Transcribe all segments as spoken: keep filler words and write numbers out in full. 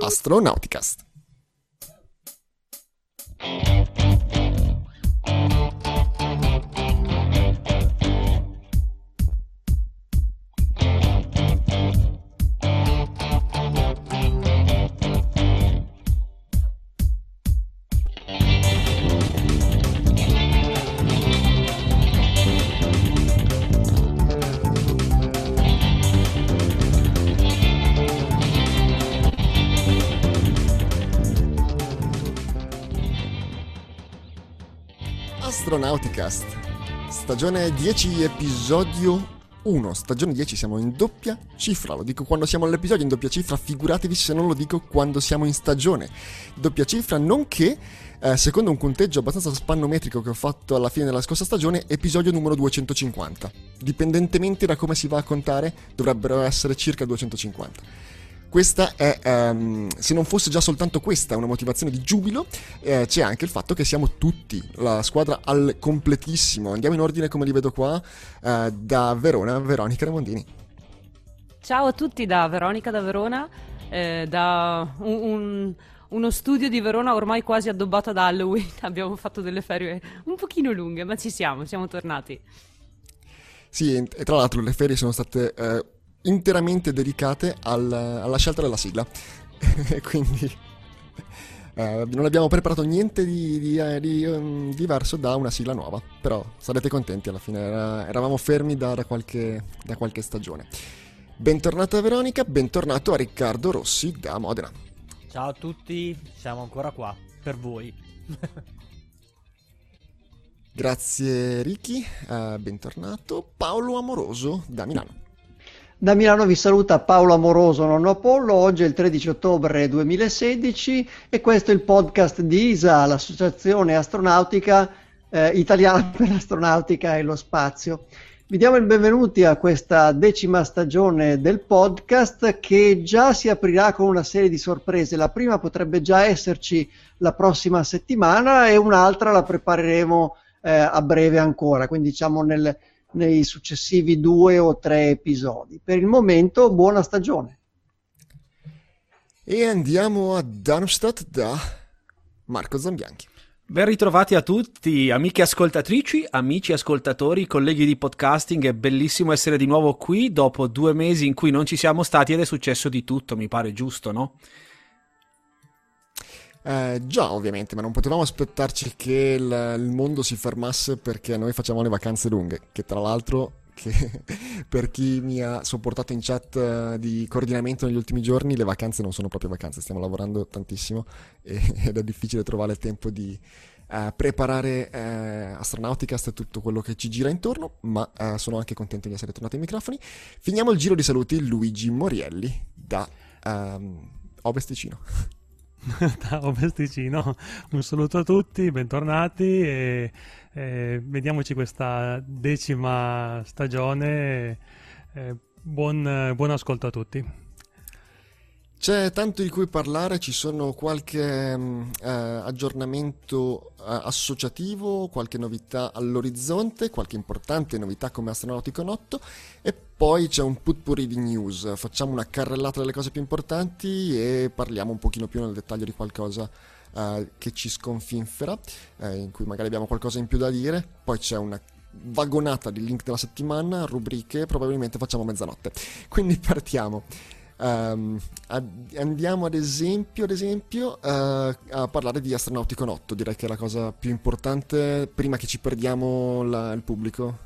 Astronauticast. Astronauticast, stagione dieci, episodio uno. Stagione dieci, siamo in doppia cifra. Lo dico quando siamo all'episodio in doppia cifra, figuratevi se non lo dico quando siamo in stagione doppia cifra, nonché eh, secondo un conteggio abbastanza spannometrico che ho fatto alla fine della scorsa stagione, episodio numero duecentocinquanta. Dipendentemente da come si va a contare, dovrebbero essere circa duecentocinquanta. Questa è, um, se non fosse già soltanto questa una motivazione di giubilo, eh, c'è anche il fatto che siamo tutti, la squadra al completissimo. Andiamo in ordine come li vedo qua, eh, da Verona, Veronica Remondini. Ciao a tutti da Veronica da Verona, eh, da un, un, uno studio di Verona ormai quasi addobbato ad Halloween. Abbiamo fatto delle ferie un pochino lunghe, ma ci siamo, siamo tornati. Sì, e tra l'altro le ferie sono state Eh, interamente dedicate al, alla scelta della sigla. Quindi eh, non abbiamo preparato niente di, di, di um, diverso da una sigla nuova, però sarete contenti, alla fine era, eravamo fermi da, da, qualche, da qualche stagione. Bentornata Veronica, bentornato a Riccardo Rossi da Modena. Ciao a tutti, siamo ancora qua per voi. Grazie Ricky, uh, bentornato Paolo Amoroso da Milano. Da Milano vi saluta Paolo Amoroso, nonno Apollo. Oggi è il tredici ottobre duemilasedici e questo è il podcast di I S A, l'associazione astronautica eh, italiana per l'astronautica e lo spazio. Vi diamo il benvenuti a questa decima stagione del podcast, che già si aprirà con una serie di sorprese. La prima potrebbe già esserci la prossima settimana e un'altra la prepareremo eh, a breve ancora, quindi diciamo nel nei successivi due o tre episodi. Per il momento, buona stagione. E andiamo a Darmstadt da Marco Zambianchi. Ben ritrovati a tutti, amiche ascoltatrici, amici ascoltatori, colleghi di podcasting. È bellissimo essere di nuovo qui dopo due mesi in cui non ci siamo stati ed è successo di tutto, mi pare giusto, no? Eh, già ovviamente, ma non potevamo aspettarci che il, il mondo si fermasse perché noi facciamo le vacanze lunghe, che tra l'altro, che per chi mi ha sopportato in chat uh, di coordinamento negli ultimi giorni, le vacanze non sono proprio vacanze, stiamo lavorando tantissimo e, ed è difficile trovare il tempo di uh, preparare uh, Astronauticast e tutto quello che ci gira intorno, ma uh, sono anche contento di essere tornato ai microfoni. Finiamo il giro di saluti, Luigi Morielli da um, Ovest Ticino. Da Ovesticino, un saluto a tutti, bentornati e, e vediamoci questa decima stagione. E buon, buon ascolto a tutti. C'è tanto di cui parlare, ci sono qualche um, eh, aggiornamento eh, associativo, qualche novità all'orizzonte, qualche importante novità come Astronauticon otto e poi c'è un putpurri di news. Facciamo una carrellata delle cose più importanti e parliamo un pochino più nel dettaglio di qualcosa eh, che ci sconfinfera, eh, in cui magari abbiamo qualcosa in più da dire. Poi c'è una vagonata di link della settimana, rubriche, probabilmente facciamo mezzanotte. Quindi partiamo. Um, ad, andiamo ad esempio, ad esempio uh, a parlare di Astronauticon otto. Direi che è la cosa più importante prima che ci perdiamo la, il pubblico.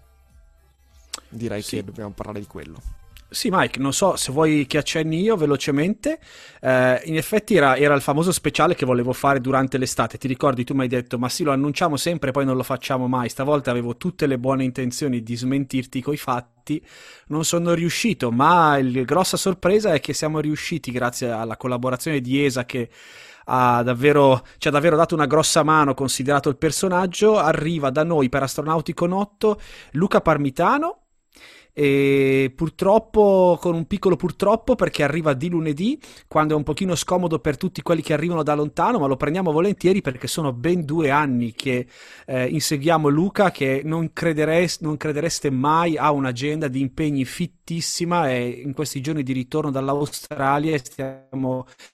Direi sì, che dobbiamo parlare di quello. Sì, Mike, non so se vuoi che accenni io velocemente. Eh, in effetti era, era il famoso speciale che volevo fare durante l'estate. Ti ricordi, tu mi hai detto ma sì, lo annunciamo sempre, poi non lo facciamo mai. Stavolta avevo tutte le buone intenzioni di smentirti coi fatti, non sono riuscito, ma la grossa sorpresa è che siamo riusciti grazie alla collaborazione di E S A, che ha davvero, ci ha davvero dato una grossa mano considerato il personaggio. Arriva da noi per Astronauticon otto Luca Parmitano, e purtroppo, con un piccolo purtroppo, perché arriva di lunedì, quando è un pochino scomodo per tutti quelli che arrivano da lontano, ma lo prendiamo volentieri perché sono ben due anni che eh, inseguiamo Luca, che non, credereste, non credereste mai ha un'agenda di impegni fittissima, e in questi giorni di ritorno dall'Australia stiamo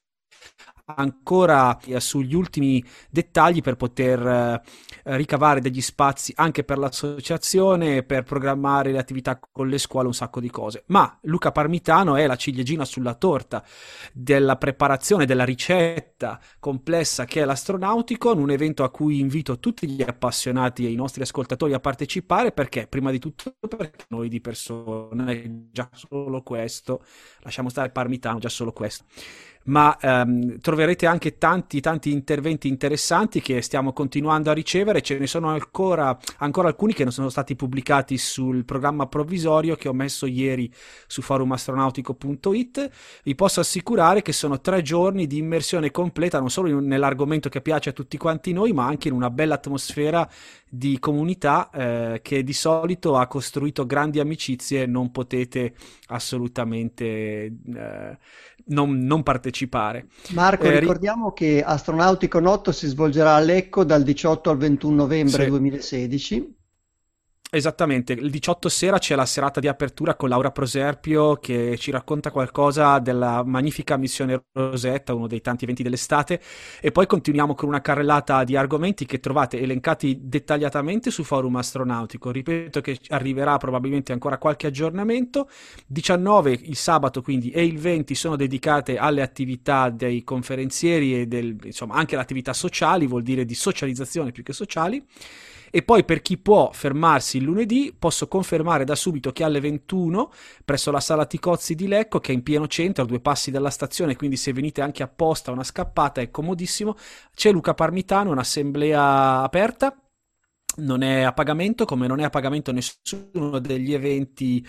ancora sugli ultimi dettagli per poter eh, ricavare degli spazi anche per l'associazione, per programmare le attività con le scuole, un sacco di cose. Ma Luca Parmitano è la ciliegina sulla torta della preparazione, della ricetta complessa che è l'Astronauticon, un evento a cui invito tutti gli appassionati e i nostri ascoltatori a partecipare, perché prima di tutto perché noi di persona, già solo questo, lasciamo stare Parmitano, già solo questo, ma ehm, troverete anche tanti tanti interventi interessanti che stiamo continuando a ricevere. Ce ne sono ancora, ancora alcuni che non sono stati pubblicati sul programma provvisorio che ho messo ieri su forumastronautico punto it. Vi posso assicurare che sono tre giorni di immersione completa, non solo in, nell'argomento che piace a tutti quanti noi, ma anche in una bella atmosfera di comunità eh, che di solito ha costruito grandi amicizie. Non potete assolutamente eh, non, non partecipare. Marco, Eh, ri- ricordiamo che Astronauticon otto si svolgerà a Lecco dal diciotto al ventuno novembre Sì. duemilasedici. Esattamente, il diciotto sera c'è la serata di apertura con Laura Proserpio che ci racconta qualcosa della magnifica missione Rosetta, uno dei tanti eventi dell'estate, e poi continuiamo con una carrellata di argomenti che trovate elencati dettagliatamente su Forum Astronautico. Ripeto che arriverà probabilmente ancora qualche aggiornamento. diciannove il sabato quindi e il venti sono dedicate alle attività dei conferenzieri e del, insomma anche alle attività sociali, vuol dire di socializzazione più che sociali. E poi per chi può fermarsi il lunedì posso confermare da subito che alle ventuno presso la sala Ticozzi di Lecco, che è in pieno centro a due passi dalla stazione, quindi se venite anche apposta una scappata è comodissimo, c'è Luca Parmitano, un'assemblea aperta, non è a pagamento, come non è a pagamento nessuno degli eventi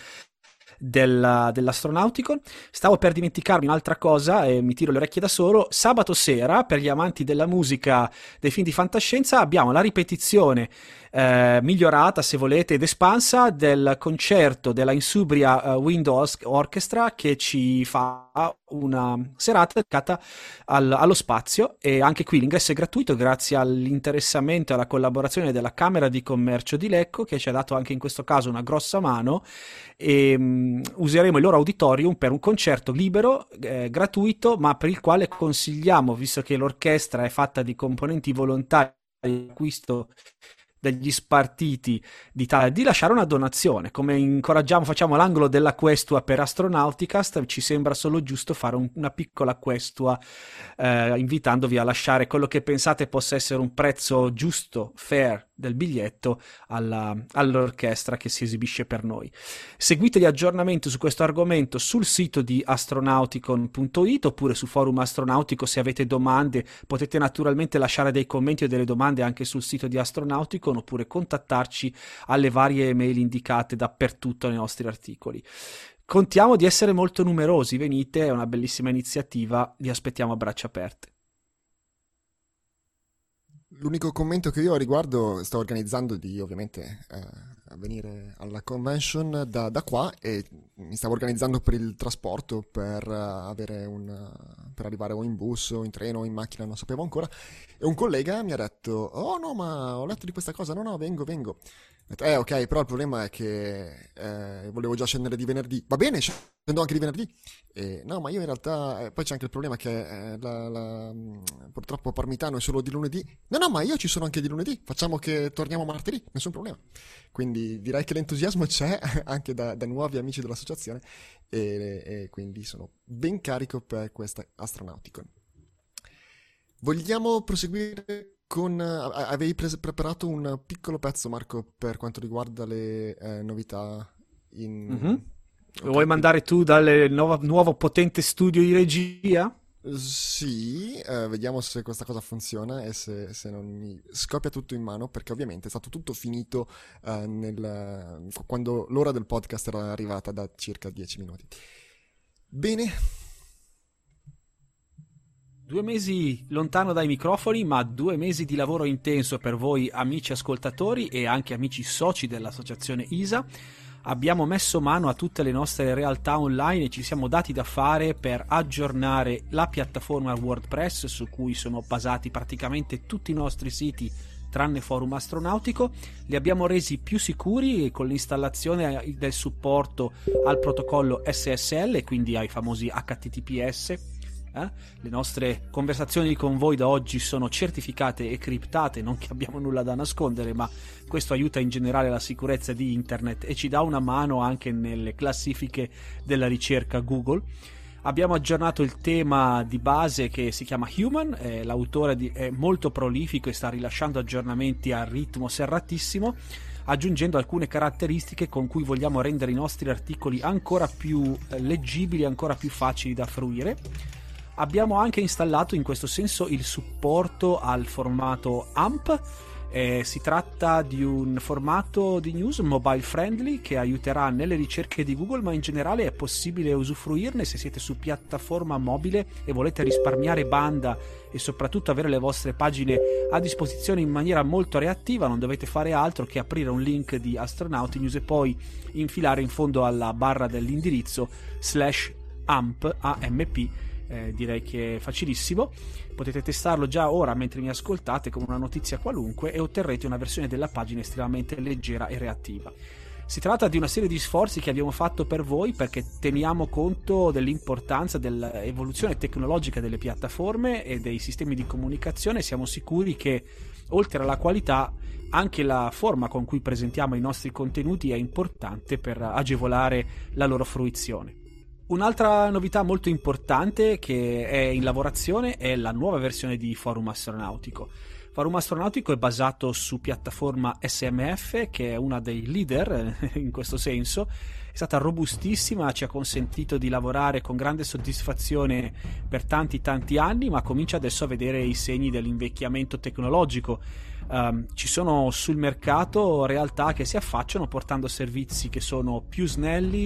della, dell'Astronauticon. Stavo per dimenticarmi un'altra cosa e mi tiro le orecchie da solo. Sabato sera, per gli amanti della musica, dei film di fantascienza, abbiamo la ripetizione eh, migliorata, se volete, ed espansa del concerto della Insubria uh, Wind Orchestra, che ci fa una serata dedicata al, allo spazio, e anche qui l'ingresso è gratuito grazie all'interessamento e alla collaborazione della Camera di Commercio di Lecco, che ci ha dato anche in questo caso una grossa mano, e um, useremo il loro auditorium per un concerto libero, eh, gratuito, ma per il quale consigliamo, visto che l'orchestra è fatta di componenti volontari di acquisto degli spartiti d'Italia, di lasciare una donazione. Come incoraggiamo, facciamo l'angolo della questua per Astronauticast, ci sembra solo giusto fare un, una piccola questua eh, invitandovi a lasciare quello che pensate possa essere un prezzo giusto, fair del biglietto alla, all'orchestra che si esibisce per noi. Seguite gli aggiornamenti su questo argomento sul sito di astronauticon punto it oppure su Forum Astronautico. Se avete domande potete naturalmente lasciare dei commenti o delle domande anche sul sito di Astronauticon, oppure contattarci alle varie email indicate dappertutto nei nostri articoli. Contiamo di essere molto numerosi, venite, è una bellissima iniziativa, vi aspettiamo a braccia aperte. L'unico commento che io ho a riguardo, sto organizzando di ovviamente eh, venire alla convention da, da qua, e mi stavo organizzando per il trasporto, per, uh, avere un, uh, per arrivare o in bus o in treno o in macchina, non sapevo ancora, e un collega mi ha detto: oh no, ma ho letto di questa cosa, no no vengo vengo. Ho detto, eh ok, però il problema è che eh, volevo già scendere di venerdì. Va bene, scendo anche di venerdì. E, no, ma io in realtà eh, poi c'è anche il problema che eh, la, la, purtroppo Parmitano è solo di lunedì. No no, ma io ci sono anche di lunedì, facciamo che torniamo martedì, nessun problema. Quindi direi che l'entusiasmo c'è anche da, da nuovi amici dell'associazione, e, e quindi sono ben carico per questa Astronauticon. Vogliamo proseguire con... Avevi pre- preparato un piccolo pezzo, Marco, per quanto riguarda le eh, novità in... Mm-hmm. Okay. Lo vuoi mandare tu dal nuovo, nuovo potente studio di regia? Sì, eh, vediamo se questa cosa funziona e se, se non mi scoppia tutto in mano, perché ovviamente è stato tutto finito eh, nel, quando l'ora del podcast era arrivata da circa dieci minuti. Bene. Due mesi lontano dai microfoni, ma due mesi di lavoro intenso per voi amici ascoltatori e anche amici soci dell'associazione I S A. Abbiamo messo mano a tutte le nostre realtà online e ci siamo dati da fare per aggiornare la piattaforma WordPress, su cui sono basati praticamente tutti i nostri siti tranne Forum Astronautico. Li abbiamo resi più sicuri con l'installazione del supporto al protocollo S S L, quindi ai famosi H T T P S, Eh? Le nostre conversazioni con voi da oggi sono certificate e criptate, non che abbiamo nulla da nascondere, ma questo aiuta in generale la sicurezza di internet e ci dà una mano anche nelle classifiche della ricerca Google. Abbiamo aggiornato il tema di base che si chiama Human, eh, l'autore di, è molto prolifico e sta rilasciando aggiornamenti a ritmo serratissimo, aggiungendo alcune caratteristiche con cui vogliamo rendere i nostri articoli ancora più eh, leggibili, ancora più facili da fruire. Abbiamo anche installato in questo senso il supporto al formato A M P. Eh, si tratta di un formato di news mobile friendly che aiuterà nelle ricerche di Google, ma in generale è possibile usufruirne se siete su piattaforma mobile e volete risparmiare banda e soprattutto avere le vostre pagine a disposizione in maniera molto reattiva. Non dovete fare altro che aprire un link di Astronauti News e poi infilare in fondo alla barra dell'indirizzo slash amp, A M P. Eh, direi che è facilissimo. Potete testarlo già ora mentre mi ascoltate con una notizia qualunque e otterrete una versione della pagina estremamente leggera e reattiva. Si tratta di una serie di sforzi che abbiamo fatto per voi perché teniamo conto dell'importanza dell'evoluzione tecnologica delle piattaforme e dei sistemi di comunicazione. Siamo sicuri che oltre alla qualità anche la forma con cui presentiamo i nostri contenuti è importante per agevolare la loro fruizione. Un'altra novità molto importante che è in lavorazione è la nuova versione di Forum Astronautico. Forum Astronautico è basato su piattaforma S M F, che è una dei leader in questo senso. È stata robustissima, ci ha consentito di lavorare con grande soddisfazione per tanti tanti anni, ma comincia adesso a vedere i segni dell'invecchiamento tecnologico. Um, ci sono sul mercato realtà che si affacciano portando servizi che sono più snelli,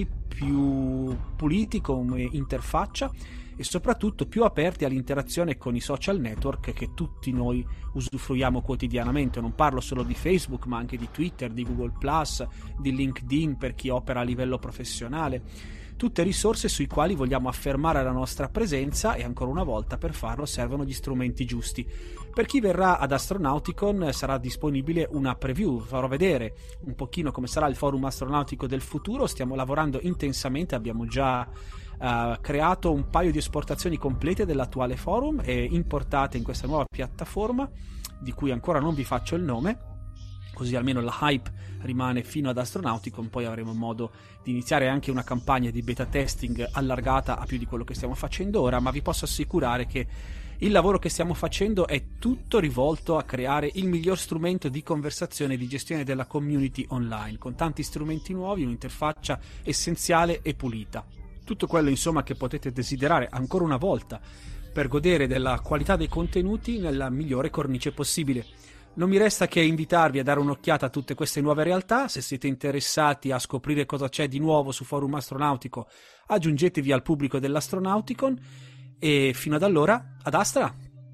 più puliti come interfaccia e soprattutto più aperti all'interazione con i social network che tutti noi usufruiamo quotidianamente. Non parlo solo di Facebook, ma anche di Twitter, di Google plus, di LinkedIn per chi opera a livello professionale. Tutte risorse sui quali vogliamo affermare la nostra presenza e ancora una volta per farlo servono gli strumenti giusti. Per chi verrà ad Astronauticon sarà disponibile una preview, farò vedere un pochino come sarà il forum astronautico del futuro. Stiamo lavorando intensamente, abbiamo già uh, creato un paio di esportazioni complete dell'attuale forum e importate in questa nuova piattaforma di cui ancora non vi faccio il nome, così almeno la hype rimane fino ad Astronauticon. Poi avremo modo di iniziare anche una campagna di beta testing allargata a più di quello che stiamo facendo ora, ma vi posso assicurare che il lavoro che stiamo facendo è tutto rivolto a creare il miglior strumento di conversazione e di gestione della community online, con tanti strumenti nuovi, un'interfaccia essenziale e pulita. Tutto quello insomma che potete desiderare ancora una volta per godere della qualità dei contenuti nella migliore cornice possibile. Non mi resta che invitarvi a dare un'occhiata a tutte queste nuove realtà. Se siete interessati a scoprire cosa c'è di nuovo su Forum Astronautico, aggiungetevi al pubblico dell'Astronauticon e fino ad allora, ad Astra!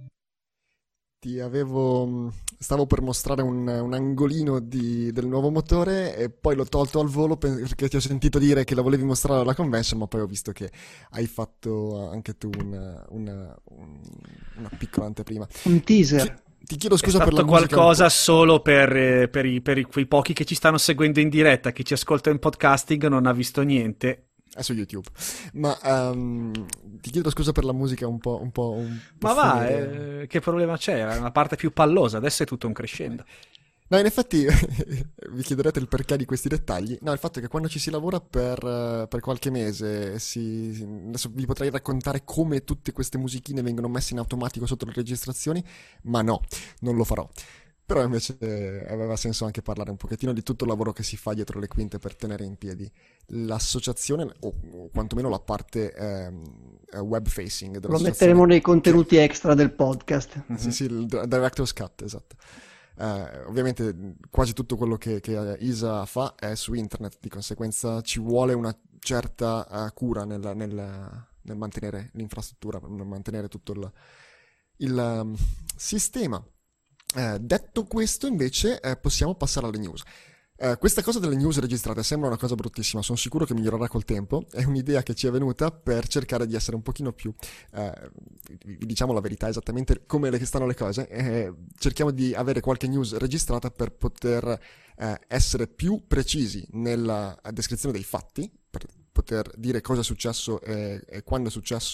Ti avevo... stavo per mostrare un, un angolino di, del nuovo motore e poi l'ho tolto al volo perché ti ho sentito dire che la volevi mostrare alla convention, ma poi ho visto che hai fatto anche tu una, una, una piccola anteprima. Un teaser. Ti, ti chiedo scusa è per la stato musica. Qualcosa solo per, per, i, per i, quei pochi che ci stanno seguendo in diretta. Chi ci ascolta in podcasting non ha visto niente. È su YouTube. Ma um, ti chiedo scusa per la musica un po'... Un po', un po' Ma va, eh, che problema c'è? Era una parte più pallosa, adesso è tutto un crescendo. No, in effetti vi chiederete il perché di questi dettagli. No, il fatto è che quando ci si lavora per, per qualche mese, si, adesso vi potrei raccontare come tutte queste musichine vengono messe in automatico sotto le registrazioni, ma no, non lo farò. Però invece eh, aveva senso anche parlare un pochettino di tutto il lavoro che si fa dietro le quinte per tenere in piedi l'associazione, o, o quantomeno la parte eh, web facing. Lo metteremo nei contenuti che... extra del podcast. Mm-hmm. Sì, sì, il Director's Cut, esatto. Eh, ovviamente quasi tutto quello che, che Isa fa è su internet, di conseguenza ci vuole una certa uh, cura nel, nel, nel mantenere l'infrastruttura, nel mantenere tutto il, il um, sistema. Eh, detto questo, invece, eh, possiamo passare alle news. Eh, questa cosa delle news registrate sembra una cosa bruttissima, sono sicuro che migliorerà col tempo. È un'idea che ci è venuta per cercare di essere un pochino più, eh, vi diciamo la verità esattamente come le, che stanno le cose. Eh, cerchiamo di avere qualche news registrata per poter eh, essere più precisi nella descrizione dei fatti, per poter dire cosa è successo e, e quando è successo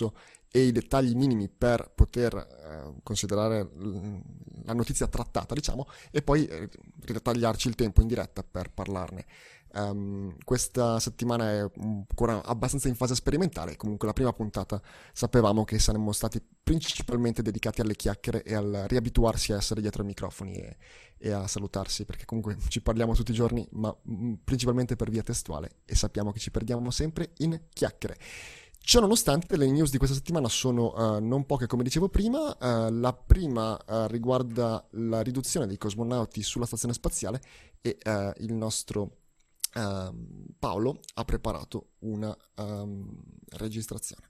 e i dettagli minimi per poter eh, considerare la notizia trattata, diciamo, e poi eh, ritagliarci il tempo in diretta per parlarne. Um, questa settimana è ancora abbastanza in fase sperimentale. Comunque la prima puntata sapevamo che saremmo stati principalmente dedicati alle chiacchiere e al riabituarsi a essere dietro ai microfoni e, e a salutarsi, perché comunque ci parliamo tutti i giorni, ma mh, principalmente per via testuale, e sappiamo che ci perdiamo sempre in chiacchiere. Ciò nonostante, le news di questa settimana sono uh, non poche, come dicevo prima. Uh, la prima uh, riguarda la riduzione dei cosmonauti sulla stazione spaziale e uh, il nostro uh, Paolo ha preparato una um, registrazione.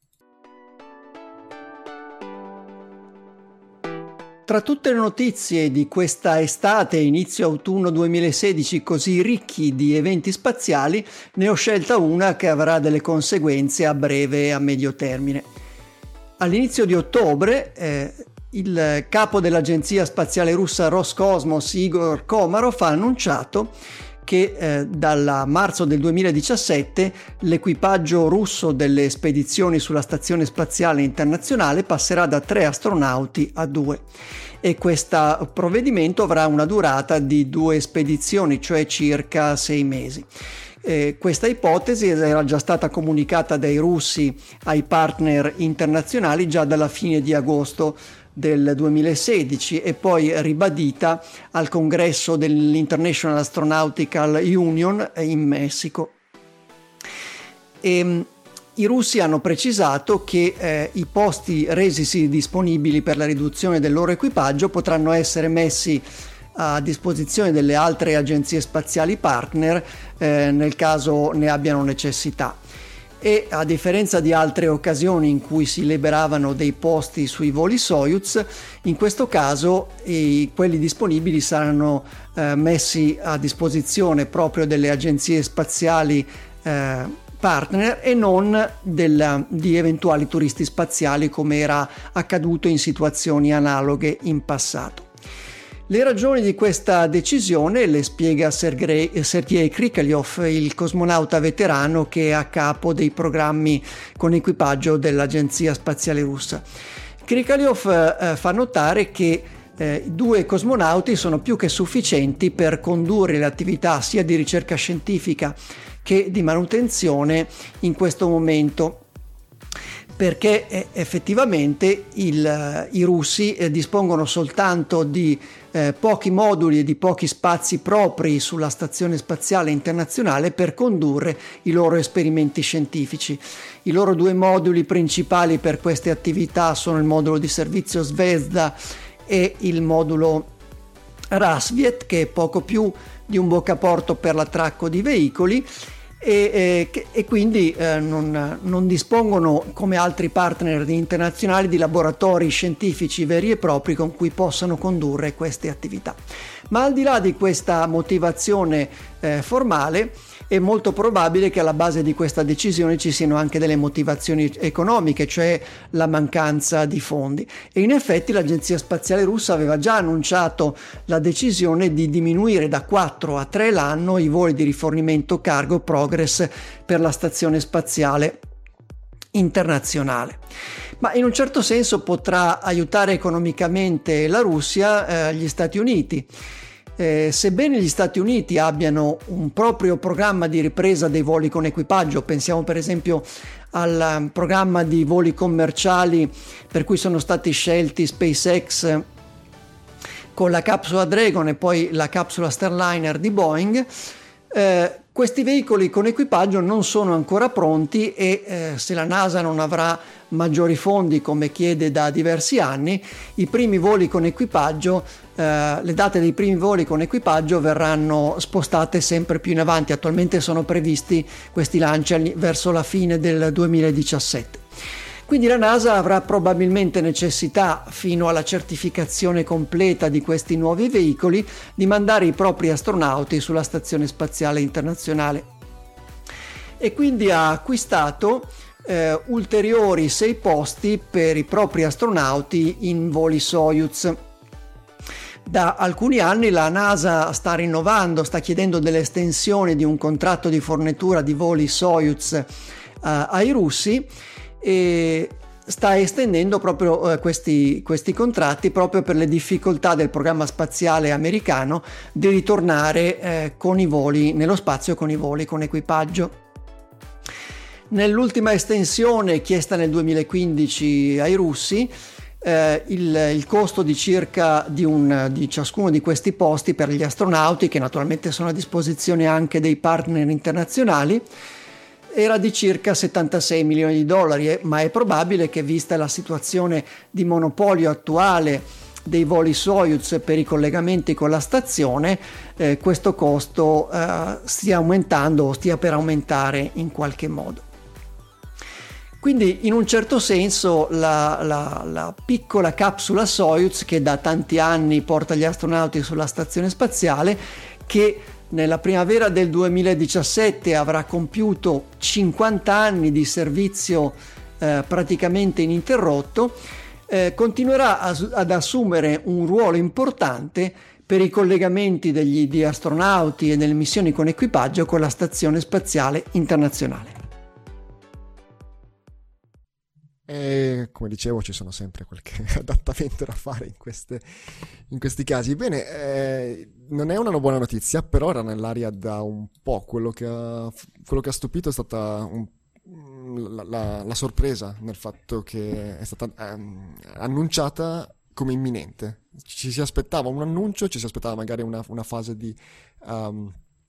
Tra tutte le notizie di questa estate e inizio autunno duemilasedici così ricchi di eventi spaziali, ne ho scelta una che avrà delle conseguenze a breve e a medio termine. All'inizio di ottobre eh, il capo dell'agenzia spaziale russa Roscosmos, Igor Komarov, ha annunciato che eh, dal marzo del duemiladiciassette l'equipaggio russo delle spedizioni sulla Stazione Spaziale Internazionale passerà da tre astronauti a due, e questo provvedimento avrà una durata di due spedizioni, cioè circa sei mesi. Eh, questa ipotesi era già stata comunicata dai russi ai partner internazionali già dalla fine di agosto del duemilasedici e poi ribadita al congresso dell'International Astronautical Union in Messico. E, i russi hanno precisato che eh, i posti resisi disponibili per la riduzione del loro equipaggio potranno essere messi a disposizione delle altre agenzie spaziali partner eh, nel caso ne abbiano necessità. E a differenza di altre occasioni in cui si liberavano dei posti sui voli Soyuz, in questo caso i, quelli disponibili saranno eh, messi a disposizione proprio delle agenzie spaziali eh, partner e non della, di eventuali turisti spaziali, come era accaduto in situazioni analoghe in passato. Le ragioni di questa decisione le spiega Sergei, Sergei Krikalev, il cosmonauta veterano che è a capo dei programmi con equipaggio dell'Agenzia Spaziale Russa. Krikalev eh, fa notare che eh, due cosmonauti sono più che sufficienti per condurre le attività sia di ricerca scientifica che di manutenzione in questo momento, perché eh, effettivamente il, i russi eh, dispongono soltanto di eh, pochi moduli e di pochi spazi propri sulla Stazione Spaziale Internazionale per condurre i loro esperimenti scientifici. I loro due moduli principali per queste attività sono il modulo di servizio Zvezda e il modulo Rassvet, che è poco più di un boccaporto per l'attracco di veicoli, E, e, e quindi eh, non, non dispongono, come altri partner internazionali, di laboratori scientifici veri e propri con cui possano condurre queste attività. Ma al di là di questa motivazione eh, formale, è molto probabile che alla base di questa decisione ci siano anche delle motivazioni economiche, cioè la mancanza di fondi. E in effetti l'Agenzia Spaziale Russa aveva già annunciato la decisione di diminuire da quattro a tre l'anno i voli di rifornimento cargo Progress per la Stazione Spaziale Internazionale. Ma in un certo senso potrà aiutare economicamente la Russia, eh, gli Stati Uniti. Eh, sebbene gli Stati Uniti abbiano un proprio programma di ripresa dei voli con equipaggio, pensiamo per esempio al um, programma di voli commerciali per cui sono stati scelti SpaceX con la capsula Dragon e poi la capsula Starliner di Boeing, eh, questi veicoli con equipaggio non sono ancora pronti e eh, se la NASA non avrà maggiori fondi, come chiede da diversi anni, i primi voli con equipaggio, eh, le date dei primi voli con equipaggio verranno spostate sempre più in avanti. Attualmente sono previsti questi lanci verso la fine del duemiladiciassette. Quindi la NASA avrà probabilmente necessità, fino alla certificazione completa di questi nuovi veicoli, di mandare i propri astronauti sulla Stazione Spaziale Internazionale. E quindi ha acquistato eh, ulteriori sei posti per i propri astronauti in voli Soyuz. Da alcuni anni la NASA sta rinnovando, sta chiedendo delle estensioni di un contratto di fornitura di voli Soyuz eh, ai russi, e sta estendendo proprio eh, questi, questi contratti proprio per le difficoltà del programma spaziale americano di ritornare eh, con i voli nello spazio, con i voli con equipaggio. Nell'ultima estensione chiesta nel duemilaquindici ai russi, eh, il, il costo di circa di, un, di ciascuno di questi posti per gli astronauti, che naturalmente sono a disposizione anche dei partner internazionali, era di circa settantasei milioni di dollari, ma è probabile che, vista la situazione di monopolio attuale dei voli Soyuz per i collegamenti con la stazione, eh, questo costo eh, stia aumentando o stia per aumentare in qualche modo. Quindi in un certo senso la, la, la piccola capsula Soyuz, che da tanti anni porta gli astronauti sulla stazione spaziale, che nella primavera del duemiladiciassette avrà compiuto cinquanta anni di servizio eh, praticamente ininterrotto, eh, continuerà a, ad assumere un ruolo importante per i collegamenti degli, di astronauti e delle missioni con equipaggio con la Stazione Spaziale Internazionale. E come dicevo, ci sono sempre qualche adattamento da fare in, queste, in questi casi. Bene, eh, non è una buona notizia, però era nell'aria da un po'. Quello che ha, quello che ha stupito è stata un, la, la, la sorpresa nel fatto che è stata ehm, annunciata come imminente. Ci si aspettava un annuncio, ci si aspettava magari una, una fase di um,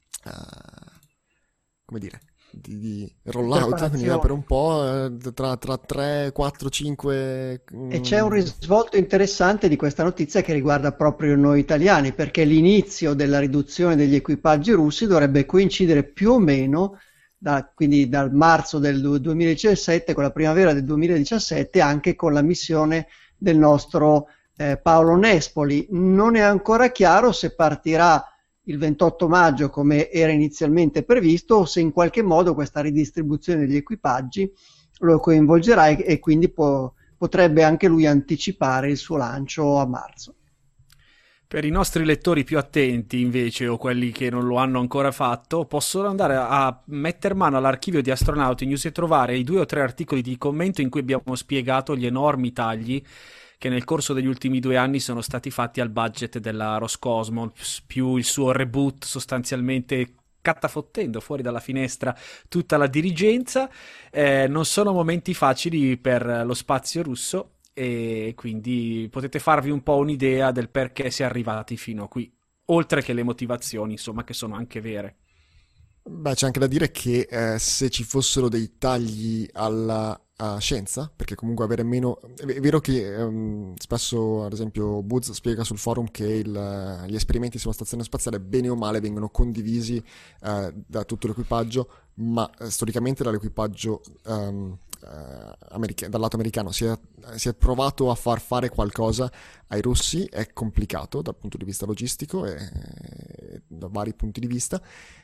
uh, come dire di, di rollout, quindi per un po' eh, tra, tra tre, quattro, cinque. E c'è un risvolto interessante di questa notizia che riguarda proprio noi italiani, perché l'inizio della riduzione degli equipaggi russi dovrebbe coincidere più o meno da, quindi dal marzo del duemiladiciassette con la primavera del duemiladiciassette, anche con la missione del nostro eh, Paolo Nespoli. Non è ancora chiaro se partirà il ventotto maggio come era inizialmente previsto o se in qualche modo questa ridistribuzione degli equipaggi lo coinvolgerà e, e quindi può, potrebbe anche lui anticipare il suo lancio a marzo. Per i nostri lettori più attenti, invece, o quelli che non lo hanno ancora fatto, possono andare a metter mano all'archivio di Astronauti News e trovare i due o tre articoli di commento in cui abbiamo spiegato gli enormi tagli che nel corso degli ultimi due anni sono stati fatti al budget della Roscosmos, più il suo reboot, sostanzialmente cattafottendo fuori dalla finestra tutta la dirigenza. Eh, non sono momenti facili per lo spazio russo, e quindi potete farvi un po' un'idea del perché si è arrivati fino a qui, oltre che le motivazioni, insomma, che sono anche vere. Beh, c'è anche da dire che eh, se ci fossero dei tagli alla a scienza, perché comunque avere meno... È vero che um, spesso, ad esempio, Buzz spiega sul forum che il, gli esperimenti sulla stazione spaziale bene o male vengono condivisi uh, da tutto l'equipaggio, ma uh, storicamente dall'equipaggio um, uh, america- dal lato americano si è, si è provato a far fare qualcosa ai russi. È complicato dal punto di vista logistico e, e da vari punti di vista.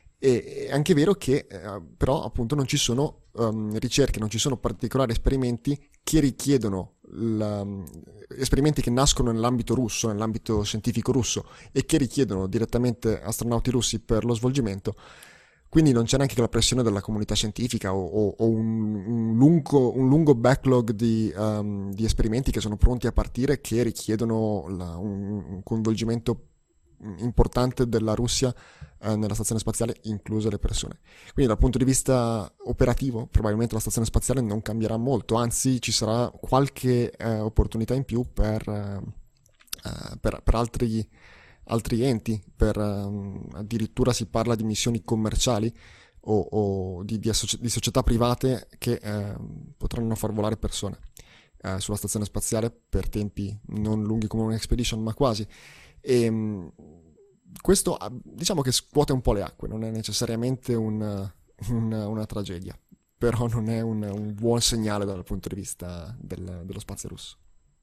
È anche vero che eh, però appunto non ci sono um, ricerche, non ci sono particolari esperimenti che richiedono la, esperimenti che nascono nell'ambito russo, nell'ambito scientifico russo e che richiedono direttamente astronauti russi per lo svolgimento. Quindi non c'è neanche la pressione della comunità scientifica o, o, o un, un, lungo, un lungo backlog di, um, di esperimenti che sono pronti a partire, che richiedono la, un, un coinvolgimento importante della Russia eh, nella stazione spaziale, incluse le persone. Quindi dal punto di vista operativo probabilmente la stazione spaziale non cambierà molto, anzi ci sarà qualche eh, opportunità in più per, eh, per, per altri, altri enti, per, eh, addirittura si parla di missioni commerciali o, o di, di, associ- di società private che eh, potranno far volare persone eh, sulla stazione spaziale per tempi non lunghi come un'expedition, ma quasi. E questo diciamo che scuote un po' le acque, non è necessariamente una, una, una tragedia, però non è un, un buon segnale dal punto di vista del, dello spazio russo.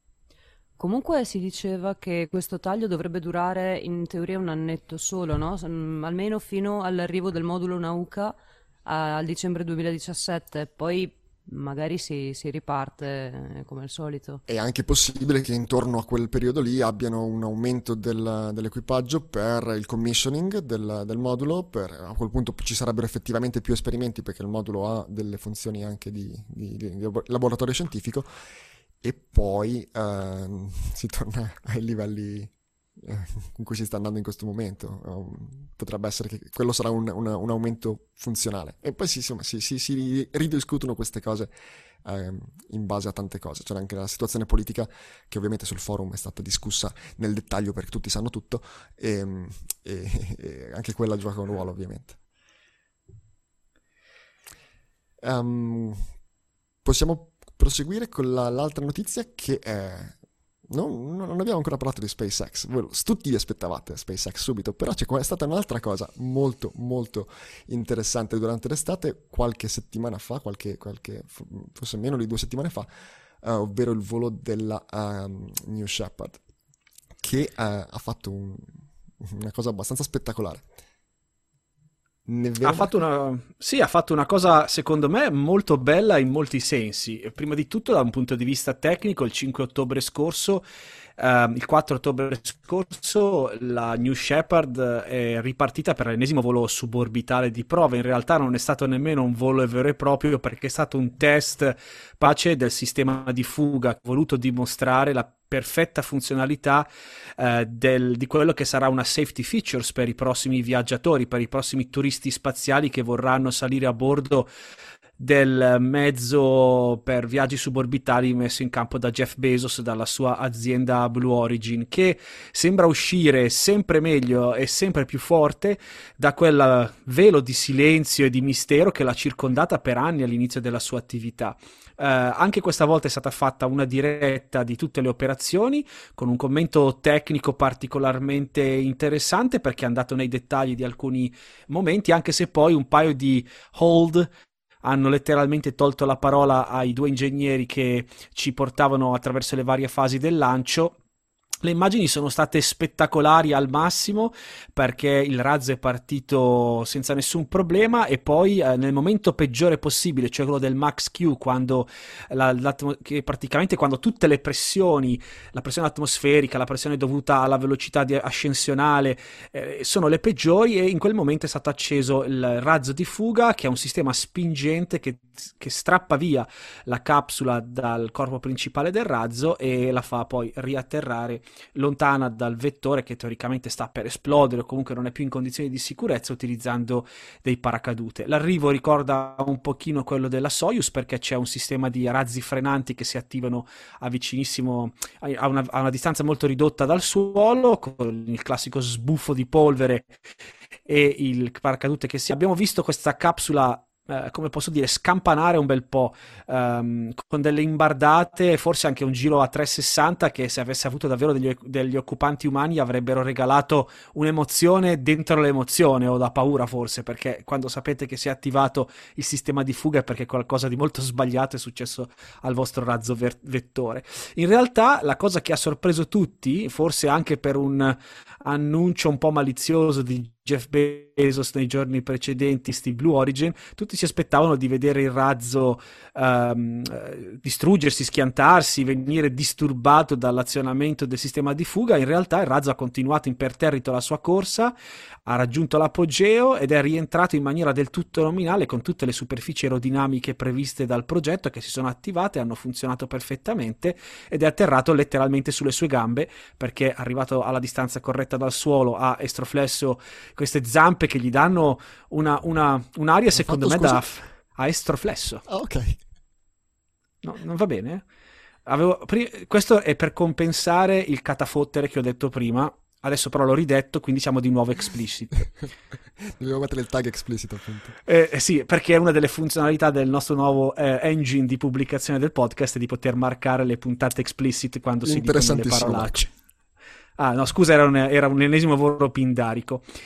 Comunque si diceva che questo taglio dovrebbe durare in teoria un annetto solo, no? Almeno fino all'arrivo del modulo Nauka a, al dicembre duemiladiciassette, poi magari si, si riparte eh, come al solito. È anche possibile che intorno a quel periodo lì abbiano un aumento del- dell'equipaggio per il commissioning del, del modulo, per- a quel punto ci sarebbero effettivamente più esperimenti perché il modulo ha delle funzioni anche di, di- di- di laboratorio scientifico, e poi ehm, si torna ai livelli eh, in cui si sta andando in questo momento. Um, potrebbe essere che quello sarà un, un- un aumento funzionale, e poi si, insomma, si, si- si ridiscutono queste cose ehm, in base a tante cose. C'è anche la situazione politica, che ovviamente sul forum è stata discussa nel dettaglio perché tutti sanno tutto, e, e- e anche quella gioca un ruolo, ovviamente. Ehm, Possiamo proseguire con la- l'altra notizia, che è... Non, non abbiamo ancora parlato di SpaceX. Voi- tutti vi aspettavate SpaceX subito, però c'è è stata un'altra cosa molto molto interessante durante l'estate, qualche settimana fa, qualche, qualche forse meno di due settimane fa, eh, ovvero il volo della ehm, New Shepard, che eh, ha fatto un- una cosa abbastanza spettacolare. Ne Ha vero? fatto una, sì, ha fatto una cosa secondo me molto bella in molti sensi. Prima di tutto, da un punto di vista tecnico, il cinque ottobre scorso, ehm, il quattro ottobre scorso, la New Shepard eh, è ripartita per l'ennesimo volo suborbitale di prova. In realtà non è stato nemmeno un volo vero e proprio, perché è stato un test pace del sistema di fuga, voluto dimostrare la perfetta funzionalità eh, del- di quello che sarà una safety features per i prossimi viaggiatori, per i prossimi turisti spaziali che vorranno salire a bordo del mezzo per viaggi suborbitali messo in campo da Jeff Bezos, dalla sua azienda Blue Origin, che sembra uscire sempre meglio e sempre più forte da quel velo di silenzio e di mistero che l'ha circondata per anni all'inizio della sua attività. Eh, anche questa volta è stata fatta una diretta di tutte le operazioni, con un commento tecnico particolarmente interessante, perché è andato nei dettagli di alcuni momenti, anche se poi un paio di hold hanno letteralmente tolto la parola ai due ingegneri che ci portavano attraverso le varie fasi del lancio. Le immagini sono state spettacolari al massimo, perché il razzo è partito senza nessun problema, e poi eh, nel momento peggiore possibile, cioè quello del Max Q, quando la- l'atmo- che praticamente quando tutte le pressioni, la pressione atmosferica, la pressione dovuta alla velocità di ascensionale eh, sono le peggiori, e in quel momento è stato acceso il razzo di fuga, che è un sistema spingente che, che strappa via la capsula dal corpo principale del razzo e la fa poi riatterrare lontana dal vettore, che teoricamente sta per esplodere o comunque non è più in condizioni di sicurezza, utilizzando dei paracadute. L'arrivo ricorda un pochino quello della Soyuz, perché c'è un sistema di razzi frenanti che si attivano a vicinissimo, a una, a una distanza molto ridotta dal suolo, con il classico sbuffo di polvere e il paracadute che si... Abbiamo visto questa capsula, eh, come posso dire, scampanare un bel po', ehm, con delle imbardate, forse anche un giro a trecentosessanta che, se avesse avuto davvero degli, degli occupanti umani, avrebbero regalato un'emozione dentro l'emozione, o da paura forse, perché quando sapete che si è attivato il sistema di fuga è perché qualcosa di molto sbagliato è successo al vostro razzo ver- vettore. In realtà la cosa che ha sorpreso tutti, forse anche per un annuncio un po' malizioso di Jeff Bezos nei giorni precedenti, sti Blue Origin, tutti si aspettavano di vedere il razzo ehm, eh, distruggersi, schiantarsi, venire disturbato dall'azionamento del sistema di fuga. In realtà il razzo ha continuato imperterrito la sua corsa, ha raggiunto l'apogeo ed è rientrato in maniera del tutto nominale, con tutte le superfici aerodinamiche previste dal progetto che si sono attivate, hanno funzionato perfettamente, ed è atterrato letteralmente sulle sue gambe, perché arrivato alla distanza corretta dal suolo ha estroflesso queste zampe che gli danno una, una, un'aria Ho secondo fatto, me scusa? da... a estroflesso. Ah, ok. No, non va bene? Avevo, pri- questo è per compensare il catafottere che ho detto prima, adesso però l'ho ridetto, quindi siamo di nuovo explicit. Dovevo mettere il tag explicit, appunto. Eh, eh, sì, perché è una delle funzionalità del nostro nuovo eh, engine di pubblicazione del podcast, è di poter marcare le puntate explicit quando si dicono le Interessantissimo, parolacce. Ah, no, scusa, era un, era un ennesimo volo pindarico.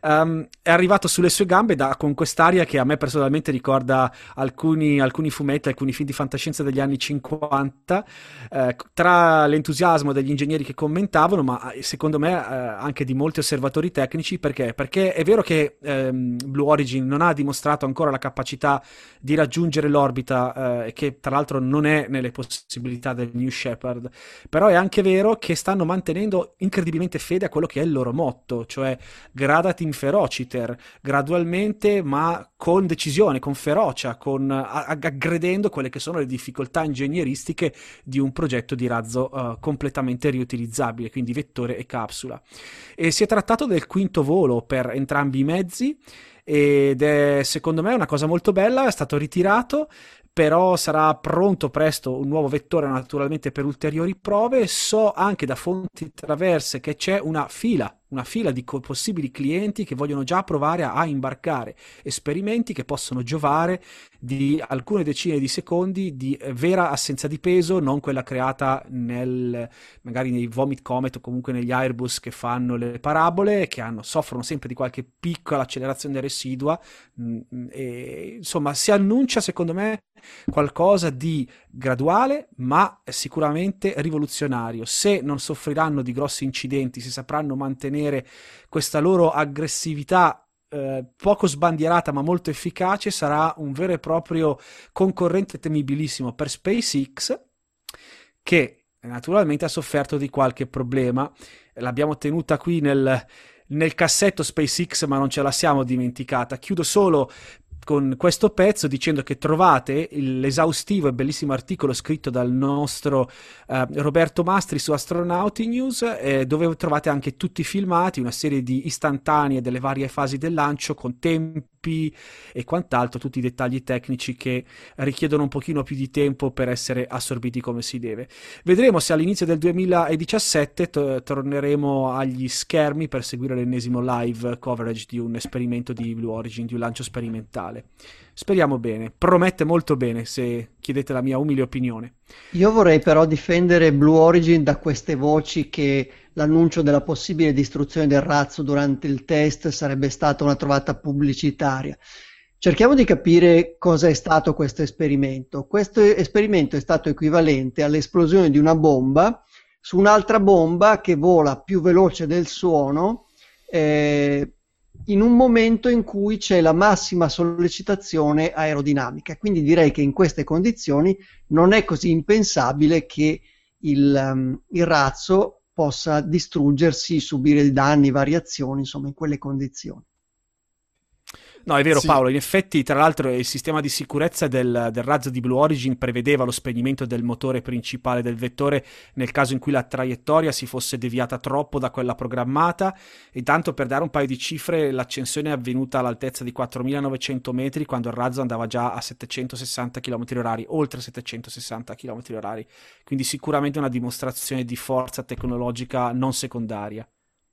um, è arrivato sulle sue gambe da, con quest'aria che a me personalmente ricorda alcuni, alcuni fumetti, alcuni film di fantascienza degli anni cinquanta, eh, tra l'entusiasmo degli ingegneri che commentavano, ma secondo me eh, anche di molti osservatori tecnici. Perché? Perché è vero che ehm, Blue Origin non ha dimostrato ancora la capacità di raggiungere l'orbita, eh, che tra l'altro non è nelle possibilità del New Shepard, però è anche vero che stanno mantenendo incredibilmente fede a quello che è il loro motto, cioè gradat in ferociter, gradualmente ma con decisione, con ferocia, con, aggredendo quelle che sono le difficoltà ingegneristiche di un progetto di razzo uh, completamente riutilizzabile, quindi vettore e capsula. E si è trattato del quinto volo per entrambi i mezzi, ed è secondo me una cosa molto bella. È stato ritirato, però sarà pronto presto un nuovo vettore, naturalmente per ulteriori prove. So anche da fonti traverse che c'è una fila una fila di co- possibili clienti che vogliono già provare a, a imbarcare esperimenti che possono giovare di alcune decine di secondi di eh, vera assenza di peso, non quella creata nel, magari nei Vomit Comet o comunque negli Airbus che fanno le parabole, che hanno, soffrono sempre di qualche piccola accelerazione residua. mh, e, insomma, si annuncia secondo me qualcosa di graduale ma sicuramente rivoluzionario. Se non soffriranno di grossi incidenti, si sapranno mantenere questa loro aggressività eh, poco sbandierata ma molto efficace, sarà un vero e proprio concorrente temibilissimo per SpaceX, che naturalmente ha sofferto di qualche problema. L'abbiamo tenuta qui nel, nel cassetto SpaceX, ma non ce la siamo dimenticata. Chiudo solo con questo pezzo dicendo che trovate l'esaustivo e bellissimo articolo scritto dal nostro eh, Roberto Mastri su Astronauti News, eh, dove trovate anche tutti i filmati, una serie di istantanee delle varie fasi del lancio con tempi e quant'altro, tutti i dettagli tecnici che richiedono un pochino più di tempo per essere assorbiti come si deve. Vedremo se all'inizio del duemiladiciassette to- torneremo agli schermi per seguire l'ennesimo live coverage di un esperimento di Blue Origin, di un lancio sperimentale. Speriamo bene, promette molto bene, se chiedete la mia umile opinione. Io vorrei però difendere Blue Origin da queste voci che l'annuncio della possibile distruzione del razzo durante il test sarebbe stata una trovata pubblicitaria. Cerchiamo di capire cosa è stato questo esperimento. Questo esperimento è stato equivalente all'esplosione di una bomba su un'altra bomba che vola più veloce del suono, eh, in un momento in cui c'è la massima sollecitazione aerodinamica. Quindi direi che in queste condizioni non è così impensabile che il, um, il razzo possa distruggersi, subire danni, variazioni, insomma, in quelle condizioni. No, è vero, Sì. Paolo, in effetti tra l'altro il sistema di sicurezza del, del razzo di Blue Origin prevedeva lo spegnimento del motore principale del vettore nel caso in cui la traiettoria si fosse deviata troppo da quella programmata, e tanto per dare un paio di cifre, l'accensione è avvenuta all'altezza di quattromilanovecento metri quando il razzo andava già a settecentosessanta chilometri orari, oltre settecentosessanta chilometri orari, quindi sicuramente una dimostrazione di forza tecnologica non secondaria.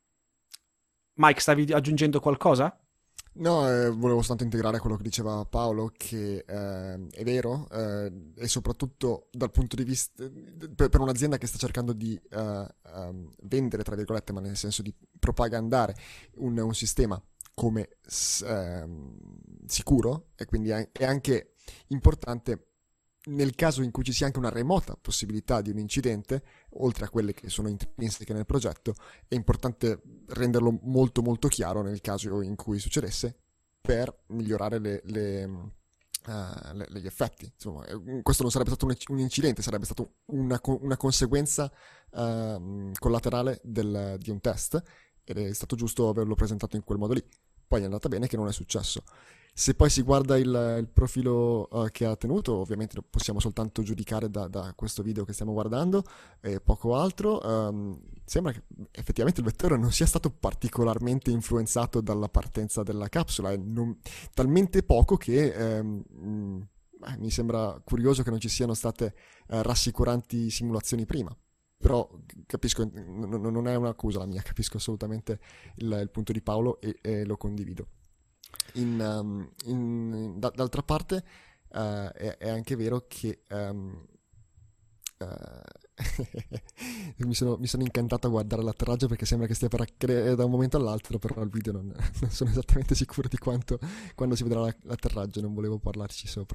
Mike, stavi aggiungendo qualcosa? No, eh, volevo soltanto integrare quello che diceva Paolo, che eh, è vero, eh, e soprattutto dal punto di vista per, per un'azienda che sta cercando di eh, um, vendere, tra virgolette, ma nel senso di propagandare un, un sistema come s- ehm, sicuro, e quindi è è anche importante nel caso in cui ci sia anche una remota possibilità di un incidente, oltre a quelle che sono intrinseche nel progetto, è importante renderlo molto molto chiaro nel caso in cui succedesse, per migliorare le, le, uh, le- gli effetti. Insomma, eh, questo non sarebbe stato un, un incidente, sarebbe stato una, co- una conseguenza uh, collaterale del- di un test, ed è stato giusto averlo presentato in quel modo lì. Poi è andata bene che non è successo. Se poi si guarda il, il profilo uh, che ha tenuto, ovviamente possiamo soltanto giudicare da, da questo video che stiamo guardando e poco altro. Um, sembra che effettivamente il vettore non sia stato particolarmente influenzato dalla partenza della capsula, e non- talmente poco che ehm, mh, eh, mi sembra curioso che non ci siano state eh, rassicuranti simulazioni prima. Però capisco, n- n- non è un'accusa la mia, capisco assolutamente il, il punto di Paolo, e, e lo condivido. In, um, in- da- d'altra parte, eh, è, è anche vero che um, uh, mi, sono, mi sono incantato a guardare l'atterraggio perché sembra che stia per accadere da un momento all'altro, però il video non, non sono esattamente sicuro di quanto quando si vedrà l'atterraggio, non volevo parlarci sopra.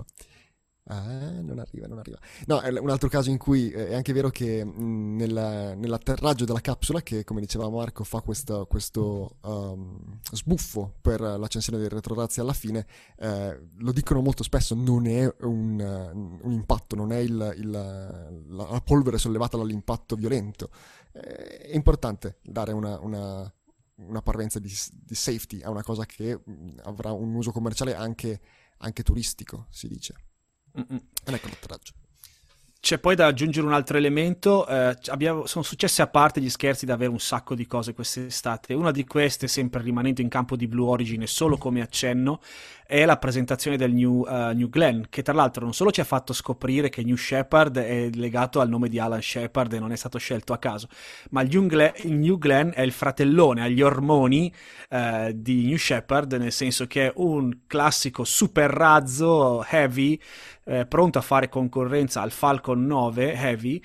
Ah, non arriva, non arriva. No, è un altro caso in cui è anche vero che mh, nella, nell'atterraggio della capsula, che come diceva Marco fa questo, questo um, sbuffo per l'accensione dei retrorazzi alla fine, eh, lo dicono molto spesso, non è un, uh, un impatto, non è il, il, la, la polvere sollevata dall'impatto violento. Eh, è importante dare una... una un'apparenza di, di safety a una cosa che mh, avrà un uso commerciale anche, anche turistico, si dice. Mm-mm. E ecco l'atterraggio. C'è poi da aggiungere un altro elemento, eh, abbiamo, sono successe, a parte gli scherzi, davvero un sacco di cose quest'estate. Una di queste, sempre rimanendo in campo di Blue Origin e solo come accenno, è la presentazione del New, uh, New Glenn, che tra l'altro non solo ci ha fatto scoprire che New Shepard è legato al nome di Alan Shepard e non è stato scelto a caso, ma il New Glenn, il New Glenn è il fratellone agli ormoni uh, di New Shepard, nel senso che è un classico super razzo heavy, Eh, pronto a fare concorrenza al Falcon nove Heavy,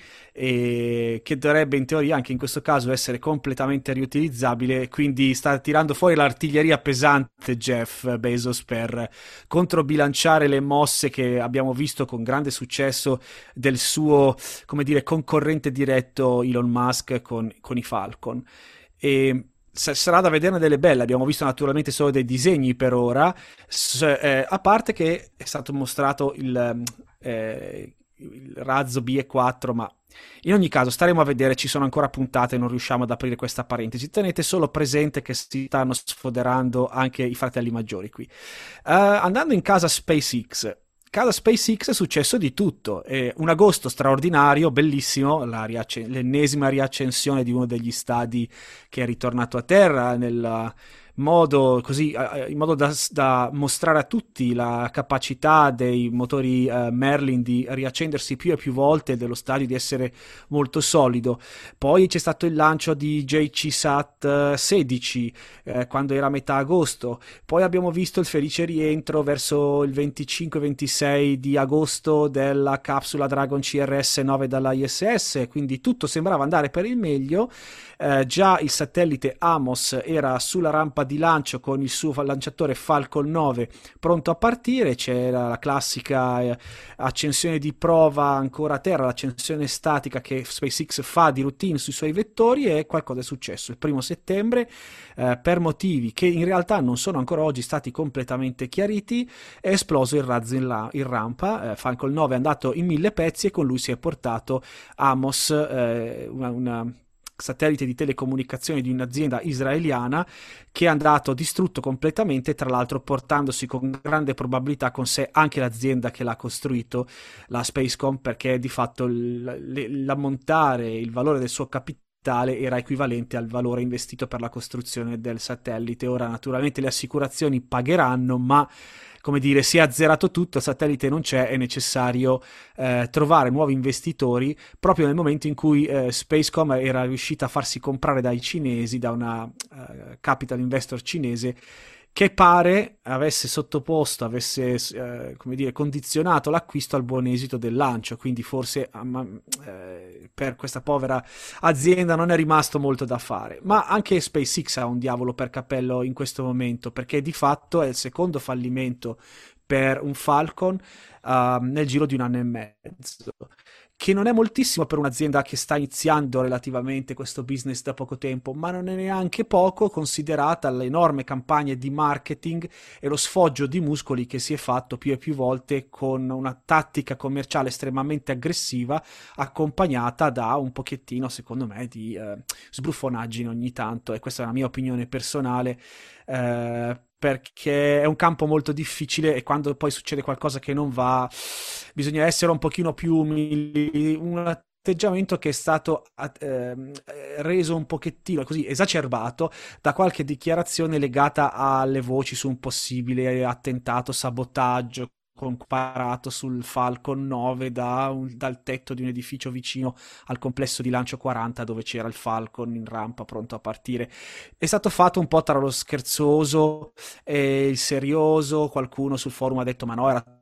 e che dovrebbe in teoria anche in questo caso essere completamente riutilizzabile, quindi sta tirando fuori l'artiglieria pesante Jeff Bezos per controbilanciare le mosse che abbiamo visto con grande successo del suo, come dire, concorrente diretto Elon Musk con, con i Falcon. E sarà da vederne delle belle, abbiamo visto naturalmente solo dei disegni per ora, S- eh, a parte che è stato mostrato il, eh, il razzo B E quattro, ma in ogni caso staremo a vedere, ci sono ancora puntate, non riusciamo ad aprire questa parentesi. Tenete solo presente che si stanno sfoderando anche i fratelli maggiori qui. Uh, andando in casa SpaceX, Casa SpaceX è successo di tutto, eh, un agosto straordinario, bellissimo, la riac- l'ennesima riaccensione di uno degli stadi che è ritornato a terra nel modo così, eh, in modo da, da mostrare a tutti la capacità dei motori eh, Merlin di riaccendersi più e più volte, dello stadio di essere molto solido. Poi c'è stato il lancio di J C Sat sedici eh, quando era a metà agosto, poi abbiamo visto il felice rientro verso il venticinque ventisei di agosto della capsula Dragon C R S nove dalla I S S, quindi tutto sembrava andare per il meglio. Eh, già il satellite Amos era sulla rampa di lancio con il suo lanciatore Falcon nove pronto a partire, c'era la classica eh, accensione di prova ancora a terra, l'accensione statica che SpaceX fa di routine sui suoi vettori, e qualcosa è successo il primo settembre eh, per motivi che in realtà non sono ancora oggi stati completamente chiariti. È esploso il razzo in, la, in rampa, eh, Falcon nove è andato in mille pezzi e con lui si è portato Amos, eh, una, una satellite di telecomunicazione di un'azienda israeliana, che è andato distrutto completamente, tra l'altro portandosi con grande probabilità con sé anche l'azienda che l'ha costruito, la Spacecom, perché di fatto l'ammontare, il valore del suo capitale era equivalente al valore investito per la costruzione del satellite. Ora naturalmente le assicurazioni pagheranno, ma come dire, si è azzerato tutto, il satellite non c'è, è necessario eh, trovare nuovi investitori proprio nel momento in cui eh, Spacecom era riuscita a farsi comprare dai cinesi, da una uh, capital investor cinese, che pare avesse sottoposto, avesse eh, come dire, condizionato l'acquisto al buon esito del lancio, quindi forse eh, per questa povera azienda non è rimasto molto da fare. Ma anche SpaceX ha un diavolo per capello in questo momento, perché di fatto è il secondo fallimento per un Falcon uh, nel giro di un anno e mezzo, che non è moltissimo per un'azienda che sta iniziando relativamente questo business da poco tempo, ma non è neanche poco considerata l'enorme campagna di marketing e lo sfoggio di muscoli che si è fatto più e più volte con una tattica commerciale estremamente aggressiva, accompagnata da un pochettino, secondo me, di eh, sbruffonaggine ogni tanto, e questa è la mia opinione personale, eh, perché è un campo molto difficile e quando poi succede qualcosa che non va bisogna essere un pochino più umili, un atteggiamento che è stato eh, reso un pochettino così esacerbato da qualche dichiarazione legata alle voci su un possibile attentato, sabotaggio comparato sul Falcon nove da un, dal tetto di un edificio vicino al complesso di lancio quaranta dove c'era il Falcon in rampa pronto a partire. È stato fatto un po' tra lo scherzoso e il serioso, qualcuno sul forum ha detto ma no, era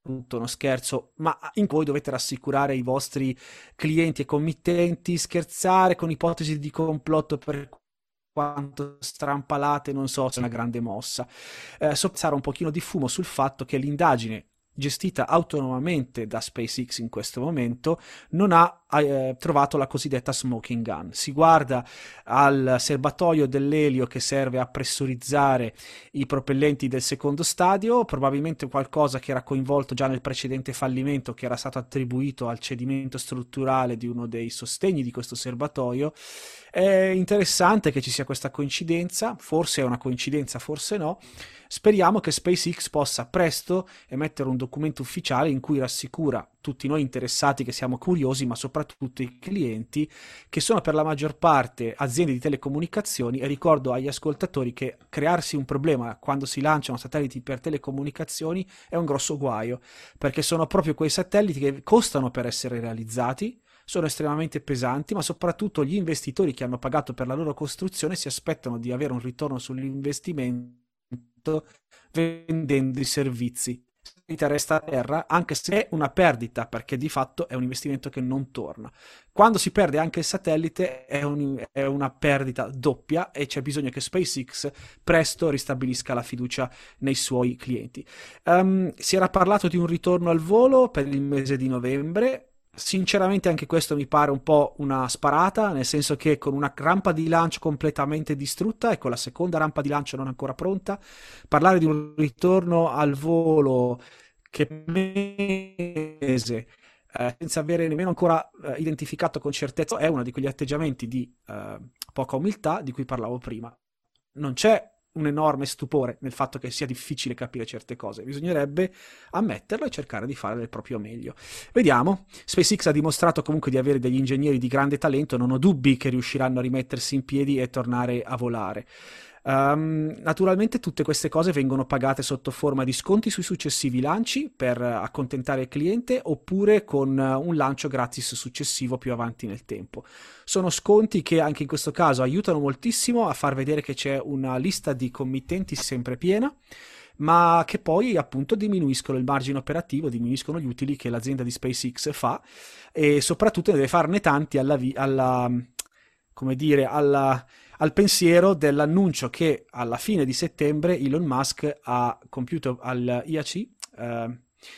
tutto uno scherzo, ma in cui voi dovete rassicurare i vostri clienti e committenti, scherzare con ipotesi di complotto per quanto strampalate, non so se è una grande mossa, eh, soppesare un pochino di fumo sul fatto che l'indagine gestita autonomamente da SpaceX in questo momento non ha eh, trovato la cosiddetta smoking gun. Si guarda al serbatoio dell'elio che serve a pressurizzare i propellenti del secondo stadio, probabilmente qualcosa che era coinvolto già nel precedente fallimento, che era stato attribuito al cedimento strutturale di uno dei sostegni di questo serbatoio. È interessante che ci sia questa coincidenza, forse è una coincidenza, forse no. Speriamo che SpaceX possa presto emettere un documento ufficiale in cui rassicura tutti noi interessati che siamo curiosi, ma soprattutto i clienti, che sono per la maggior parte aziende di telecomunicazioni, e ricordo agli ascoltatori che crearsi un problema quando si lanciano satelliti per telecomunicazioni è un grosso guaio, perché sono proprio quei satelliti che costano per essere realizzati, sono estremamente pesanti, ma soprattutto gli investitori che hanno pagato per la loro costruzione si aspettano di avere un ritorno sull'investimento vendendo i servizi. Resta a terra, anche se è una perdita, perché di fatto è un investimento che non torna. Quando si perde anche il satellite è, un, è una perdita doppia, e c'è bisogno che SpaceX presto ristabilisca la fiducia nei suoi clienti. Um, si era parlato di un ritorno al volo per il mese di novembre. Sinceramente anche questo mi pare un po' una sparata, nel senso che con una rampa di lancio completamente distrutta e con la seconda rampa di lancio non ancora pronta, parlare di un ritorno al volo che mese eh, senza avere nemmeno ancora eh, identificato con certezza è uno di quegli atteggiamenti di eh, poca umiltà di cui parlavo prima. Non c'è un enorme stupore nel fatto che sia difficile capire certe cose, bisognerebbe ammetterlo e cercare di fare del proprio meglio. Vediamo. SpaceX ha dimostrato comunque di avere degli ingegneri di grande talento, non ho dubbi che riusciranno a rimettersi in piedi e tornare a volare. Um, naturalmente tutte queste cose vengono pagate sotto forma di sconti sui successivi lanci per accontentare il cliente, oppure con un lancio gratis successivo più avanti nel tempo. Sono sconti che anche in questo caso aiutano moltissimo a far vedere che c'è una lista di committenti sempre piena, ma che poi appunto diminuiscono il margine operativo, diminuiscono gli utili che l'azienda di SpaceX fa, e soprattutto ne deve farne tanti alla, vi- alla come dire, alla al pensiero dell'annuncio che alla fine di settembre Elon Musk ha compiuto al I A C eh,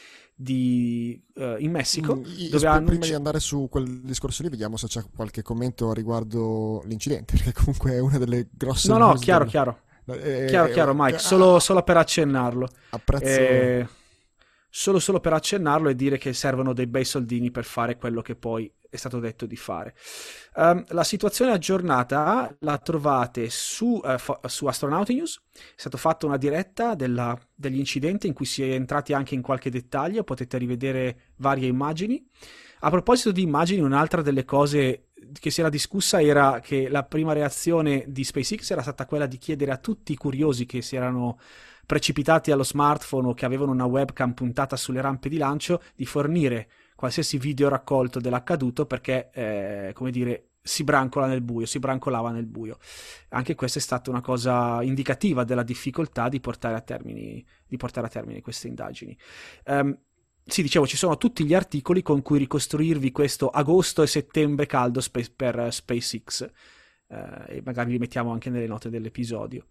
di, eh, in Messico. Mm, io, dove sp- annunci- prima di andare su quel discorso lì, vediamo se c'è qualche commento riguardo l'incidente, perché comunque è una delle grosse... No, no, news chiaro, del- chiaro. Eh, Chiaro, chiaro, Mike, solo, solo per accennarlo. Apprezzo... Eh, solo, solo per accennarlo e dire che servono dei bei soldini per fare quello che poi è stato detto di fare. Um, la situazione aggiornata la trovate su, uh, fo- su Astronauti News. È stata fatta una diretta della, degli incidenti in cui si è entrati anche in qualche dettaglio, potete rivedere varie immagini. A proposito di immagini, un'altra delle cose che si era discussa era che la prima reazione di SpaceX era stata quella di chiedere a tutti i curiosi che si erano precipitati allo smartphone o che avevano una webcam puntata sulle rampe di lancio di fornire qualsiasi video raccolto dell'accaduto, perché eh, come dire, si brancola nel buio, si brancolava nel buio. Anche questa è stata una cosa indicativa della difficoltà di portare a termine, di portare a termine queste indagini. Um, sì, dicevo, ci sono tutti gli articoli con cui ricostruirvi questo agosto e settembre caldo spe- per SpaceX, uh, e magari li mettiamo anche nelle note dell'episodio.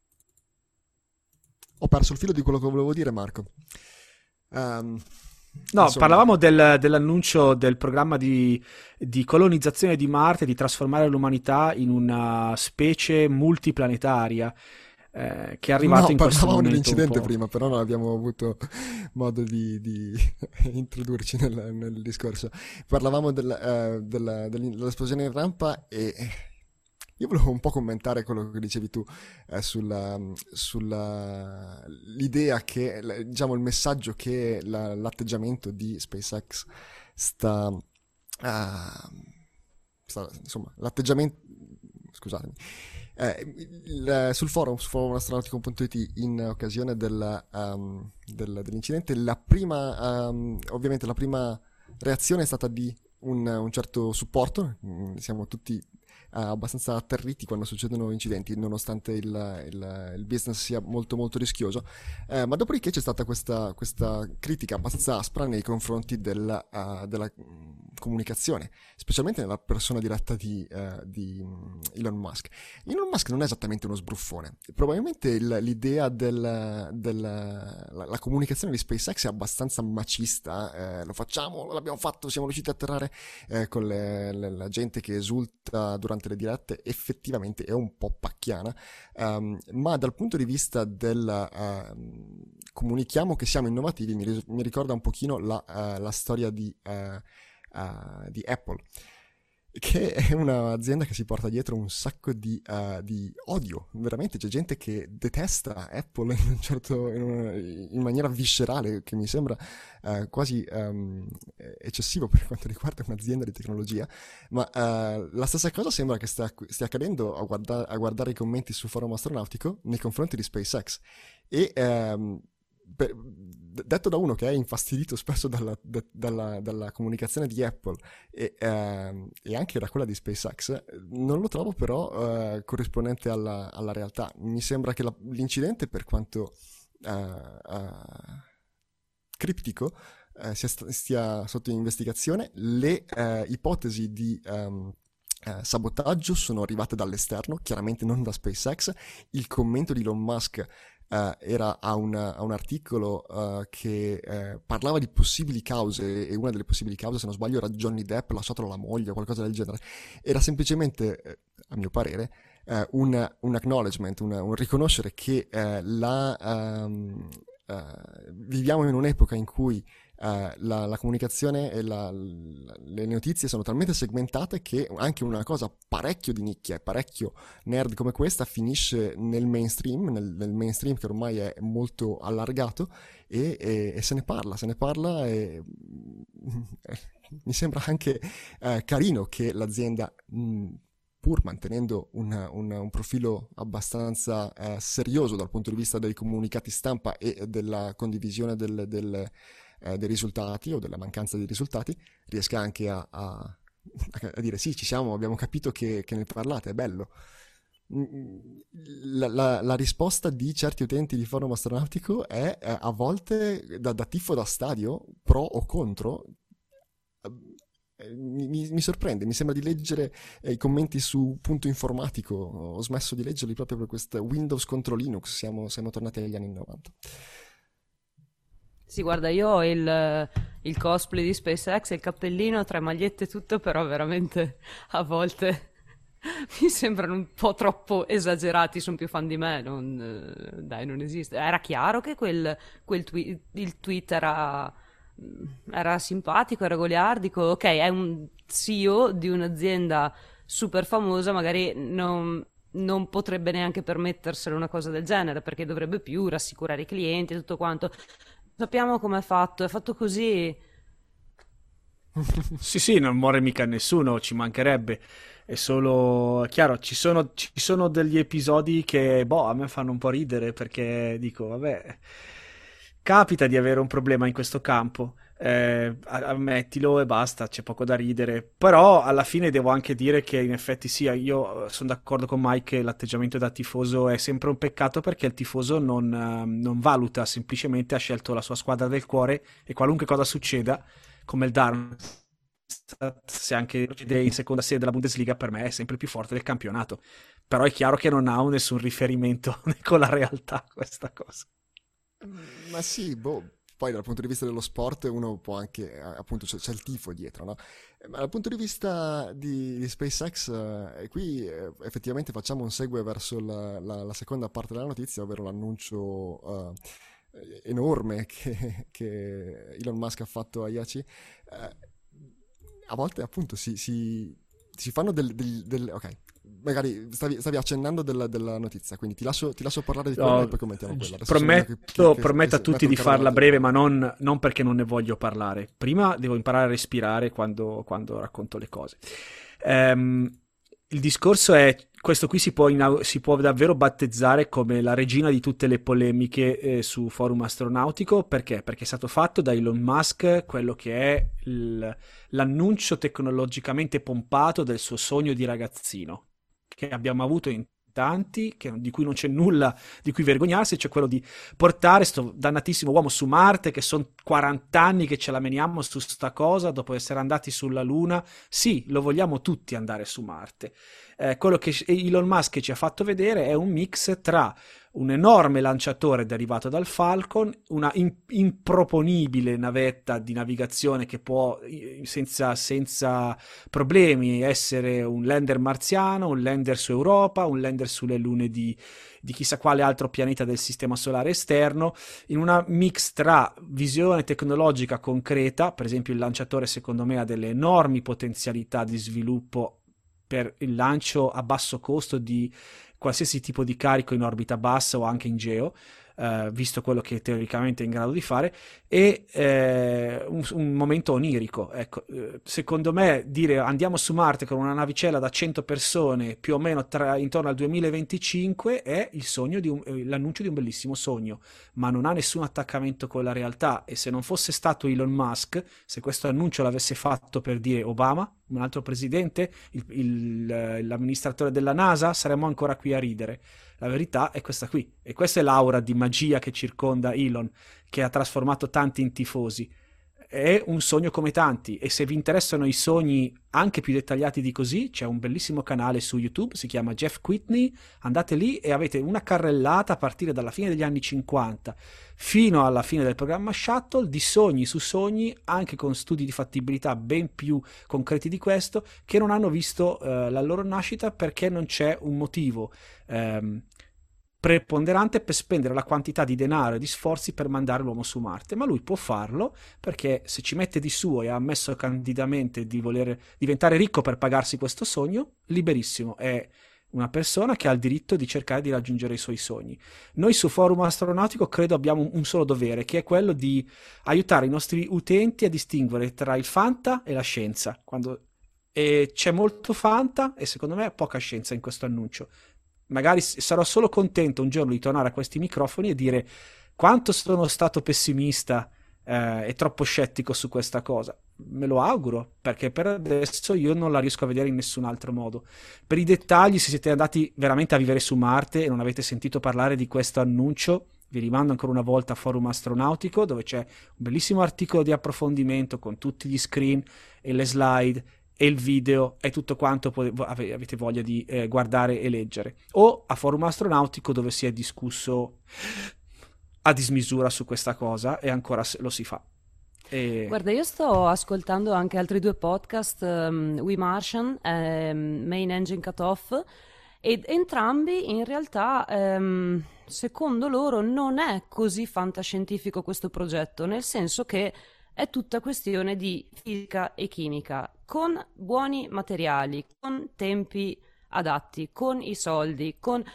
Ho perso il filo di quello che volevo dire, Marco. Um, No, insomma... parlavamo del, dell'annuncio del programma di, di colonizzazione di Marte, di trasformare l'umanità in una specie multiplanetaria, eh, che è arrivato no, in questo parlavamo momento dell'incidente un po'. prima, però non abbiamo avuto modo di, di introdurci nel, nel discorso. Parlavamo del, uh, della, dell'esplosione in rampa e... Io volevo un po' commentare quello che dicevi tu eh, sulla, sulla l'idea che, diciamo, il messaggio che la, l'atteggiamento di SpaceX sta, uh, sta insomma, l'atteggiamento, scusatemi, eh, il, sul forum, su forum astronautico punto it in occasione del, um, del, dell'incidente, la prima, um, ovviamente la prima reazione è stata di un, un certo supporto, siamo tutti abbastanza atterriti quando succedono incidenti, nonostante il, il, il business sia molto molto rischioso. Eh, ma dopodiché c'è stata questa, questa critica abbastanza aspra nei confronti della, uh, della comunicazione, specialmente nella persona diretta di, uh, di Elon Musk. Elon Musk non è esattamente uno sbruffone. Probabilmente il, l'idea del, del la, la comunicazione di SpaceX è abbastanza macista, eh, lo facciamo, l'abbiamo fatto, siamo riusciti a atterrare, eh, con le, le, la gente che esulta durante le dirette, effettivamente è un po' pacchiana, um, ma dal punto di vista del uh, comunichiamo che siamo innovativi, mi, mi ricorda un pochino la, uh, la storia di, uh, uh, di Apple, che è un'azienda che si porta dietro un sacco di, uh, di odio. Veramente c'è gente che detesta Apple in un certo in, una, in maniera viscerale, che mi sembra uh, quasi um, eccessivo per quanto riguarda un'azienda di tecnologia. Ma uh, la stessa cosa sembra che stia, stia accadendo a, guarda, a guardare i commenti sul forum astronautico nei confronti di SpaceX. E um, per, detto da uno che è infastidito spesso dalla, da, dalla, dalla comunicazione di Apple e, ehm, e anche da quella di SpaceX, non lo trovo però eh, corrispondente alla, alla realtà. Mi sembra che la, l'incidente, per quanto eh, eh, criptico, eh, sia, stia sotto investigazione. Le eh, ipotesi di um, eh, sabotaggio sono arrivate dall'esterno, chiaramente non da SpaceX. Il commento di Elon Musk Uh, era a, una, a un articolo uh, che uh, parlava di possibili cause, e una delle possibili cause, se non sbaglio, era Johnny Depp lasciatelo alla moglie o qualcosa del genere. Era semplicemente, uh, a mio parere, uh, un, un acknowledgement, un, un riconoscere che uh, la, um, uh, viviamo in un'epoca in cui Uh, la, la comunicazione e la, la, le notizie sono talmente segmentate che anche una cosa parecchio di nicchia e parecchio nerd come questa finisce nel mainstream, nel, nel mainstream che ormai è molto allargato, e, e, e se ne parla, se ne parla e mi sembra anche uh, carino che l'azienda, mh, pur mantenendo una, una, un profilo abbastanza uh, serioso dal punto di vista dei comunicati stampa e della condivisione del, del dei risultati o della mancanza di risultati, riesca anche a, a, a dire sì, ci siamo, abbiamo capito che, che ne parlate, è bello. La, la, la risposta di certi utenti di forum astronautico è eh, a volte da, da tifo da stadio, pro o contro. Mi, mi, mi sorprende, mi sembra di leggere eh, i commenti su Punto Informatico. Ho smesso di leggerli proprio per questo Windows contro Linux, siamo, siamo tornati agli anni novanta. Sì, guarda, io ho il, il cosplay di SpaceX, il cappellino, tre magliette e tutto, però veramente a volte mi sembrano un po' troppo esagerati, sono più fan di me, non, dai, non esiste. Era chiaro che quel, quel tweet, il tweet era, era simpatico, era goliardico, ok, è un C E O di un'azienda super famosa, magari non... non potrebbe neanche permetterselo una cosa del genere, perché dovrebbe più rassicurare i clienti e tutto quanto. Sappiamo com'è fatto, è fatto così. Sì, sì, non muore mica nessuno, ci mancherebbe. È solo, chiaro, ci sono, ci sono degli episodi che, boh, a me fanno un po' ridere, perché dico, vabbè, capita di avere un problema in questo campo. Eh, ammettilo e basta, c'è poco da ridere, però alla fine devo anche dire che in effetti sì, io sono d'accordo con Mike che l'atteggiamento da tifoso è sempre un peccato, perché il tifoso non, non valuta, semplicemente ha scelto la sua squadra del cuore e qualunque cosa succeda, come il Darmstadt, se anche in seconda serie della Bundesliga, per me è sempre più forte del campionato, però è chiaro che non ha nessun riferimento con la realtà questa cosa. Ma sì, boh, poi dal punto di vista dello sport uno può anche, appunto c'è, c'è il tifo dietro, no? Ma dal punto di vista di, di SpaceX, eh, qui eh, effettivamente facciamo un segue verso la, la, la seconda parte della notizia, ovvero l'annuncio eh, enorme che, che Elon Musk ha fatto a I A C. Eh, a volte appunto si, si, si fanno del, del, del... ok, magari stavi, stavi accennando della, della notizia, quindi ti lascio, ti lascio parlare di quella, no, e poi commentiamo quella. Adesso prometto, che, che, prometto che, a tutti di farla breve, ma non, non perché non ne voglio parlare. Prima devo imparare a respirare quando, quando racconto le cose. Ehm, il discorso è, questo qui si può, inau- si può davvero battezzare come la regina di tutte le polemiche eh, su forum astronautico. Perché? Perché è stato fatto da Elon Musk quello che è il- l'annuncio tecnologicamente pompato del suo sogno di ragazzino, che abbiamo avuto in tanti, che- di cui non c'è nulla di cui vergognarsi, cioè quello di portare sto dannatissimo uomo su Marte, che sono quaranta anni che ce la meniamo su sta cosa dopo essere andati sulla Luna. Sì, lo vogliamo tutti andare su Marte. Eh, quello che Elon Musk ci ha fatto vedere è un mix tra un enorme lanciatore derivato dal Falcon, una in- improponibile navetta di navigazione che può eh, senza, senza problemi essere un lander marziano, un lander su Europa, un lander sulle lune di, di chissà quale altro pianeta del sistema solare esterno, in una mix tra visione tecnologica concreta. Per esempio il lanciatore secondo me ha delle enormi potenzialità di sviluppo per il lancio a basso costo di qualsiasi tipo di carico in orbita bassa o anche in geo, eh, visto quello che teoricamente è in grado di fare, e eh, un, un momento onirico. Ecco, eh, secondo me dire andiamo su Marte con una navicella da cento persone più o meno tra, intorno al duemilaventicinque è il sogno di un, eh, l'annuncio di un bellissimo sogno, ma non ha nessun attaccamento con la realtà. E se non fosse stato Elon Musk, se questo annuncio l'avesse fatto per dire Obama, un altro presidente, il, il, l'amministratore della NASA, saremmo ancora qui a ridere. La verità è questa qui, e questa è l'aura di magia che circonda Elon, che ha trasformato tanti in tifosi. È un sogno come tanti, e se vi interessano i sogni anche più dettagliati di così, c'è un bellissimo canale su YouTube, si chiama Jeff Whitney, andate lì e avete una carrellata a partire dalla fine degli anni cinquanta fino alla fine del programma Shuttle di sogni su sogni, anche con studi di fattibilità ben più concreti di questo, che non hanno visto eh, la loro nascita, perché non c'è un motivo ehm, preponderante per spendere la quantità di denaro e di sforzi per mandare l'uomo su Marte. Ma lui può farlo perché se ci mette di suo e ha ammesso candidamente di voler diventare ricco per pagarsi questo sogno, liberissimo, è una persona che ha il diritto di cercare di raggiungere i suoi sogni. Noi su Forum Astronautico credo abbiamo un solo dovere, che è quello di aiutare i nostri utenti a distinguere tra il fanta e la scienza, quando e c'è molto fanta e secondo me poca scienza in questo annuncio. Magari sarò solo contento un giorno di tornare a questi microfoni e dire quanto sono stato pessimista eh, e troppo scettico su questa cosa. Me lo auguro, perché per adesso io non la riesco a vedere in nessun altro modo. Per i dettagli, se siete andati veramente a vivere su Marte e non avete sentito parlare di questo annuncio, vi rimando ancora una volta a Forum Astronautico, dove c'è un bellissimo articolo di approfondimento con tutti gli screen e le slide e il video e tutto quanto avete voglia di eh, guardare e leggere, o a Forum Astronautico, dove si è discusso a dismisura su questa cosa e ancora lo si fa. E... Guarda, io sto ascoltando anche altri due podcast, um, We Martian e um, Main Engine Cutoff, ed entrambi in realtà um, secondo loro non è così fantascientifico questo progetto, nel senso che è tutta questione di fisica e chimica, con buoni materiali, con tempi adatti, con i soldi, con...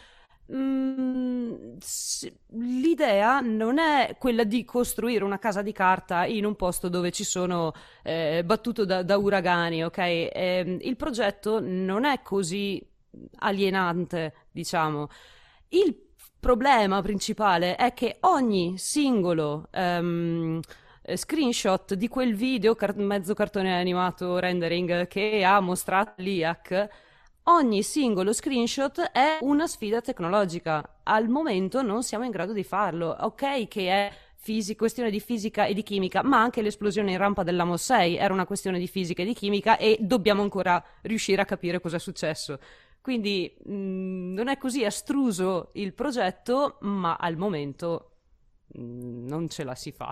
Mm, l'idea non è quella di costruire una casa di carta in un posto dove ci sono eh, battuto da, da uragani, ok? Eh, il progetto non è così alienante, diciamo. Il problema principale è che ogni singolo... Um, screenshot di quel video car- mezzo cartone animato rendering che ha mostrato l'I A C, ogni singolo screenshot è una sfida tecnologica. Al momento non siamo in grado di farlo. Ok che è fisi- questione di fisica e di chimica, ma anche l'esplosione in rampa dell'Amos sei era una questione di fisica e di chimica, e dobbiamo ancora riuscire a capire cosa è successo. Quindi mh, non è così astruso il progetto, ma al momento mh, non ce la si fa.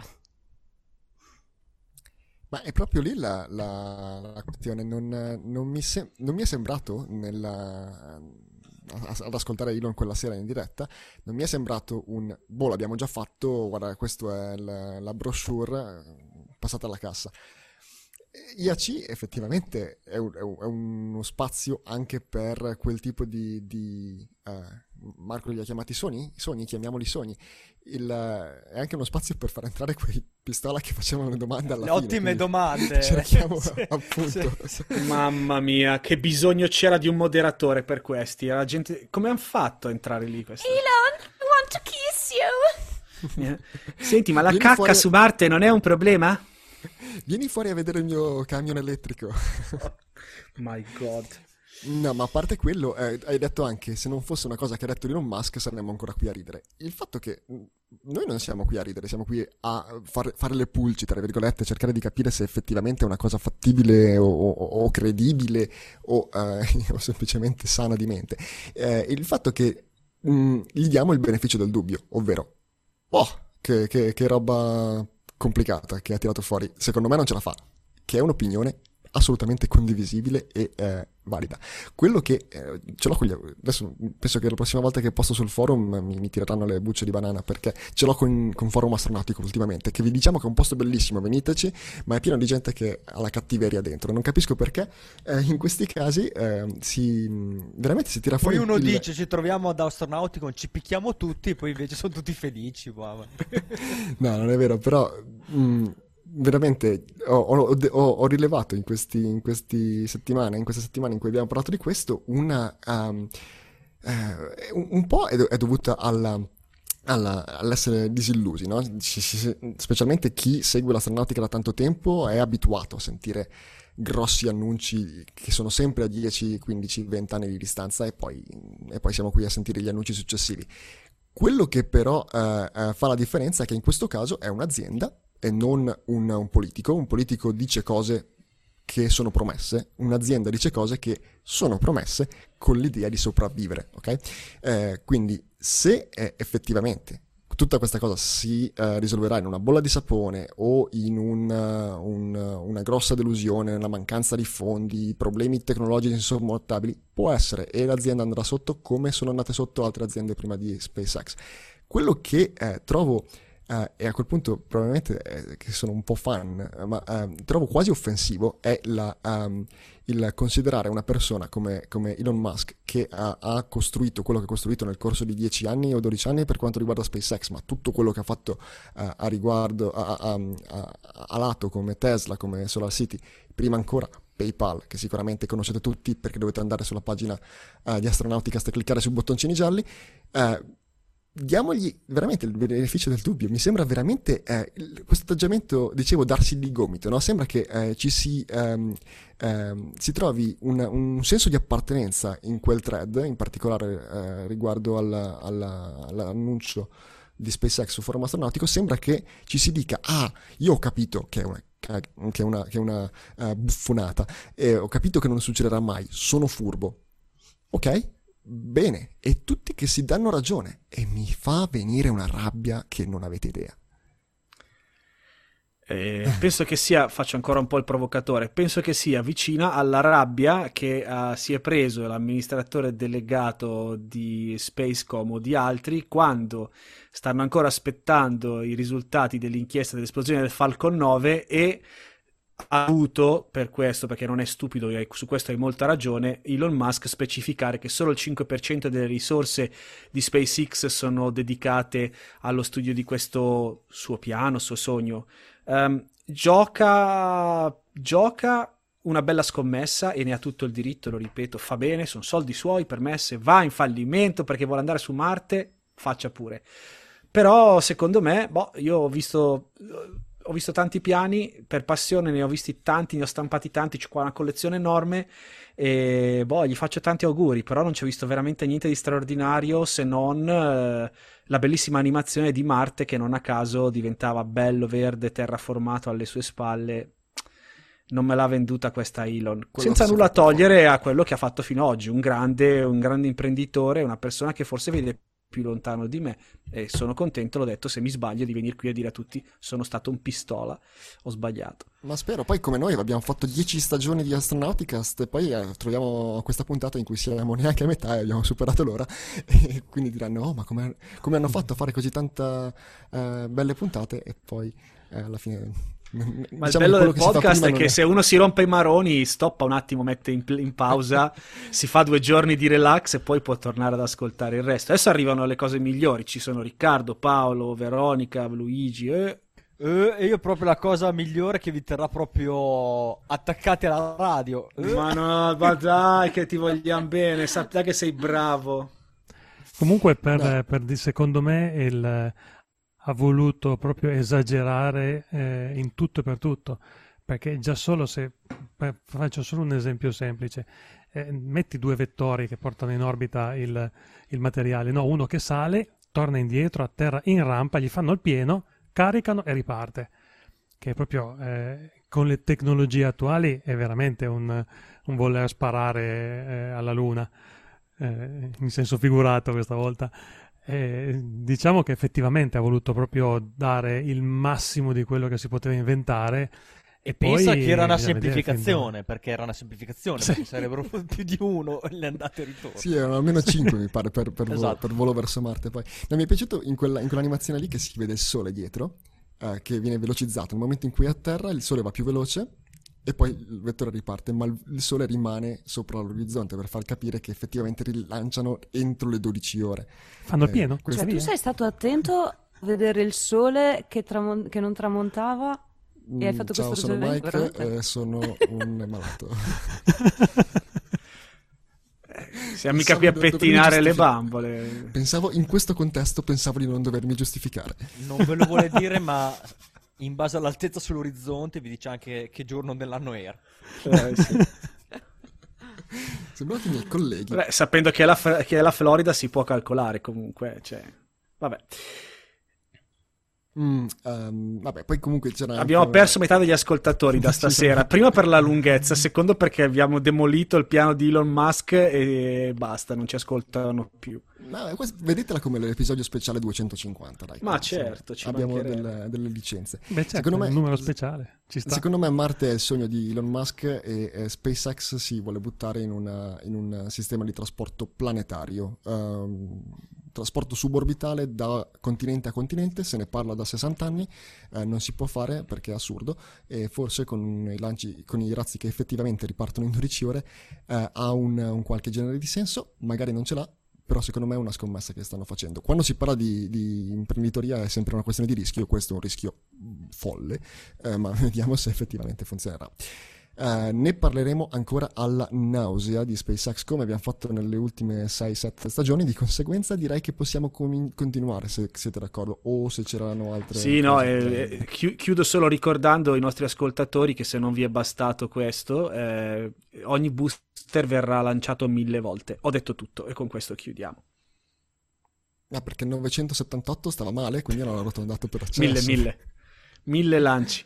Ma è proprio lì la, la, la questione, non, non, mi se- non mi è sembrato nella, ad ascoltare Elon quella sera in diretta, non mi è sembrato un, boh, l'abbiamo già fatto, guarda, questo è la, la brochure, passata alla cassa. I A C effettivamente è, un, è uno spazio anche per quel tipo di, di, uh, Marco li ha chiamati sogni, sogni, chiamiamoli sogni. Il, è anche uno spazio per far entrare quei pistola che facevano le domande alla Le fine. ottime quindi domande. cerchiamo Sì, appunto. sì. Mamma mia, che bisogno c'era di un moderatore per questi. La gente... Come hanno fatto a entrare lì? Questa? Elon, I want to kiss you. Eh. Senti, ma la Vieni cacca fuori- su Marte non è un problema? Vieni fuori a vedere il mio camion elettrico. My God. No, ma a parte quello, eh, hai detto anche, se non fosse una cosa che ha detto Elon Musk saremmo ancora qui a ridere. Il fatto che mh, noi non siamo qui a ridere, siamo qui a far- fare le pulci, tra virgolette, cercare di capire se effettivamente è una cosa fattibile o, o- o credibile o, eh, o semplicemente sana di mente. Eh, il fatto che mh, gli diamo il beneficio del dubbio, ovvero, oh, che, che- che roba complicata che ha tirato fuori, secondo me non ce la fa, che è un'opinione assolutamente condivisibile e eh, valida. Quello che eh, ce l'ho con gli, adesso penso che la prossima volta che posto sul forum mi, mi tireranno le bucce di banana, perché ce l'ho con, con Forum Astronautico ultimamente, che vi diciamo che è un posto bellissimo, veniteci, ma è pieno di gente che ha la cattiveria dentro. Non capisco perché eh, in questi casi eh, si veramente si tira Poi fuori uno il- dice ci troviamo ad Astronautico, ci picchiamo tutti, poi invece sono tutti felici. Wow. No, non è vero, però mh, veramente ho, ho- ho- ho rilevato in questi, in questi settimane, in queste settimane in cui abbiamo parlato di questo, una um, eh, un, un po' è, do- è dovuta alla, alla- all'essere disillusi, no? Ci- ci- specialmente chi segue l'astronautica da tanto tempo è abituato a sentire grossi annunci che sono sempre a dieci, quindici, venti anni di distanza e poi, e poi siamo qui a sentire gli annunci successivi. Quello che però eh, eh, fa la differenza è che in questo caso è un'azienda e non un, un politico. Un politico dice cose che sono promesse, un'azienda dice cose che sono promesse con l'idea di sopravvivere, ok? Eh, quindi se eh, effettivamente tutta questa cosa si eh, risolverà in una bolla di sapone o in un, uh, un, uh, una grossa delusione, una mancanza di fondi, problemi tecnologici insormontabili, può essere, e l'azienda andrà sotto come sono andate sotto altre aziende prima di SpaceX. Quello che eh, trovo, eh, e a quel punto probabilmente eh, che sono un po' fan, eh, ma eh, trovo quasi offensivo, è la, um, il considerare una persona come, come Elon Musk, che ha, ha costruito quello che ha costruito nel corso di dieci anni o dodici anni per quanto riguarda SpaceX, ma tutto quello che ha fatto uh, a riguardo, a, a, a, a lato, come Tesla, come SolarCity, prima ancora PayPal, che sicuramente conoscete tutti perché dovete andare sulla pagina uh, di Astronauticast e cliccare sui bottoncini gialli. Uh, diamogli veramente il beneficio del dubbio. Mi sembra veramente eh, il- questo atteggiamento, dicevo, darsi di gomito, no? Sembra che eh, ci si, ehm, ehm, si trovi un, un senso di appartenenza in quel thread, in particolare eh, riguardo alla- alla- all'annuncio di SpaceX su forum astronautico. Sembra che ci si dica: ah, io ho capito che è una che è una, che è una eh, buffonata, e ho capito che non succederà mai, sono furbo, ok? Bene, e tutti che si danno ragione, e mi fa venire una rabbia che non avete idea. Eh, penso che sia, faccio ancora un po' il provocatore, penso che sia vicina alla rabbia che eh, si è preso l'amministratore delegato di Spacecom o di altri quando stanno ancora aspettando i risultati dell'inchiesta dell'esplosione del Falcon nove e ha avuto, per questo, perché non è stupido e su questo hai molta ragione, Elon Musk specificare che solo il cinque per cento delle risorse di SpaceX sono dedicate allo studio di questo suo piano, suo sogno. Um, gioca gioca una bella scommessa e ne ha tutto il diritto, lo ripeto, fa bene, sono soldi suoi, permesse, va in fallimento perché vuole andare su Marte, faccia pure. Però secondo me, boh, io ho visto ho visto tanti piani, per passione ne ho visti tanti, ne ho stampati tanti, c'è qua una collezione enorme e boh, gli faccio tanti auguri, però non ci ho visto veramente niente di straordinario se non eh, la bellissima animazione di Marte che non a caso diventava bello, verde, terraformato alle sue spalle. Non me l'ha venduta questa Elon, Quello senza sì, nulla quello. togliere a quello che ha fatto fino ad oggi, un grande, un grande imprenditore, una persona che forse vede più lontano di me e sono contento, l'ho detto, se mi sbaglio di venire qui a dire a tutti sono stato un pistola, ho sbagliato. Ma spero, poi come noi abbiamo fatto dieci stagioni di Astronauticast e poi eh, troviamo questa puntata in cui siamo neanche a metà e abbiamo superato l'ora e quindi diranno: oh, ma come, come hanno fatto a fare così tante eh, belle puntate, e poi eh, alla fine Ma Diciamo il che bello quello del che si fa podcast prima è non che è- se uno si rompe i maroni, stoppa un attimo, mette in, in pausa, si fa due giorni di relax e poi può tornare ad ascoltare il resto. Adesso arrivano le cose migliori, ci sono Riccardo, Paolo, Veronica, Luigi. Eh. Eh, e io proprio la cosa migliore che vi terrà proprio attaccati alla radio. Eh. Ma no, ma dai che ti vogliamo bene, sappi che sei bravo. Comunque, per, No. per di- secondo me, il, ha voluto proprio esagerare eh, in tutto e per tutto, perché già solo se, per- faccio solo un esempio semplice, eh, metti due vettori che portano in orbita il, il materiale, no, uno che sale, torna indietro, atterra in rampa, gli fanno il pieno, caricano e riparte, che è proprio eh, con le tecnologie attuali è veramente un, un voler sparare eh, alla luna, eh, in senso figurato questa volta. Eh, diciamo che effettivamente ha voluto proprio dare il massimo di quello che si poteva inventare. E pensa poi che era una bisogna vedere fin semplificazione, perché era una semplificazione, Sì. perché sarebbero più di uno le andate e ritorno. Sì, erano almeno cinque mi pare per, per, volo, Esatto. per volo verso Marte. Poi no, mi è piaciuto in, quella, in quell'animazione lì che si vede il sole dietro, eh, che viene velocizzato. Nel momento in cui atterra il sole va più veloce e poi il vettore riparte, ma il, il sole rimane sopra l'orizzonte per far capire che effettivamente rilanciano entro le dodici ore. fanno il Eh, pieno. questo- Cioè, via. tu sei stato attento a vedere il sole che, tramon- che non tramontava e hai Mm, fatto Ciao, questo sono ragionamento? Mike, Veramente? eh, sono un malato. Siamo mica qui a Pensavo di dovermi pettinare le giustificare. bambole. Pensavo, in questo contesto, pensavo di non dovermi giustificare. Non ve lo vuole dire, ma in base all'altezza sull'orizzonte vi dice anche che giorno dell'anno era. Eh, sì. Sembrano i miei colleghi. Beh, sapendo che è, la, F- che è la Florida si può calcolare comunque, cioè, vabbè. Mm, ehm, vabbè, poi comunque c'era Abbiamo anche- perso metà degli ascoltatori da Ci stasera, sono- prima per la lunghezza, secondo perché abbiamo demolito il piano di Elon Musk e basta, non ci ascoltano più. No, questo- vedetela come l'episodio speciale duecentocinquanta, dai. Ma Insomma, certo, ci abbiamo mancherebbe. delle, delle licenze. Beh, certo, Secondo è me- un numero speciale. Ci sta. Secondo me Marte è il sogno di Elon Musk e, e SpaceX si vuole buttare in, una- in un sistema di trasporto planetario, ehm, trasporto suborbitale da continente a continente. Se ne parla da sessanta anni, eh, non si può fare perché è assurdo, e forse con i lanci, con i razzi che effettivamente ripartono in dodici ore eh, ha un, un qualche genere di senso. Magari non ce l'ha, però secondo me è una scommessa che stanno facendo. Quando si parla di, di imprenditoria è sempre una questione di rischio, questo è un rischio mh, folle, eh, ma vediamo se effettivamente funzionerà. Eh, ne parleremo ancora alla nausea di SpaceX, come abbiamo fatto nelle ultime sei sette stagioni. Di conseguenza direi che possiamo comin- continuare, se siete d'accordo, o se c'erano altre Sì, no, cose. eh, eh, chi- chiudo solo ricordando ai nostri ascoltatori che se non vi è bastato questo, eh, ogni booster verrà lanciato mille volte. Ho detto tutto e con questo chiudiamo. Ah, perché il novecentosettantotto stava male, quindi l'ho arrotondato per accesso. Mille, mille. Mille lanci.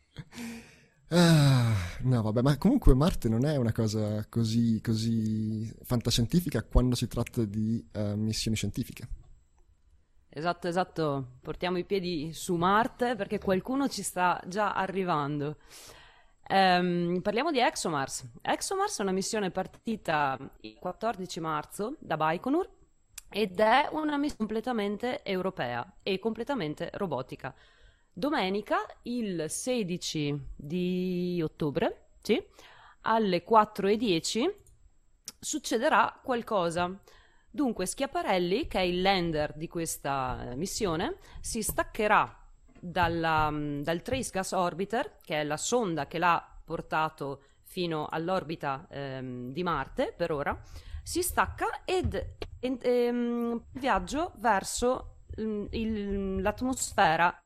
Ah, no, vabbè, ma comunque Marte non è una cosa così, così fantascientifica quando si tratta di eh, missioni scientifiche. Esatto, esatto. Portiamo i piedi su Marte perché qualcuno ci sta già arrivando. Ehm, parliamo di ExoMars. ExoMars è una missione partita il quattordici marzo da Baikonur ed è una missione completamente europea e completamente robotica. Domenica, il sedici di ottobre, sì, alle quattro e dieci succederà qualcosa. Dunque, Schiaparelli, che è il lander di questa eh, missione, si staccherà dalla, mh, dal Trace Gas Orbiter, che è la sonda che l'ha portato fino all'orbita ehm, di Marte per ora, si stacca ed e- ehm, viaggio verso mm, il- l'atmosfera.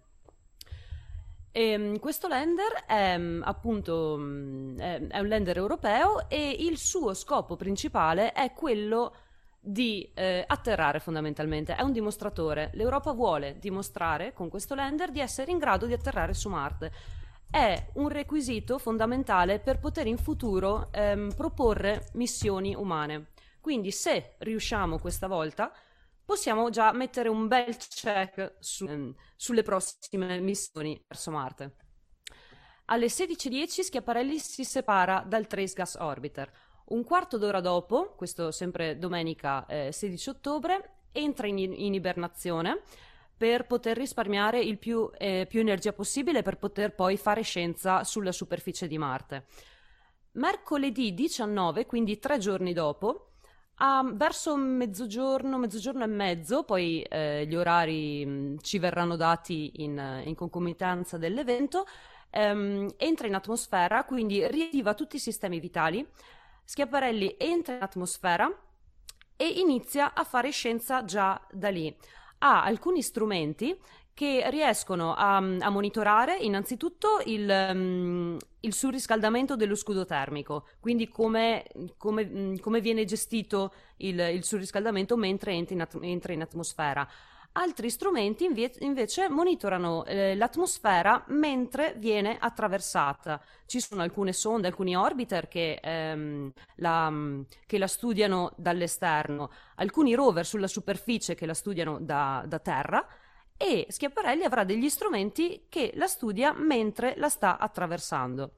Ehm, questo lander è mm, appunto mm, è, è un lander europeo e il suo scopo principale è quello di eh, atterrare fondamentalmente. È un dimostratore. L'Europa vuole dimostrare con questo lander di essere in grado di atterrare su Marte. È un requisito fondamentale per poter in futuro ehm, proporre missioni umane. Quindi se riusciamo questa volta possiamo già mettere un bel check su, ehm, sulle prossime missioni verso Marte. Alle sedici e dieci Schiaparelli si separa dal Trace Gas Orbiter. Un quarto d'ora dopo, questo sempre domenica eh, sedici ottobre, entra in, in ibernazione per poter risparmiare il più, eh, più energia possibile per poter poi fare scienza sulla superficie di Marte. Mercoledì diciannove, quindi tre giorni dopo, a, verso mezzogiorno, mezzogiorno e mezzo, poi eh, gli orari mh, ci verranno dati in, in concomitanza dell'evento, ehm, entra in atmosfera, quindi riattiva tutti i sistemi vitali. Schiaparelli entra in atmosfera e inizia a fare scienza già da lì. Ha alcuni strumenti che riescono a, a monitorare innanzitutto il, um, il surriscaldamento dello scudo termico, quindi come, come, come viene gestito il, il surriscaldamento mentre entra in, at- entra in atmosfera. Altri strumenti invie- invece monitorano eh, l'atmosfera mentre viene attraversata. Ci sono alcune sonde, alcuni orbiter che, ehm, la, che la studiano dall'esterno, alcuni rover sulla superficie che la studiano da, da terra, e Schiaparelli avrà degli strumenti che la studia mentre la sta attraversando.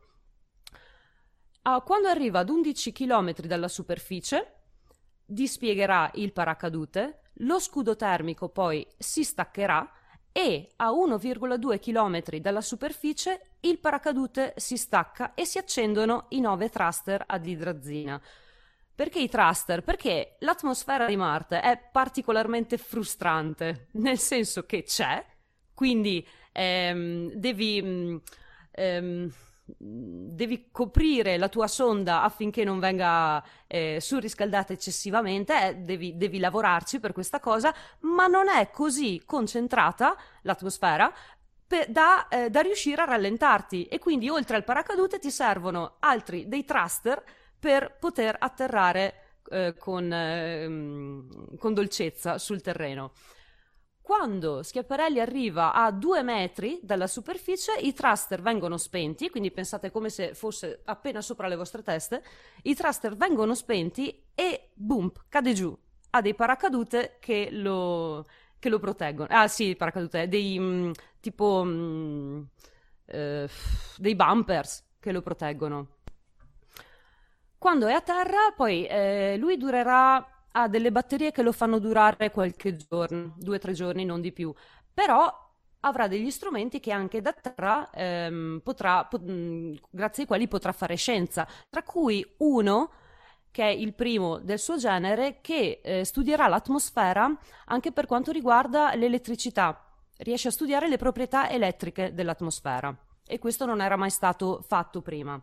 Uh, quando arriva ad undici chilometri dalla superficie, dispiegherà il paracadute, lo scudo termico poi si staccherà e a uno virgola due chilometri dalla superficie il paracadute si stacca e si accendono i nove thruster ad idrazina. Perché i thruster? Perché l'atmosfera di Marte è particolarmente frustrante, nel senso che c'è, quindi ehm, devi... mh, ehm, devi coprire la tua sonda affinché non venga eh, surriscaldata eccessivamente, eh, devi, devi lavorarci per questa cosa, ma non è così concentrata l'atmosfera per, da, eh, da riuscire a rallentarti, e quindi oltre al paracadute ti servono altri dei thruster per poter atterrare eh, con, eh, con dolcezza sul terreno. Quando Schiaparelli arriva a due metri dalla superficie, i thruster vengono spenti, quindi pensate come se fosse appena sopra le vostre teste, i thruster vengono spenti e boom, cade giù. Ha dei paracadute che lo, che lo proteggono. Ah sì, paracadute, dei mh, tipo mh, eh, dei bumpers che lo proteggono. Quando è a terra, poi eh, lui durerà... ha delle batterie che lo fanno durare qualche giorno, due o tre giorni, non di più, però avrà degli strumenti che anche da terra ehm, potrà, pot- mh, grazie ai quali potrà fare scienza, tra cui uno che è il primo del suo genere che eh, studierà l'atmosfera anche per quanto riguarda l'elettricità, riesce a studiare le proprietà elettriche dell'atmosfera, e questo non era mai stato fatto prima.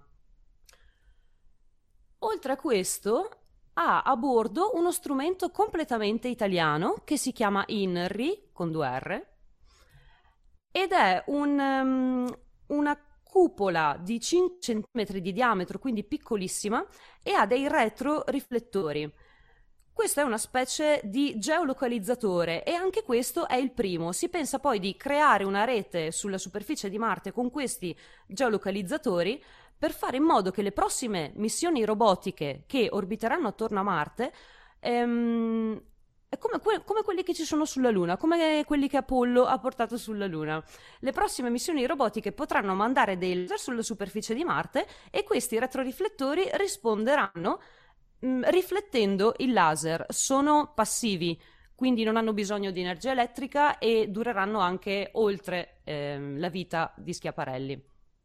Oltre a questo, ha a bordo uno strumento completamente italiano che si chiama I N R I con due R ed è un, um, una cupola di cinque centimetri di diametro, quindi piccolissima, e ha dei retroriflettori. Questo è una specie di geolocalizzatore e anche questo è il primo. Si pensa poi di creare una rete sulla superficie di Marte con questi geolocalizzatori per fare in modo che le prossime missioni robotiche che orbiteranno attorno a Marte ehm, è come, que- come quelli che ci sono sulla Luna, come quelli che Apollo ha portato sulla Luna. Le prossime missioni robotiche potranno mandare dei laser sulla superficie di Marte e questi retroriflettori risponderanno mh, riflettendo il laser. Sono passivi, quindi non hanno bisogno di energia elettrica e dureranno anche oltre ehm, la vita di Schiaparelli.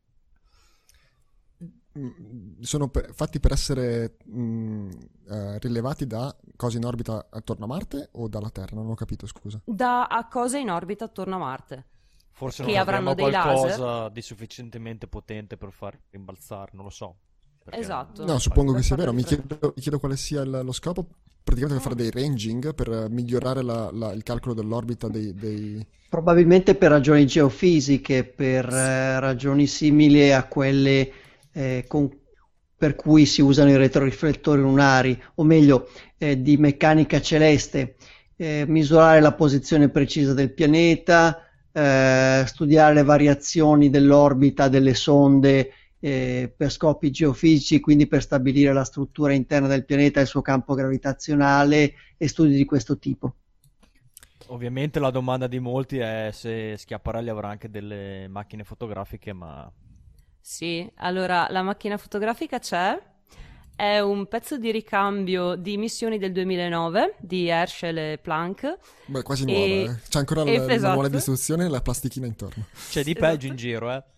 Sono per, fatti per essere mh, eh, rilevati da cose in orbita attorno a Marte o dalla Terra? Non ho capito, scusa. Da a cose in orbita attorno a Marte. Forse che non avranno abbiamo dei qualcosa laser. di sufficientemente potente per far rimbalzare, non lo so. Perché- Esatto. No, suppongo Per che sia farlo vero. Mi riflettere. chiedo, mi chiedo quale sia il- lo scopo. Praticamente per fare dei ranging, per migliorare la- la- il calcolo dell'orbita dei... dei... Probabilmente per ragioni geofisiche, per eh, ragioni simili a quelle eh, con- per cui si usano i retroriflettori lunari, o meglio, eh, di meccanica celeste, eh, misurare la posizione precisa del pianeta, eh, studiare le variazioni dell'orbita delle sonde eh, per scopi geofisici, quindi per stabilire la struttura interna del pianeta e il suo campo gravitazionale e studi di questo tipo. Ovviamente la domanda di molti è se Schiaparelli avrà anche delle macchine fotografiche, ma Sì, allora la macchina fotografica c'è È un pezzo di ricambio di missioni del duemilanove di Herschel e Planck. Beh, quasi E- nuova, eh. C'è ancora e- la, la esatto. molla di istruzione e la plastichina intorno. C'è di Esatto. peggio in giro, eh.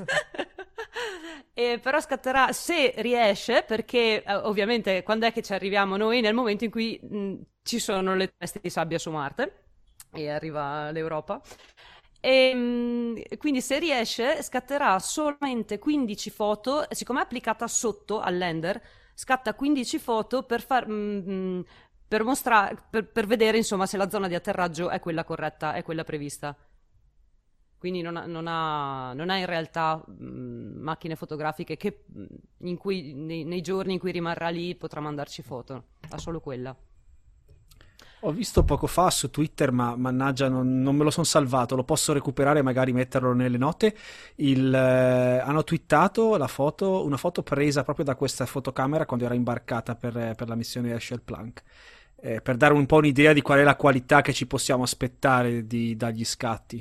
E però scatterà se riesce, perché eh, ovviamente quando è che ci arriviamo noi? Nel momento in cui mh, ci sono le teste di sabbia su Marte e arriva l'Europa. E mh, quindi se riesce scatterà solamente quindici foto, siccome è applicata sotto al lander, scatta quindici foto per far... mh, mh, per mostrare, per, per vedere insomma se la zona di atterraggio è quella corretta, è quella prevista. Quindi non ha, non ha, non ha in realtà mh, macchine fotografiche che, mh, in cui, nei, nei giorni in cui rimarrà lì potrà mandarci foto, ha solo quella. Ho visto poco fa su Twitter, ma mannaggia non, non me lo sono salvato, lo posso recuperare e magari metterlo nelle note. Il, eh, hanno twittato la foto, una foto presa proprio da questa fotocamera quando era imbarcata per, per la missione Herschel Planck, eh, per dare un po' un'idea di qual è la qualità che ci possiamo aspettare di, dagli scatti.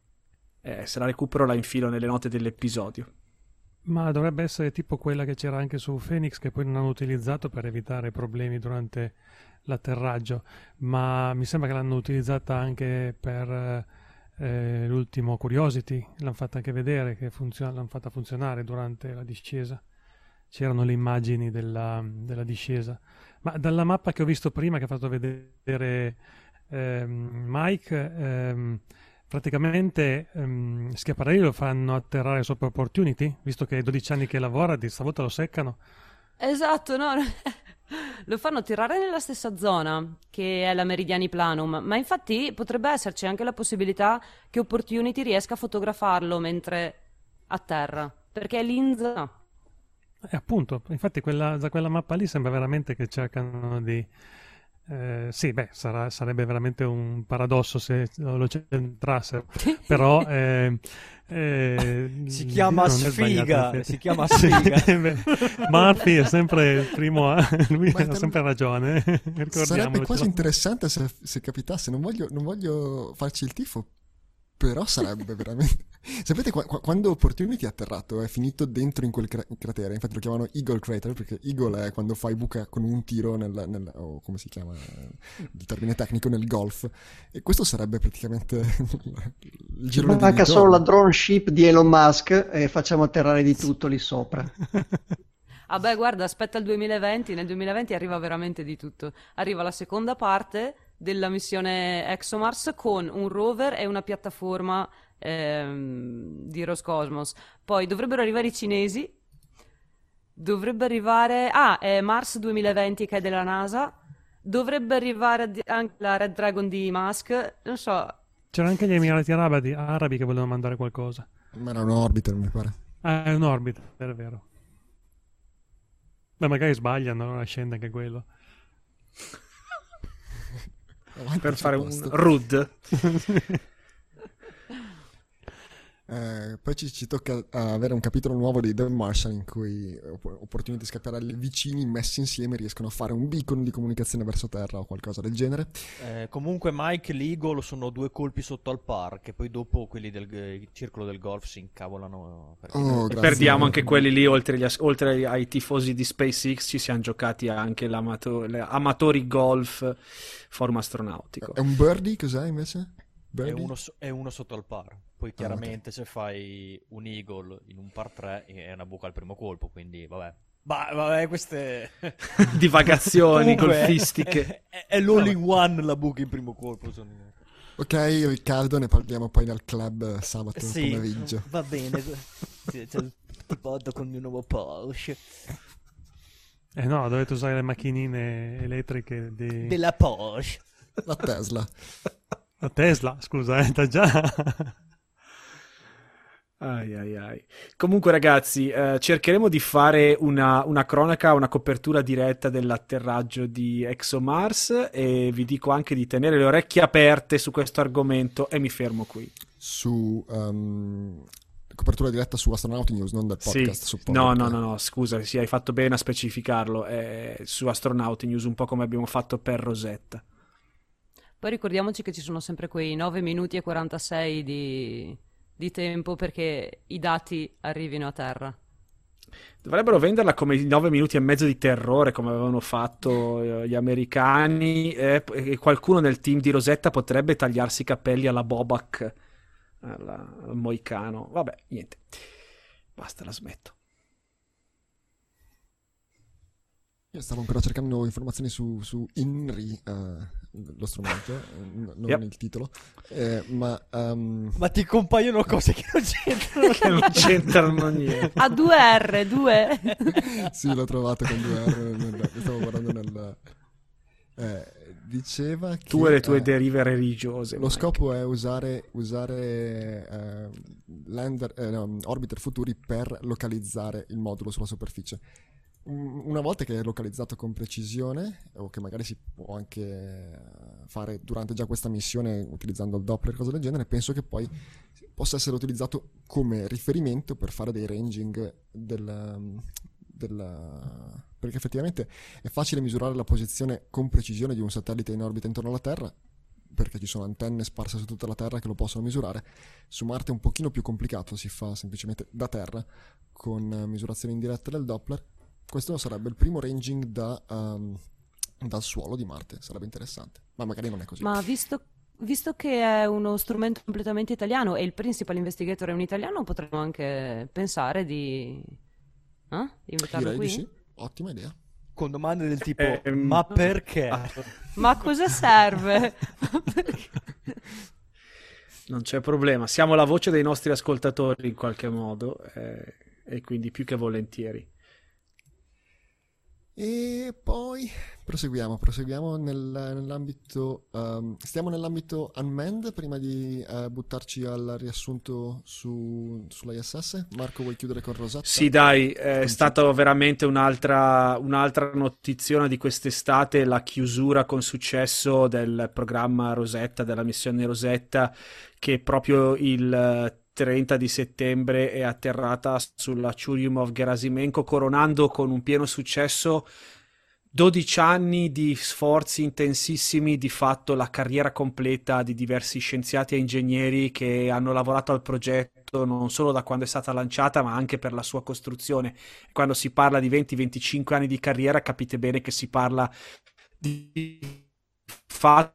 Eh, se la recupero la infilo nelle note dell'episodio. Ma dovrebbe essere tipo quella che c'era anche su Phoenix, che poi non hanno utilizzato per evitare problemi durante l'atterraggio, ma mi sembra che l'hanno utilizzata anche per eh, l'ultimo Curiosity, l'hanno fatta anche vedere, che funziona, l'hanno fatta funzionare durante la discesa. C'erano le immagini della, della discesa. Ma dalla mappa che ho visto prima, che ha fatto vedere ehm, Mike, ehm, praticamente ehm, Schiaparelli lo fanno atterrare sopra Opportunity, visto che è dodici anni che lavora, di stavolta lo seccano. Esatto, no, lo fanno tirare nella stessa zona che è la Meridiani Planum, ma infatti potrebbe esserci anche la possibilità che Opportunity riesca a fotografarlo mentre atterra, perché è lì in zona. E appunto, infatti quella, da quella mappa lì sembra veramente che cercano di... Eh, sì, beh, sarà- sarebbe veramente un paradosso se lo centrassero, però eh, eh, Si chiama non è sbagliato, in sfiga, effetti. si chiama Sì, sfiga. beh, Murphy è sempre il primo, a... lui Ma ha tam- sempre ragione, Sarebbe ricordiamocelo. quasi interessante se, se capitasse, non voglio, non voglio farci il tifo, però sarebbe veramente... Sapete qua- qua- quando Opportunity è atterrato è finito dentro in quel cra- cratere, infatti lo chiamano Eagle Crater perché Eagle è quando fai buca con un tiro nel, nel o come si chiama eh, il termine tecnico nel golf, e questo sarebbe praticamente il Ci girone di manca solo ritorno. la drone ship di Elon Musk e facciamo atterrare di tutto lì sopra. Ah beh, guarda, aspetta il duemilaventi, nel duemilaventi arriva veramente di tutto. Arriva la seconda parte della missione ExoMars con un rover e una piattaforma ehm, di Roscosmos. Poi dovrebbero arrivare i cinesi, dovrebbe arrivare... Ah, è Mars duemilaventi che è della NASA, dovrebbe arrivare di- anche la Red Dragon di Musk, non so... C'erano anche gli Emirati Arabi, arabi che volevano mandare qualcosa. Ma era un orbiter, mi pare. Ah, è un orbit, è vero. Beh, magari sbagliano, allora scende anche quello. Avanti, Per c'è fare un posto. R U D. Eh, poi ci, ci tocca eh, avere un capitolo nuovo di The Martian in cui Opp- Opportunity Schiaparelli vicini messi insieme riescono a fare un beacon di comunicazione verso Terra o qualcosa del genere. Eh, comunque Mike e l'Eagle sono due colpi sotto al par, che poi dopo quelli del il circolo del golf si incavolano. perché- Oh, E grazie. perdiamo anche quelli lì, oltre, gli as- oltre ai tifosi di SpaceX ci siamo giocati anche l'amato- le amatori golf forum astronautico. È un birdie, cos'è invece? È Birdie? uno, so- è uno sotto al par. Poi Ah, chiaramente se fai un Eagle in un par tre è una buca al primo colpo, quindi vabbè. Ma vabbè, queste Divagazioni Comunque, golfistiche. È, è, è l'all in one la buca in primo colpo. Sono... Ok, Riccardo, ne parliamo poi nel club eh, sabato Sì, pomeriggio. va bene. Sì, cioè, ti vado con il mio nuovo Porsche. Eh no, dovete usare le macchinine elettriche di... Della Porsche. La Tesla. La Tesla, scusa, eh, t'ha già... Ai, ai, ai. Comunque ragazzi, eh, cercheremo di fare una, una cronaca, una copertura diretta dell'atterraggio di ExoMars e vi dico anche di tenere le orecchie aperte su questo argomento e mi fermo qui. Su um, copertura diretta su Astronauti News, non del Sì, podcast. su no, Podcast. no, no, no, scusa, sì, hai fatto bene a specificarlo, è su Astronauti News, un po' come abbiamo fatto per Rosetta. Poi ricordiamoci che ci sono sempre quei nove minuti e quarantasei di, di tempo perché i dati arrivino a terra. Dovrebbero venderla come i nove minuti e mezzo di terrore, come avevano fatto eh, gli americani, e, e qualcuno nel team di Rosetta potrebbe tagliarsi i capelli alla Bobak, alla, al Moicano. Vabbè, niente. Basta, la smetto. Io stavo ancora cercando informazioni su, su Inri, uh, lo strumento, n- non Yep. il titolo, eh, ma... um, Ma ti compaiono cose che non c'entrano. Che non c'entrano niente. A due R, due. sì, l'ho trovato con due R, nel- stavo guardando nel... Eh, diceva che... Tu e le tue eh, derive religiose. Lo Mike. scopo è usare, usare eh, lander, eh, no, orbiter futuri per localizzare il modulo sulla superficie. Un- Una volta che è localizzato con precisione, o che magari si può anche fare durante già questa missione utilizzando il Doppler, cose del genere, penso che poi possa essere utilizzato come riferimento per fare dei ranging del, del- perché effettivamente è facile misurare la posizione con precisione di un satellite in orbita intorno alla Terra, perché ci sono antenne sparse su tutta la Terra che lo possono misurare. Su Marte è un pochino più complicato, si fa semplicemente da terra con eh, misurazioni indirette del Doppler. Questo sarebbe il primo ranging da, um, dal suolo di Marte, sarebbe interessante, ma magari non è così. Ma visto, visto che è uno strumento completamente italiano e il principal investigator è un italiano, potremmo anche pensare di, eh? di invitarlo Direi qui? di sì, ottima idea. Con domande del tipo, Eh, ehm, ma perché? Ah, Ma a cosa serve? Perché? non c'è problema, siamo la voce dei nostri ascoltatori in qualche modo, eh, e quindi più che volentieri. E poi proseguiamo, proseguiamo nel- nell'ambito, um, stiamo nell'ambito unmanned prima di eh, buttarci al riassunto su, sull'I S S. Marco, vuoi chiudere con Rosetta? Sì, dai, è stata veramente un'altra, un'altra notiziona di quest'estate, la chiusura con successo del programma Rosetta, della missione Rosetta, che proprio il trenta di settembre è atterrata sulla Churyumov Gerasimenko, coronando con un pieno successo dodici anni di sforzi intensissimi, di fatto la carriera completa di diversi scienziati e ingegneri che hanno lavorato al progetto non solo da quando è stata lanciata, ma anche per la sua costruzione. Quando si parla di venti venticinque anni di carriera, capite bene che si parla di fatto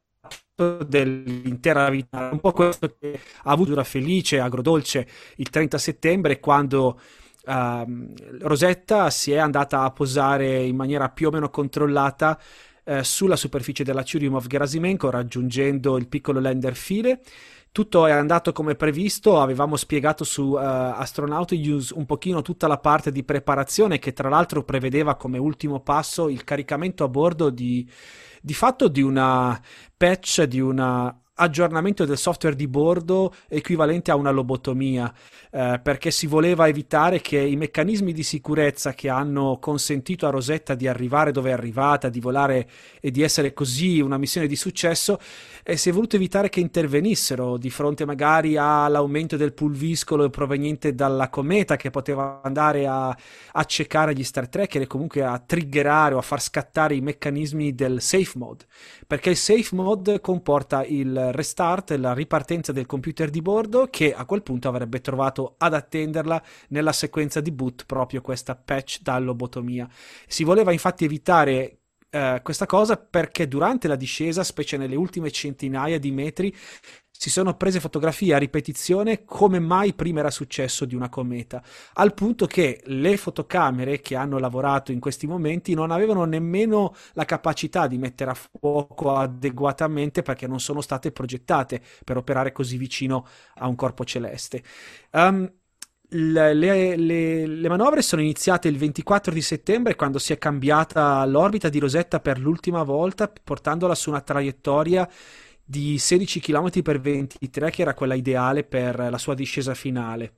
dell'intera vita, un po' questo che ha avuto una felice, agrodolce il trenta settembre, quando uh, Rosetta si è andata a posare in maniera più o meno controllata uh, sulla superficie della Churyumov Gerasimenko, raggiungendo il piccolo lander Philae. Tutto è andato come previsto, avevamo spiegato su uh, Astronaut News un pochino tutta la parte di preparazione, che tra l'altro prevedeva come ultimo passo il caricamento a bordo di, di fatto di una patch, di un aggiornamento del software di bordo equivalente a una lobotomia, eh, perché si voleva evitare che i meccanismi di sicurezza che hanno consentito a Rosetta di arrivare dove è arrivata, di volare e di essere così una missione di successo, e si è voluto evitare che intervenissero di fronte magari all'aumento del pulviscolo proveniente dalla cometa, che poteva andare a accecare gli Star Trekker e comunque a triggerare o a far scattare i meccanismi del safe mode, perché il safe mode comporta il restart, la ripartenza del computer di bordo, che a quel punto avrebbe trovato ad attenderla nella sequenza di boot proprio questa patch da lobotomia. Si voleva infatti evitare Uh, questa cosa perché durante la discesa, specie nelle ultime centinaia di metri, si sono prese fotografie a ripetizione come mai prima era successo di una cometa, al punto che le fotocamere che hanno lavorato in questi momenti non avevano nemmeno la capacità di mettere a fuoco adeguatamente, perché non sono state progettate per operare così vicino a un corpo celeste. Um, Le, le, le, le manovre sono iniziate il ventiquattro di settembre, quando si è cambiata l'orbita di Rosetta per l'ultima volta, portandola su una traiettoria di sedici chilometri per ventitré, che era quella ideale per la sua discesa finale.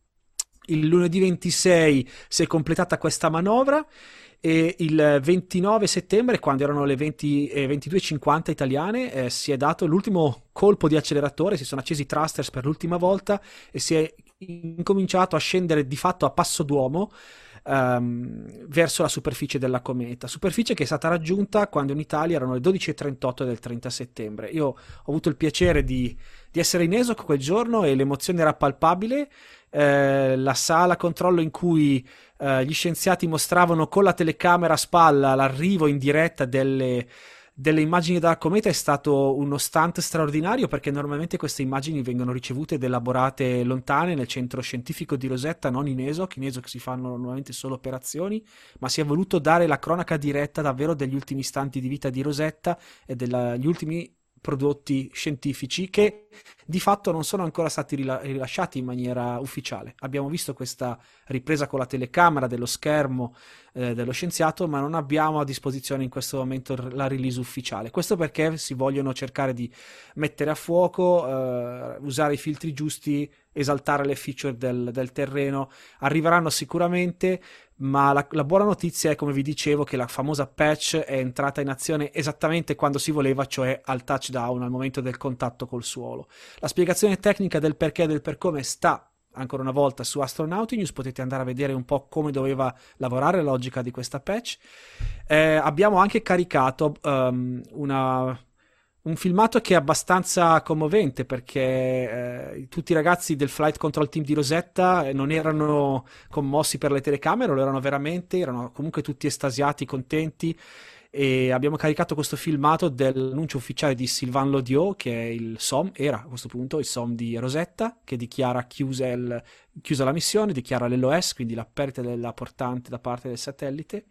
Il lunedì ventisei si è completata questa manovra, e il ventinove settembre, quando erano le venti, eh, ventidue e cinquanta italiane, eh, si è dato l'ultimo colpo di acceleratore, si sono accesi i thrusters per l'ultima volta e si è incominciato a scendere di fatto a passo d'uomo um, verso la superficie della cometa, superficie che è stata raggiunta quando in Italia erano le dodici e trentotto del trenta settembre. Io ho avuto il piacere di, di essere in E S O C quel giorno e l'emozione era palpabile. Eh, la sala controllo in cui eh, gli scienziati mostravano con la telecamera a spalla l'arrivo in diretta delle, delle immagini dalla cometa è stato uno stunt straordinario, perché normalmente queste immagini vengono ricevute ed elaborate lontane nel centro scientifico di Rosetta, non in E S O C. In E S O C si fanno normalmente solo operazioni, ma si è voluto dare la cronaca diretta davvero degli ultimi istanti di vita di Rosetta e degli ultimi prodotti scientifici che di fatto non sono ancora stati rila- rilasciati in maniera ufficiale. Abbiamo visto questa ripresa con la telecamera dello schermo eh, dello scienziato, ma non abbiamo a disposizione in questo momento r- la release ufficiale. Questo perché si vogliono cercare di mettere a fuoco, eh, usare i filtri giusti, esaltare le feature del, del terreno. Arriveranno sicuramente, ma la, la buona notizia è, come vi dicevo, che la famosa patch è entrata in azione esattamente quando si voleva, cioè al touchdown, al momento del contatto col suolo. La spiegazione tecnica del perché e del per come sta ancora una volta su Astronauti News, potete andare a vedere un po' come doveva lavorare la logica di questa patch. Eh, abbiamo anche caricato um, una... un filmato che è abbastanza commovente, perché eh, tutti i ragazzi del Flight Control Team di Rosetta non erano commossi per le telecamere, lo erano veramente, erano comunque tutti estasiati, contenti, e abbiamo caricato questo filmato dell'annuncio ufficiale di Sylvain Lodiot, che è il S O M, era a questo punto il S O M di Rosetta, che dichiara chiusa, il, chiusa la missione, dichiara l'L O S, quindi la perdita della portante da parte del satellite,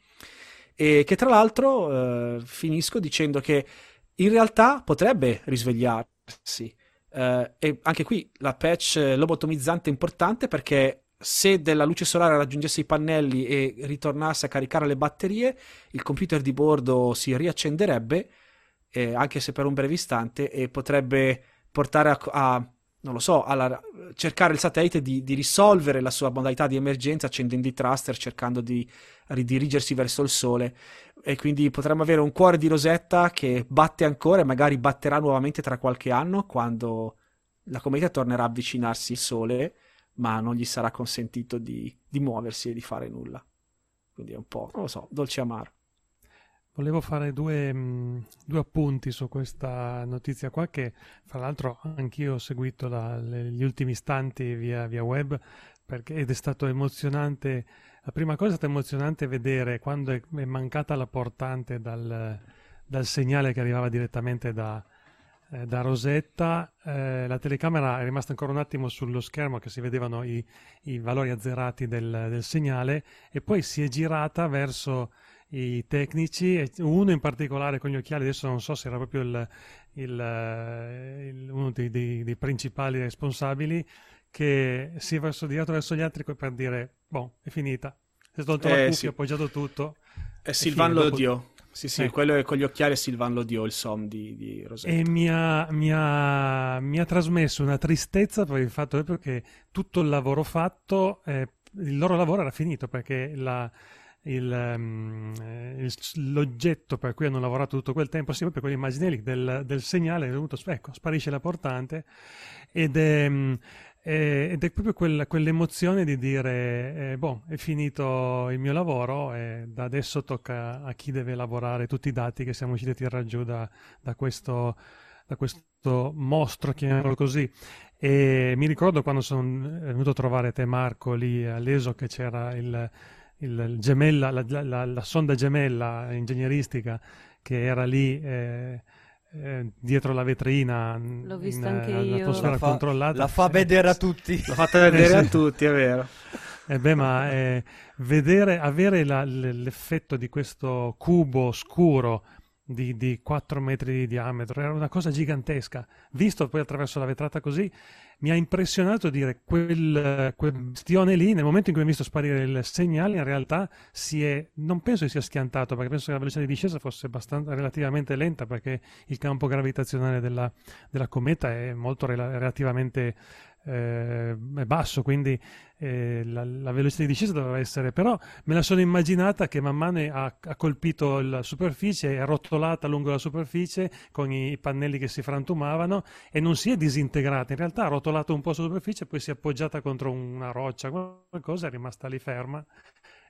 e che tra l'altro eh, finisco dicendo che in realtà potrebbe risvegliarsi, eh, e anche qui la patch lobotomizzante è importante, perché se della luce solare raggiungesse i pannelli e ritornasse a caricare le batterie, il computer di bordo si riaccenderebbe, eh, anche se per un breve istante, e potrebbe portare a, a non lo so, a cercare il satellite di, di risolvere la sua modalità di emergenza accendendo i thruster, cercando di ridirigersi verso il Sole. E quindi potremmo avere un cuore di Rosetta che batte ancora e magari batterà nuovamente tra qualche anno, quando la cometa tornerà a avvicinarsi al Sole, ma non gli sarà consentito di, di muoversi e di fare nulla. Quindi è un po', non lo so, dolce amaro. Volevo fare due, mh, due appunti su questa notizia qua, che fra l'altro anch'io ho seguito la, le, gli ultimi istanti via, via web, perché, ed è stato emozionante. La prima cosa è stata emozionante vedere quando è, è mancata la portante dal, dal segnale che arrivava direttamente da, eh, da Rosetta. Eh, la telecamera è rimasta ancora un attimo sullo schermo, che si vedevano i, i valori azzerati del, del segnale, e poi si è girata verso i tecnici, e uno in particolare con gli occhiali, adesso non so se era proprio il, il, il, uno dei, dei, dei principali responsabili, che si è verso, girato verso gli altri per dire, boh, è finita, si è tolto eh, la cuffia, sì. ha appoggiato tutto. È Sylvain Lodiot. Dopo... Sì, sì, eh. quello è con gli occhiali è Sylvain Lodiot, il S O M di, di Rosetta. E mi ha, mi, ha, mi ha trasmesso una tristezza per il fatto proprio che tutto il lavoro fatto, eh, il loro lavoro era finito, perché la... Il, um, il, l'oggetto per cui hanno lavorato tutto quel tempo, sì, per quell'immagine lì del, del segnale è venuto, ecco, sparisce la portante, ed è, è, ed è proprio quella, quell'emozione di dire eh, boh, è finito il mio lavoro e da adesso tocca a chi deve lavorare tutti i dati che siamo riusciti a tirare giù da, da questo da questo mostro, chiamiamolo così. E mi ricordo quando sono venuto a trovare te, Marco, lì all'E S O, che c'era il Il gemella, la, la, la sonda gemella ingegneristica che era lì eh, eh, dietro la vetrina. L'ho vista in, anche in io. atmosfera La fa, controllata. la fa vedere a tutti. L'ho fatta vedere eh, a sì. tutti, è vero. Eh beh, ma eh, vedere, avere la, l'effetto di questo cubo scuro di, di quattro metri di diametro era una cosa gigantesca. Visto poi attraverso la vetrata così, mi ha impressionato dire quel questione lì, nel momento in cui ho visto sparire il segnale, in realtà si è, non penso che sia schiantato, perché penso che la velocità di discesa fosse abbastanza, relativamente lenta, perché il campo gravitazionale della, della cometa è molto rela- relativamente eh, basso, quindi eh, la, la velocità di discesa doveva essere, però me la sono immaginata che man mano ha, ha colpito la superficie, è rotolata lungo la superficie con i pannelli che si frantumavano e non si è disintegrata, in realtà ha rotolato un po' sulla superficie, poi si è appoggiata contro una roccia, qualcosa, è rimasta lì ferma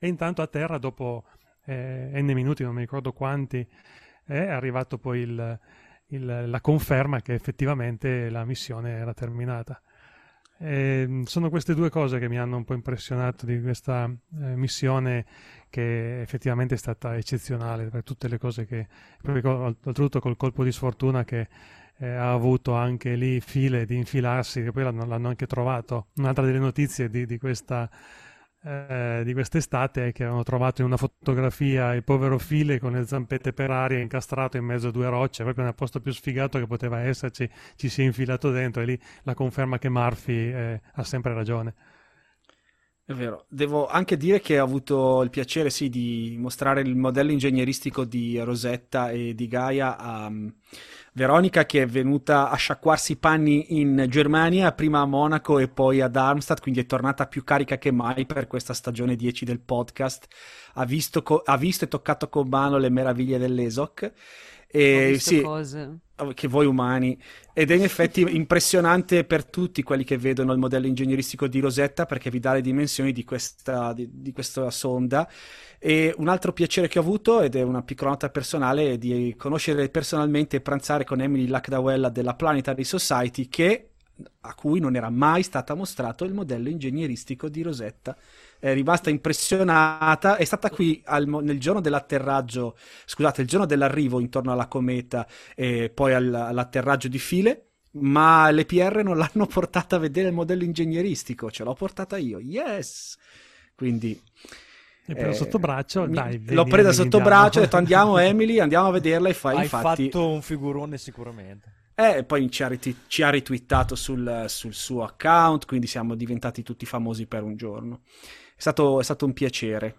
E intanto a terra, dopo eh, n minuti, non mi ricordo quanti, è arrivato poi il, il, la conferma che effettivamente la missione era terminata. E sono queste due cose che mi hanno un po' impressionato di questa eh, missione, che effettivamente è stata eccezionale per tutte le cose che, oltretutto col colpo di sfortuna che eh, ha avuto anche lì file di infilarsi, che poi l'hanno, l'hanno anche trovato. Un'altra delle notizie di, di questa eh, di quest'estate è che avevano trovato in una fotografia il povero File con le zampette per aria incastrato in mezzo a due rocce, proprio nel posto più sfigato che poteva esserci, ci si è infilato dentro, e lì la conferma che Murphy eh, ha sempre ragione. È vero, devo anche dire che ho avuto il piacere, sì, di mostrare il modello ingegneristico di Rosetta e di Gaia a um, Veronica, che è venuta a sciacquarsi i panni in Germania, prima a Monaco e poi a Darmstadt, quindi è tornata più carica che mai per questa stagione dieci del podcast. Ha visto, co- ha visto e toccato con mano le meraviglie dell'E S O C. E, Ho visto sì, cose. che voi umani, ed è in effetti impressionante per tutti quelli che vedono il modello ingegneristico di Rosetta, perché vi dà le dimensioni di questa, di, di questa sonda. E un altro piacere che ho avuto, ed è una piccola nota personale, è di conoscere personalmente e pranzare con Emily Lacdowella della Planetary Society, che a cui non era mai stato mostrato il modello ingegneristico di Rosetta. È rimasta impressionata, è stata qui al, nel giorno dell'atterraggio, scusate, il giorno dell'arrivo intorno alla cometa e poi al, all'atterraggio di File, ma l'E P R non l'hanno portata a vedere il modello ingegneristico, ce l'ho portata io, yes! Quindi... E preso eh, sotto braccio, mi, dai, l'ho presa sotto braccio, ho detto andiamo Emily, andiamo a vederla, e fai, Hai infatti... fatto un figurone sicuramente. E eh, poi ci ha, rit- ci ha ritwittato sul, sul suo account, quindi siamo diventati tutti famosi per un giorno. È stato, è stato un piacere.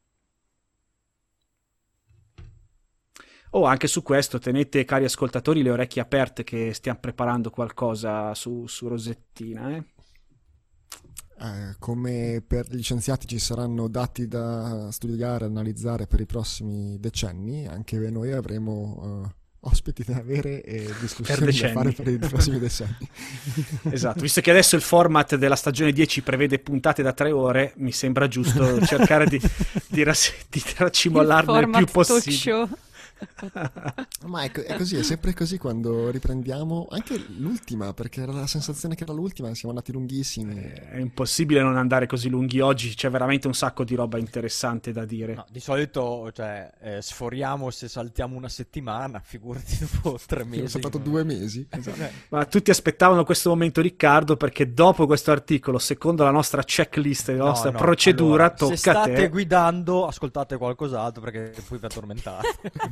Oh, anche su questo tenete, cari ascoltatori, le orecchie aperte, che stiamo preparando qualcosa su, su Rosettina, eh? Eh, come per gli scienziati ci saranno dati da studiare, analizzare per i prossimi decenni, anche noi avremo uh, ospiti da avere e discussioni da fare per i prossimi decenni. Esatto, visto che adesso il format della stagione dieci prevede puntate da tre ore, mi sembra giusto cercare di, di, ras- di racimollarne il, il più possibile. Ma è, co- è così, è sempre così quando riprendiamo, anche l'ultima, perché era la sensazione che era l'ultima, siamo andati lunghissimi. È impossibile non andare così lunghi, oggi c'è veramente un sacco di roba interessante da dire. No, di solito, cioè, eh, sforiamo se saltiamo una settimana, figurati dopo tre mesi. Ho saltato due mesi. Esatto. Ma tutti aspettavano questo momento, Riccardo, perché dopo questo articolo, secondo la nostra checklist e la No, nostra no, procedura, allora, tocca se state a te. guidando, ascoltate qualcos'altro, perché poi vi addormentate.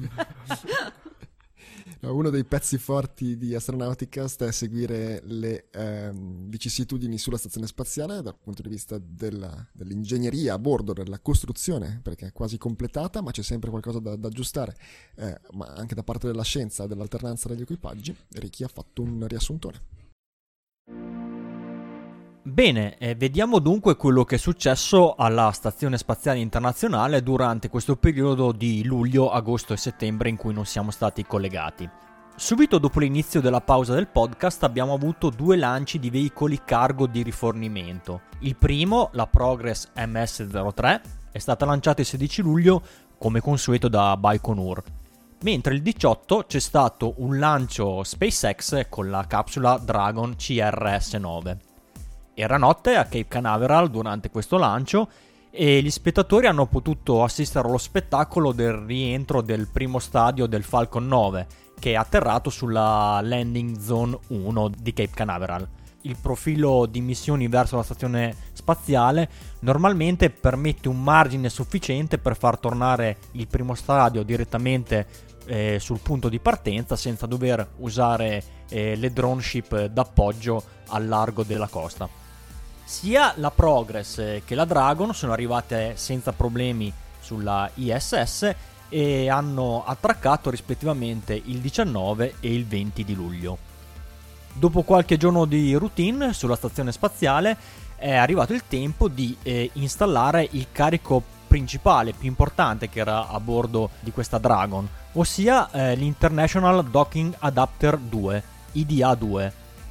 No, uno dei pezzi forti di Astronauticast è seguire le ehm, vicissitudini sulla stazione spaziale dal punto di vista della, dell'ingegneria a bordo, della costruzione, perché è quasi completata, ma c'è sempre qualcosa da, da aggiustare, eh, ma anche da parte della scienza e dell'alternanza degli equipaggi. Ricky ha fatto un riassuntone. Bene, eh, vediamo dunque quello che è successo alla Stazione Spaziale Internazionale durante questo periodo di luglio, agosto e settembre in cui non siamo stati collegati. Subito dopo l'inizio della pausa del podcast abbiamo avuto due lanci di veicoli cargo di rifornimento. Il primo, la Progress M S zero tre, è stata lanciata il sedici luglio come consueto da Baikonur, mentre il diciotto c'è stato un lancio SpaceX con la capsula Dragon C R S nove. Era notte a Cape Canaveral durante questo lancio e gli spettatori hanno potuto assistere allo spettacolo del rientro del primo stadio del Falcon nove, che è atterrato sulla Landing Zone uno di Cape Canaveral. Il profilo di missioni verso la stazione spaziale normalmente permette un margine sufficiente per far tornare il primo stadio direttamente eh, sul punto di partenza senza dover usare eh, le drone ship d'appoggio al largo della costa. Sia la Progress che la Dragon sono arrivate senza problemi sulla I S S e hanno attraccato rispettivamente il diciannove e il venti di luglio. Dopo qualche giorno di routine sulla stazione spaziale è arrivato il tempo di eh, installare il carico principale, più importante, che era a bordo di questa Dragon, ossia eh, l'International Docking Adapter due, I D A due.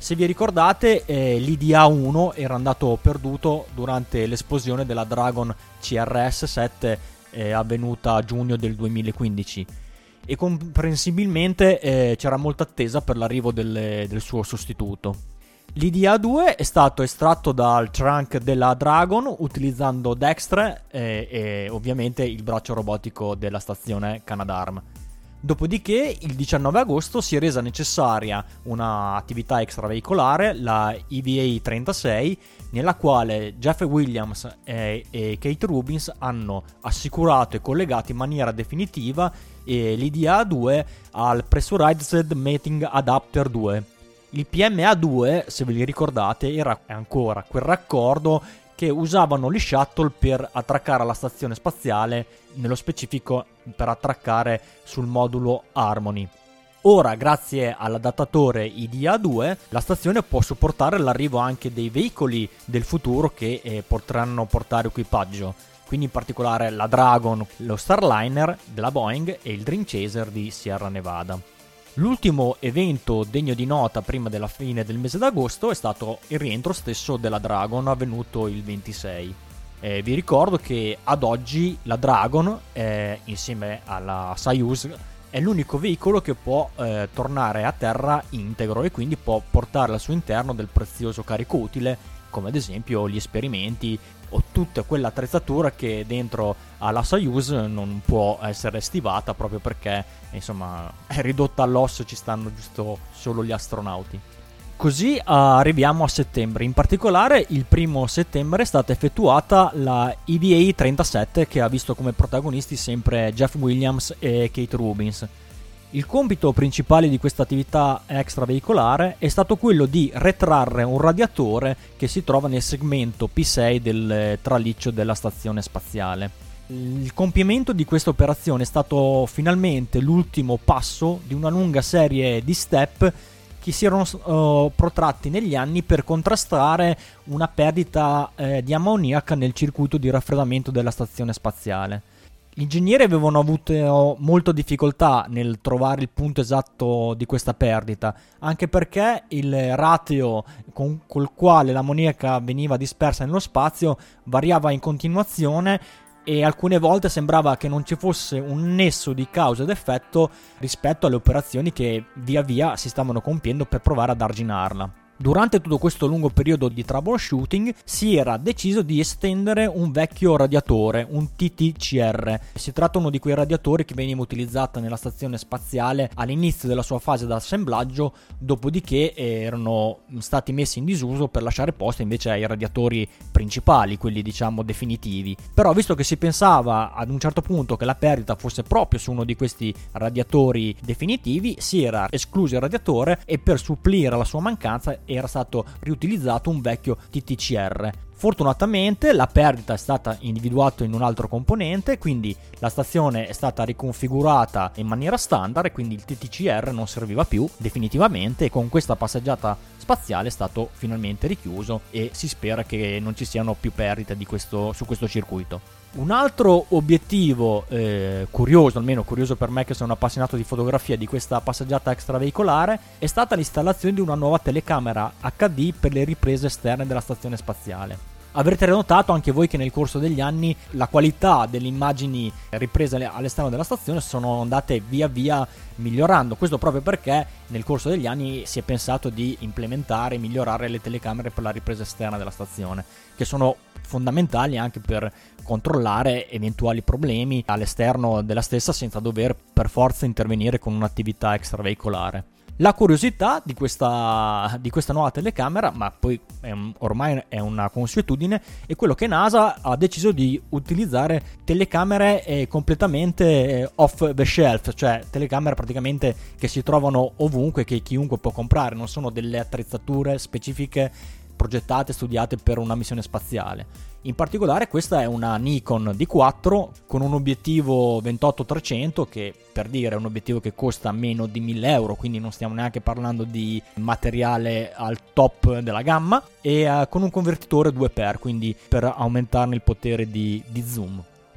Se vi ricordate, eh, l'I D A uno era andato perduto durante l'esplosione della Dragon C R S sette eh, avvenuta a giugno del duemilaquindici e comprensibilmente eh, c'era molta attesa per l'arrivo del, del suo sostituto. L'I D A due è stato estratto dal trunk della Dragon utilizzando Dextre eh, e ovviamente il braccio robotico della stazione Canadarm. Dopodiché il diciannove agosto si è resa necessaria un'attività extraveicolare, la E V A trentasei, nella quale Jeff Williams e, e Kate Rubins hanno assicurato e collegato in maniera definitiva eh, l'I D A due al Pressurized Mating Adapter due. Il P M A due, se ve li ricordate, era ancora quel raccordo che usavano gli shuttle per attraccare alla stazione spaziale, nello specifico per attraccare sul modulo Harmony. Ora, grazie all'adattatore I D A due, la stazione può supportare l'arrivo anche dei veicoli del futuro che eh, potranno portare equipaggio, quindi in particolare la Dragon, lo Starliner della Boeing e il Dream Chaser di Sierra Nevada. L'ultimo evento degno di nota prima della fine del mese d'agosto è stato il rientro stesso della Dragon, avvenuto il ventisei. Eh, vi ricordo che ad oggi la Dragon, eh, insieme alla Soyuz, è l'unico veicolo che può eh, tornare a terra integro e quindi può portare al suo interno del prezioso carico utile, come ad esempio gli esperimenti o tutta quell'attrezzatura che dentro alla Soyuz non può essere stivata proprio perché insomma è ridotta all'osso, ci stanno giusto solo gli astronauti. Così arriviamo a settembre, in particolare il primo settembre è stata effettuata la E V A trentasette che ha visto come protagonisti sempre Jeff Williams e Kate Rubins. Il compito principale di questa attività extraveicolare è stato quello di retrarre un radiatore che si trova nel segmento P sei del traliccio della stazione spaziale. Il compimento di questa operazione è stato finalmente l'ultimo passo di una lunga serie di step che si erano uh, protratti negli anni per contrastare una perdita eh, di ammoniaca nel circuito di raffreddamento della stazione spaziale. Gli ingegneri avevano avuto molta difficoltà nel trovare il punto esatto di questa perdita, anche perché il ratio con col quale l'ammoniaca veniva dispersa nello spazio variava in continuazione e alcune volte sembrava che non ci fosse un nesso di causa ed effetto rispetto alle operazioni che via via si stavano compiendo per provare ad arginarla. Durante tutto questo lungo periodo di troubleshooting si era deciso di estendere un vecchio radiatore, un T T C R. Si tratta di uno di quei radiatori che veniva utilizzato nella stazione spaziale all'inizio della sua fase d'assemblaggio, dopodiché erano stati messi in disuso per lasciare posto invece ai radiatori principali, quelli diciamo definitivi. Però visto che si pensava ad un certo punto che la perdita fosse proprio su uno di questi radiatori definitivi, si era escluso il radiatore e per supplire alla sua mancanza era stato riutilizzato un vecchio T T C R. Fortunatamente la perdita è stata individuata in un altro componente, quindi la stazione è stata riconfigurata in maniera standard e quindi il T T C R non serviva più definitivamente, e con questa passeggiata spaziale è stato finalmente richiuso e si spera che non ci siano più perdite di questo, su questo circuito. Un altro obiettivo eh, curioso, almeno curioso per me che sono appassionato di fotografia, di questa passeggiata extraveicolare è stata l'installazione di una nuova telecamera H D per le riprese esterne della stazione spaziale. Avrete notato anche voi che nel corso degli anni la qualità delle immagini riprese all'esterno della stazione sono andate via via migliorando, questo proprio perché nel corso degli anni si è pensato di implementare e migliorare le telecamere per la ripresa esterna della stazione, che sono fondamentali anche per controllare eventuali problemi all'esterno della stessa senza dover per forza intervenire con un'attività extraveicolare. La curiosità di questa, di questa nuova telecamera, ma poi è un, ormai è una consuetudine, è quello che NASA ha deciso di utilizzare telecamere eh, completamente eh, off the shelf, cioè telecamere praticamente che si trovano ovunque, che chiunque può comprare, non sono delle attrezzature specifiche progettate, studiate per una missione spaziale. In particolare questa è una Nikon D quattro con un obiettivo ventotto trecento che, per dire, è un obiettivo che costa meno di mille euro, quindi non stiamo neanche parlando di materiale al top della gamma, e uh, con un convertitore due x, quindi per aumentarne il potere di, di zoom.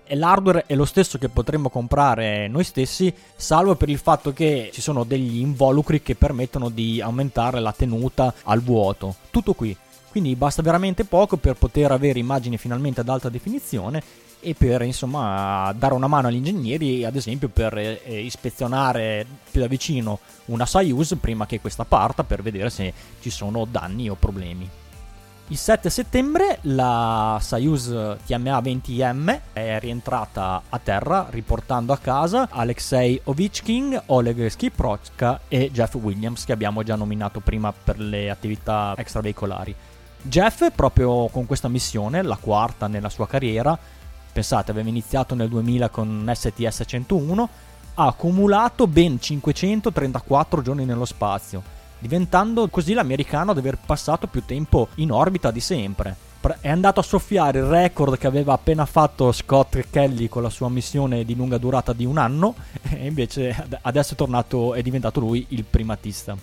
e l'hardware è lo stesso che potremmo comprare noi stessi, salvo per il fatto che ci sono degli involucri che permettono di aumentare la tenuta al vuoto. Tutto qui. Quindi basta veramente poco per poter avere immagini finalmente ad alta definizione e per, insomma, dare una mano agli ingegneri, ad esempio per eh, ispezionare più da vicino una Soyuz prima che questa parta, per vedere se ci sono danni o problemi. Il sette settembre la Soyuz T M A venti M è rientrata a terra, riportando a casa Alexei Ovechkin, Oleg Skiprochka e Jeff Williams, che abbiamo già nominato prima per le attività extraveicolari. Jeff, proprio con questa missione, la quarta nella sua carriera, pensate, aveva iniziato nel duemila con S T S centouno, ha accumulato ben cinquecentotrentaquattro giorni nello spazio, diventando così l'americano ad aver passato più tempo in orbita di sempre. È andato a soffiare il record che aveva appena fatto Scott Kelly con la sua missione di lunga durata di un anno, e invece adesso è tornato, è diventato lui il primatista.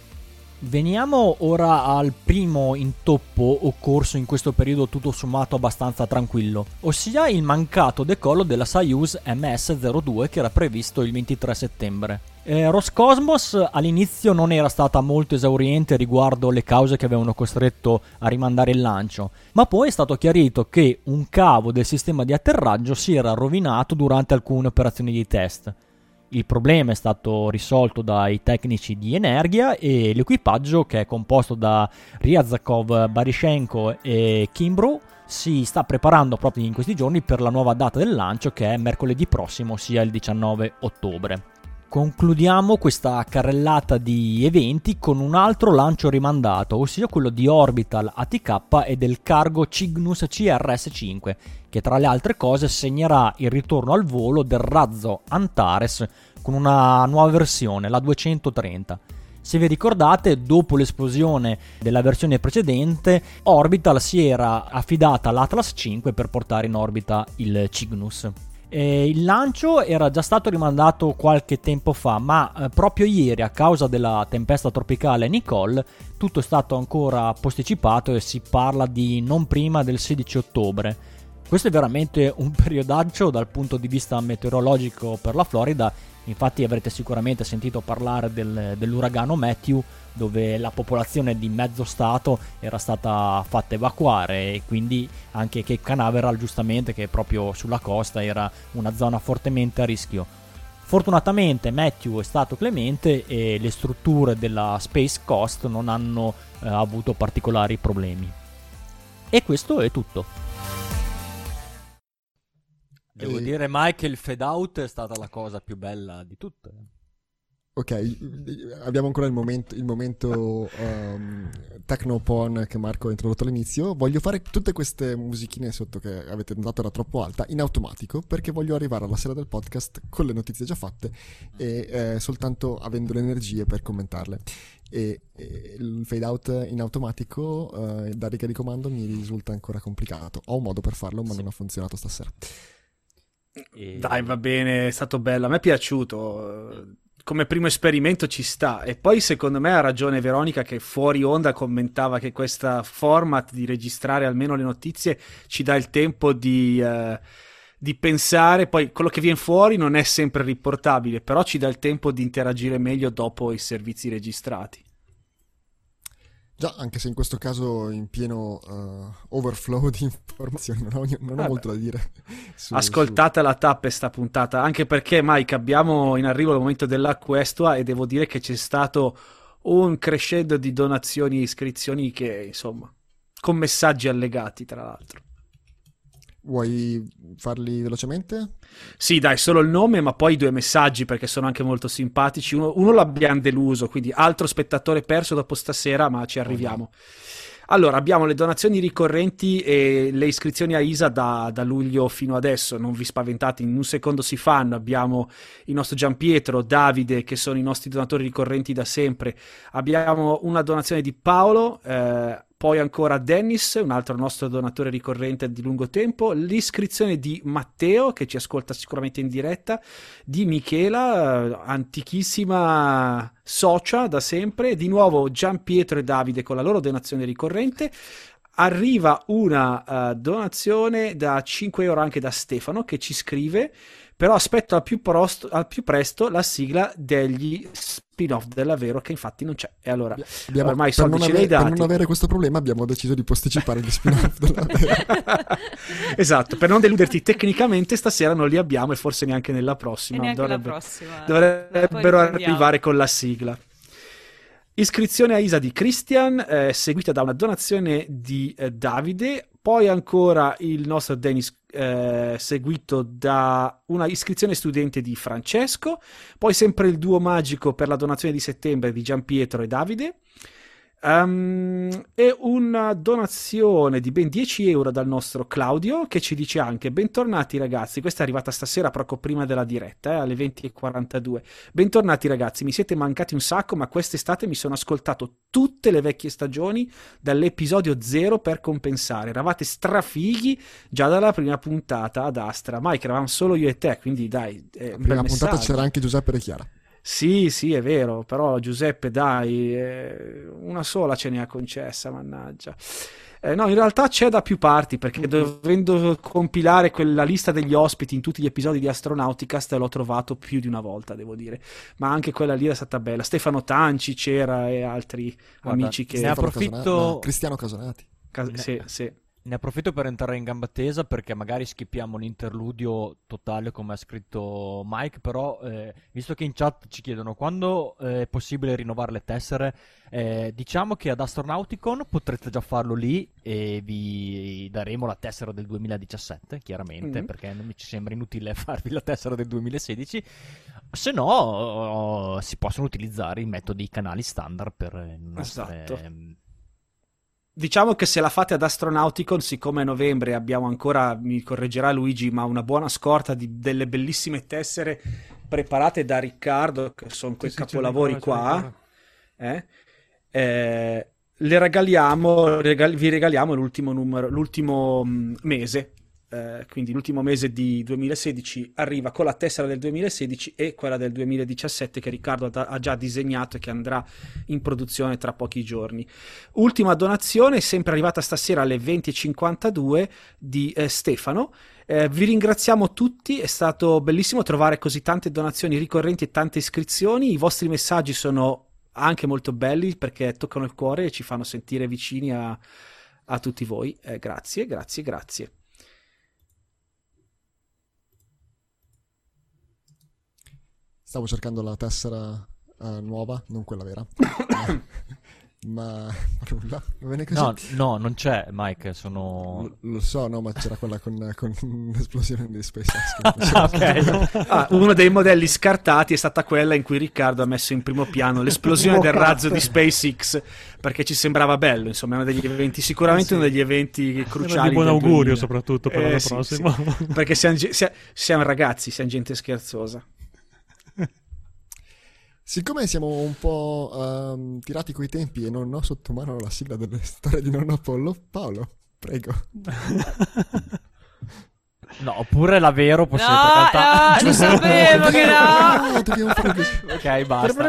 Veniamo ora al primo intoppo occorso in questo periodo tutto sommato abbastanza tranquillo, ossia il mancato decollo della Soyuz M S zero due che era previsto il ventitré settembre. Eh, Roscosmos all'inizio non era stata molto esauriente riguardo le cause che avevano costretto a rimandare il lancio, ma poi è stato chiarito che un cavo del sistema di atterraggio si era rovinato durante alcune operazioni di test. Il problema è stato risolto dai tecnici di Energia e l'equipaggio, che è composto da Ryazakov, Baryshchenko e Kimbrough, si sta preparando proprio in questi giorni per la nuova data del lancio, che è mercoledì prossimo, sia il diciannove ottobre. Concludiamo questa carrellata di eventi con un altro lancio rimandato, ossia quello di Orbital A T K e del Cargo Cygnus C R S cinque, che tra le altre cose segnerà il ritorno al volo del razzo Antares con una nuova versione, la duecentotrenta. Se vi ricordate, dopo l'esplosione della versione precedente, Orbital si era affidata all'Atlas cinque per portare in orbita il Cygnus. Eh, il lancio era già stato rimandato qualche tempo fa, ma eh, proprio ieri, a causa della tempesta tropicale Nicole, tutto è stato ancora posticipato e si parla di non prima del sedici ottobre. Questo è veramente un periodaccio dal punto di vista meteorologico per la Florida. Infatti avrete sicuramente sentito parlare del, dell'uragano Matthew, dove la popolazione di mezzo stato era stata fatta evacuare, e quindi anche Cape Canaveral, giustamente, che è proprio sulla costa, era una zona fortemente a rischio. Fortunatamente Matthew è stato clemente e le strutture della Space Coast non hanno eh, avuto particolari problemi. E questo è tutto. Devo e... dire mai che il fade out è stata la cosa più bella di tutte. Ok, abbiamo ancora il momento, il momento um, Technopon che Marco ha introdotto all'inizio. Voglio fare tutte queste musichine sotto che avete notato era troppo alta in automatico, perché voglio arrivare alla sera del podcast con le notizie già fatte e eh, soltanto avendo le energie per commentarle. E, e il fade out in automatico eh, da riga di comando mi risulta ancora complicato. Ho un modo per farlo, ma sì, non ha funzionato stasera. E... Dai, va bene, è stato bello, a me è piaciuto, come primo esperimento ci sta. E poi secondo me ha ragione Veronica, che fuori onda commentava che questa format di registrare almeno le notizie ci dà il tempo di, uh, di pensare. Poi quello che viene fuori non è sempre riportabile, però ci dà il tempo di interagire meglio dopo i servizi registrati. Già, anche se in questo caso in pieno uh, overflow di informazioni, non ho, non ho molto da dire. Su, Ascoltate su... la tappa sta puntata, anche perché, Mike, abbiamo in arrivo il momento della questua e devo dire che c'è stato un crescendo di donazioni e iscrizioni che, insomma, con messaggi allegati, tra l'altro. Vuoi farli velocemente? Sì, dai, solo il nome, ma poi due messaggi, perché sono anche molto simpatici. Uno, uno l'abbiamo deluso, quindi altro spettatore perso dopo stasera, ma ci arriviamo. Allora, abbiamo le donazioni ricorrenti e le iscrizioni a I S A da, da luglio fino adesso. Non vi spaventate, in un secondo si fanno. Abbiamo il nostro Giampietro, Davide, che sono i nostri donatori ricorrenti da sempre. Abbiamo una donazione di Paolo, eh, poi ancora Dennis, un altro nostro donatore ricorrente di lungo tempo, l'iscrizione di Matteo, che ci ascolta sicuramente in diretta, di Michela, antichissima socia da sempre, di nuovo Giampietro e Davide con la loro donazione ricorrente. arriva una uh, donazione da cinque euro anche da Stefano, che ci scrive: però aspetto al più, prosto, al più presto la sigla degli spin-off della Vero, che infatti non c'è. E allora abbiamo, ormai i soldi ce li hai per dati. non avere questo problema abbiamo deciso di posticipare gli spin-off della Vero. Esatto, per non deluderti, tecnicamente stasera non li abbiamo e forse neanche nella prossima. E neanche Dovrebbe, la prossima. dovrebbero arrivare con la sigla. Iscrizione a I S A di Christian, eh, seguita da una donazione di eh, Davide, poi ancora il nostro Dennis, eh, seguito da una iscrizione studente di Francesco, poi sempre il duo magico per la donazione di settembre di Gianpietro e Davide, um, e una donazione di ben dieci euro dal nostro Claudio, che ci dice anche: bentornati ragazzi, questa è arrivata stasera proprio prima della diretta, eh, alle venti e quarantadue. Bentornati ragazzi, mi siete mancati un sacco, ma quest'estate mi sono ascoltato tutte le vecchie stagioni dall'episodio zero per compensare. Eravate strafighi già dalla prima puntata ad Astra. Mike, eravamo solo io e te, quindi dai, eh, La un prima bel puntata messaggio. c'era anche Giuseppe e Chiara. Sì, sì, è vero, però Giuseppe, dai, eh, una sola ce ne ha concessa, mannaggia. Eh, no, in realtà c'è da più parti, perché dovendo compilare quella lista degli ospiti in tutti gli episodi di Astronauticast l'ho trovato più di una volta, devo dire. Ma anche quella lì è stata bella. Stefano Tanci c'era e altri Guarda, amici che... ne Stefano approfitto- Casonati, no, Cristiano Casonati. Cas- Ne- sì, sì. Ne approfitto per entrare in gamba tesa, perché magari skippiamo l'interludio totale come ha scritto Mike, però eh, visto che in chat ci chiedono quando eh, è possibile rinnovare le tessere, eh, diciamo che ad Astronauticon potrete già farlo lì e vi daremo la tessera del duemiladiciassette, chiaramente, Mm. perché non mi ci sembra inutile farvi la tessera del duemilasedici, se no oh, si possono utilizzare i metodi canali standard per le nostre... Esatto. Diciamo che se la fate ad Astronauticon, siccome a novembre abbiamo ancora, mi correggerà Luigi, ma una buona scorta di delle bellissime tessere preparate da Riccardo, che sono quei Sì, sì, c'è capolavori ancora, c'è qua, ancora. eh? Eh, le regaliamo, regal- vi regaliamo l'ultimo numero, l'ultimo mh, mese. Eh, quindi l'ultimo mese di duemilasedici arriva con la tessera del duemilasedici e quella del duemiladiciassette che Riccardo ha, ha già disegnato e che andrà in produzione tra pochi giorni. Ultima donazione, sempre arrivata stasera alle venti e cinquantadue, di eh, Stefano. Eh, vi ringraziamo tutti, è stato bellissimo trovare così tante donazioni ricorrenti e tante iscrizioni. I vostri messaggi sono anche molto belli perché toccano il cuore e ci fanno sentire vicini a, a tutti voi. Eh, grazie, grazie, grazie. Stavo cercando la tessera eh, nuova, non quella vera. ma, ma nulla, va bene così. No, no, non c'è, Mike, sono... Lo, lo so, no, ma c'era quella con, con l'esplosione di SpaceX. Ah, ok. Ah, uno dei modelli scartati è stata quella in cui Riccardo ha messo in primo piano l'esplosione del razzo di SpaceX, perché ci sembrava bello, insomma, è uno degli eventi, sicuramente Sì. uno degli eventi cruciali. Di buon del augurio duemila. soprattutto per Eh, l'anno sì, prossimo. sì. Perché siamo, ge- sia- siamo ragazzi, siamo gente scherzosa. Siccome siamo un po' ehm, tirati coi tempi e non ho sotto mano la sigla delle storie di Nonno Apollo, Paolo, prego. No, oppure la Vero possiamo No, cantare. no, lo sapevo che no. No, dobbiamo fare così. Ok, basta.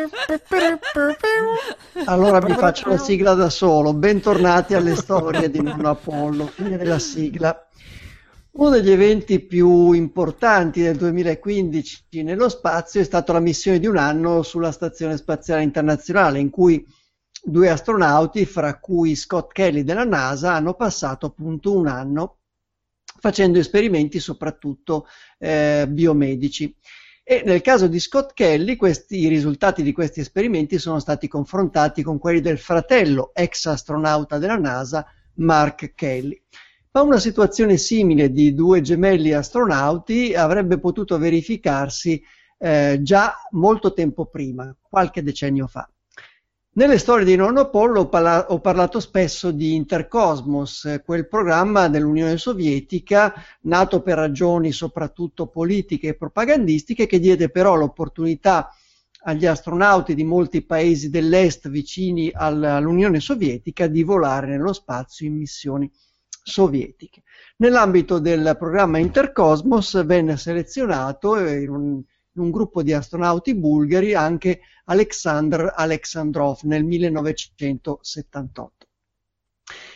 Allora vi faccio la sigla da solo. Bentornati alle storie di Nonno Apollo. Fine della sigla. Uno degli eventi più importanti del duemilaquindici nello spazio è stata la missione di un anno sulla Stazione Spaziale Internazionale, in cui due astronauti, fra cui Scott Kelly della NASA, hanno passato appunto un anno facendo esperimenti soprattutto eh, biomedici. E nel caso di Scott Kelly, questi, i risultati di questi esperimenti sono stati confrontati con quelli del fratello, ex astronauta della NASA, Mark Kelly. Ma una situazione simile di due gemelli astronauti avrebbe potuto verificarsi eh, già molto tempo prima, qualche decennio fa. Nelle storie di Nonno Apollo ho, parla- ho parlato spesso di Intercosmos, quel programma dell'Unione Sovietica nato per ragioni soprattutto politiche e propagandistiche, che diede però l'opportunità agli astronauti di molti paesi dell'est vicini all- all'Unione Sovietica di volare nello spazio in missioni sovietiche. Nell'ambito del programma Intercosmos venne selezionato in un, in un gruppo di astronauti bulgari anche Alexander Alexandrov nel millenovecentosettantotto.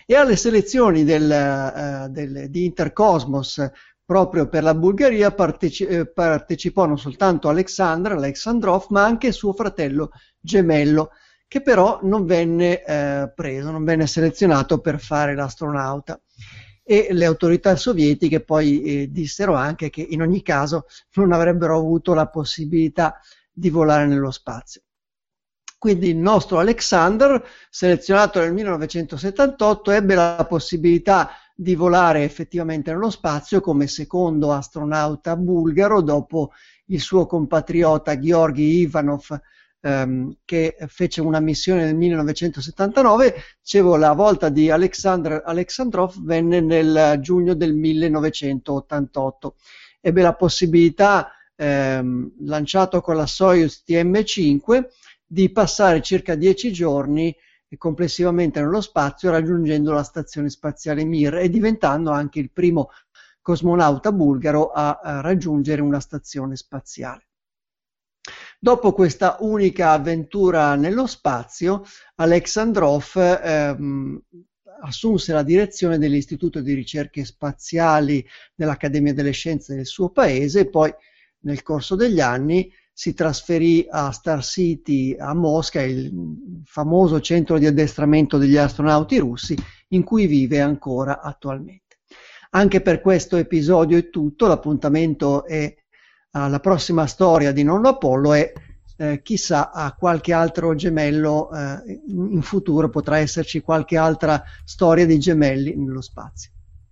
E alle selezioni del, uh, del, di Intercosmos proprio per la Bulgaria parteci- eh, partecipò non soltanto Alexander Alexandrov, ma anche suo fratello gemello, che però non venne eh, preso, non venne selezionato per fare l'astronauta. E le autorità sovietiche poi eh, dissero anche che in ogni caso non avrebbero avuto la possibilità di volare nello spazio. Quindi il nostro Alexander, selezionato nel millenovecentosettantotto, ebbe la possibilità di volare effettivamente nello spazio come secondo astronauta bulgaro dopo il suo compatriota Georgi Ivanov, ehm, che fece una missione nel millenovecentosettantanove. Dicevo, la volta di Alexander Alexandrov venne nel giugno del millenovecentottantotto. Ebbe la possibilità, ehm, lanciato con la Soyuz T M cinque, di passare circa dieci giorni complessivamente nello spazio, raggiungendo la stazione spaziale Mir e diventando anche il primo cosmonauta bulgaro a, a raggiungere una stazione spaziale. Dopo questa unica avventura nello spazio, Alexandrov ehm, assunse la direzione dell'Istituto di Ricerche Spaziali dell'Accademia delle Scienze del suo paese e poi nel corso degli anni si trasferì a Star City a Mosca, il famoso centro di addestramento degli astronauti russi, in cui vive ancora attualmente. Anche per questo episodio è tutto, l'appuntamento è alla prossima storia di Nonno Apollo e eh, chissà a qualche altro gemello eh, in futuro potrà esserci qualche altra storia di gemelli nello spazio.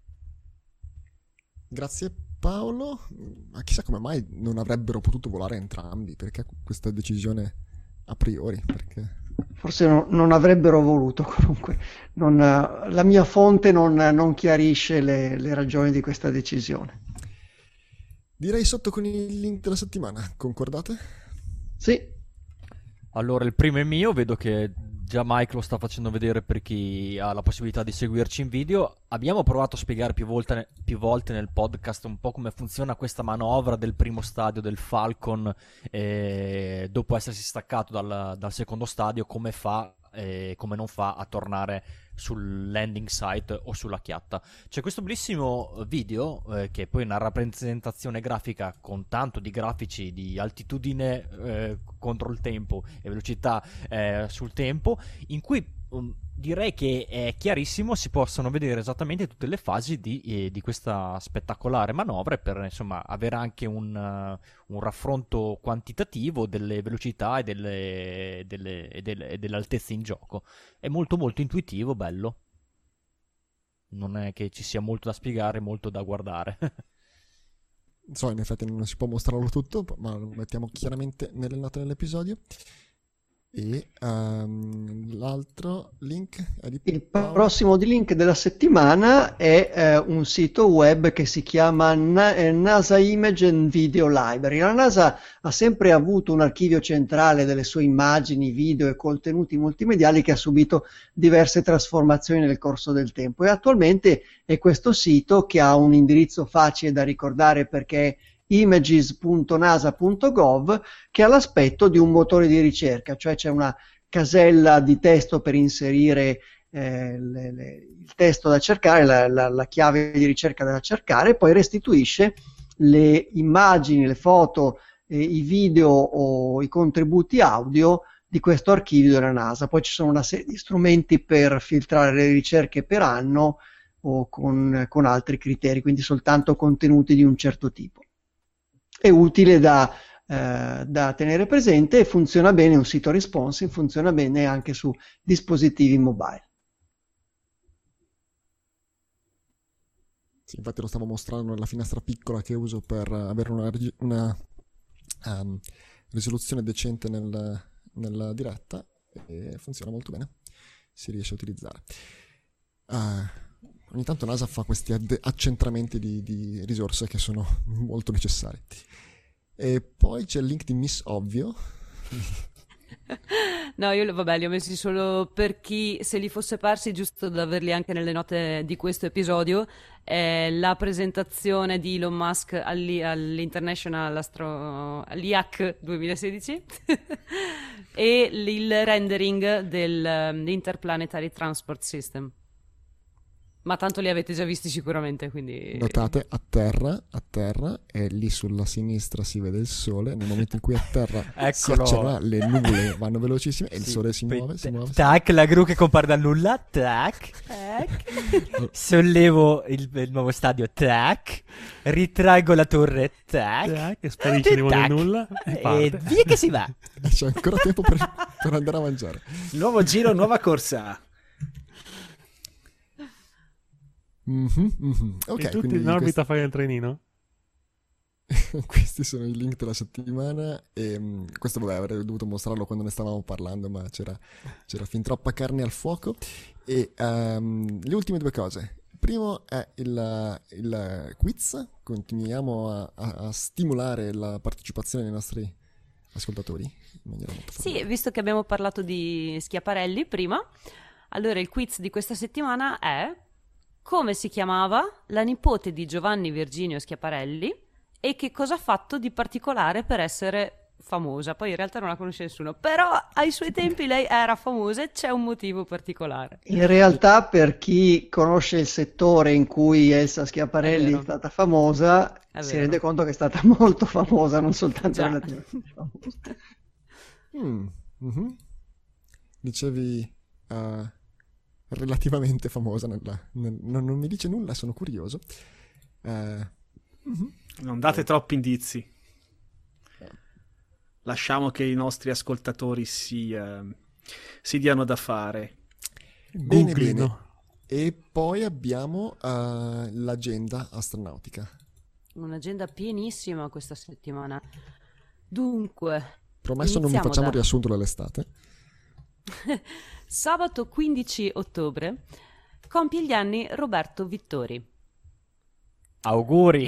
Grazie Paolo, ma chissà come mai non avrebbero potuto volare entrambi, perché questa decisione a priori? Perché... Forse no, non avrebbero voluto, comunque non, la mia fonte non, non chiarisce le, le ragioni di questa decisione. Direi sotto con il link della settimana, concordate? Sì. Allora il primo è mio, vedo che già Mike lo sta facendo vedere per chi ha la possibilità di seguirci in video. Abbiamo provato a spiegare più volte, più volte nel podcast un po' come funziona questa manovra del primo stadio del Falcon eh, dopo essersi staccato dal, dal secondo stadio, come fa e come non fa a tornare sul landing site o sulla chiatta. C'è questo bellissimo video eh, che è poi una rappresentazione grafica con tanto di grafici di altitudine eh, contro il tempo e velocità eh, sul tempo, in cui um, direi che è chiarissimo, si possono vedere esattamente tutte le fasi di, eh, di questa spettacolare manovra, per insomma avere anche un, uh, un raffronto quantitativo delle velocità e delle, delle, e delle, e delle altezze in gioco. È molto molto intuitivo, bello. Non è che ci sia molto da spiegare, molto da guardare. So, in effetti non si può mostrarlo tutto, ma lo mettiamo chiaramente nelle note dell'episodio. E um, l'altro link è di il prossimo di link della settimana è eh, un sito web che si chiama Na- NASA Image and Video Library. La NASA ha sempre avuto un archivio centrale delle sue immagini, video e contenuti multimediali che ha subito diverse trasformazioni nel corso del tempo, e attualmente è questo sito, che ha un indirizzo facile da ricordare perché images punto nasa punto gov, che ha l'aspetto di un motore di ricerca, cioè c'è una casella di testo per inserire eh, le, le, il testo da cercare, la, la, la chiave di ricerca da cercare, e poi restituisce le immagini, le foto, eh, i video o i contributi audio di questo archivio della NASA. Poi ci sono una serie di strumenti per filtrare le ricerche per anno o con, con altri criteri, quindi soltanto contenuti di un certo tipo. È utile da, eh, da tenere presente e funziona bene, è un sito responsive, funziona bene anche su dispositivi mobile. Sì, infatti lo stavo mostrando nella finestra piccola che uso per avere una, una um, risoluzione decente nel, nella diretta, e funziona molto bene, si riesce a utilizzare. Uh, Ogni tanto NASA fa questi ad- accentramenti di, di risorse che sono molto necessari. E poi c'è il link di Miss Ovvio. No, io vabbè, li ho messi solo per chi se li fosse persi, giusto da averli anche nelle note di questo episodio. È la presentazione di Elon Musk all'i- all'International Astro all'I A C duemilasedici e il rendering dell'Interplanetary Transport System. Ma tanto li avete già visti sicuramente, quindi... Notate, a terra, a terra, e lì sulla sinistra si vede il sole. Nel momento in cui a terra si Eccolo. accelera, le nuvole vanno velocissime e il Sì, sole si poi muove, si t- muove. si Tac, la gru che compare dal nulla. Tac, tac. Sollevo il, il nuovo stadio. Tac. Ritraggo la torre. Tac. Tac, e sparisce di nuovo Tac. nel nulla e E parte. via che si va. muove. C'è ancora tempo per, per andare a mangiare. Nuovo giro, nuova corsa. Mhm, mhm. Ok, e tutti quindi in orbita questi, a fare il trenino? questi sono i link della settimana. E mm, questo, vabbè, avrei dovuto mostrarlo quando ne stavamo parlando, ma c'era, c'era fin troppa carne al fuoco. E ehm, le ultime due cose. Il primo è il, il quiz. Continuiamo a, a, a stimolare la partecipazione dei nostri ascoltatori in maniera molto Sì, formale. visto che abbiamo parlato di Schiaparelli prima, allora il quiz di questa settimana è: come si chiamava la nipote di Giovanni Virginio Schiaparelli e che cosa ha fatto di particolare per essere famosa? Poi in realtà non la conosce nessuno, però ai suoi tempi lei era famosa e c'è un motivo particolare. In realtà, per chi conosce il settore in cui Elsa Schiaparelli È è, vero. stata famosa, È si vero. rende conto che è stata molto famosa, non soltanto Già. relativamente famosa. Mm, mhm. Dicevi eh, relativamente famosa. Nella, nel- non, non mi dice nulla, sono curioso. Eh, mhm. Non date troppi indizi. Lasciamo che i nostri ascoltatori si, eh, si diano da fare. Bene, Googlino. bene. E poi abbiamo eh, l'agenda astronautica. Un'agenda pienissima questa settimana. Dunque, Promesso non vi iniziamo facciamo da- riassunto delle estate. sabato quindici ottobre compie gli anni Roberto Vittori. Auguri.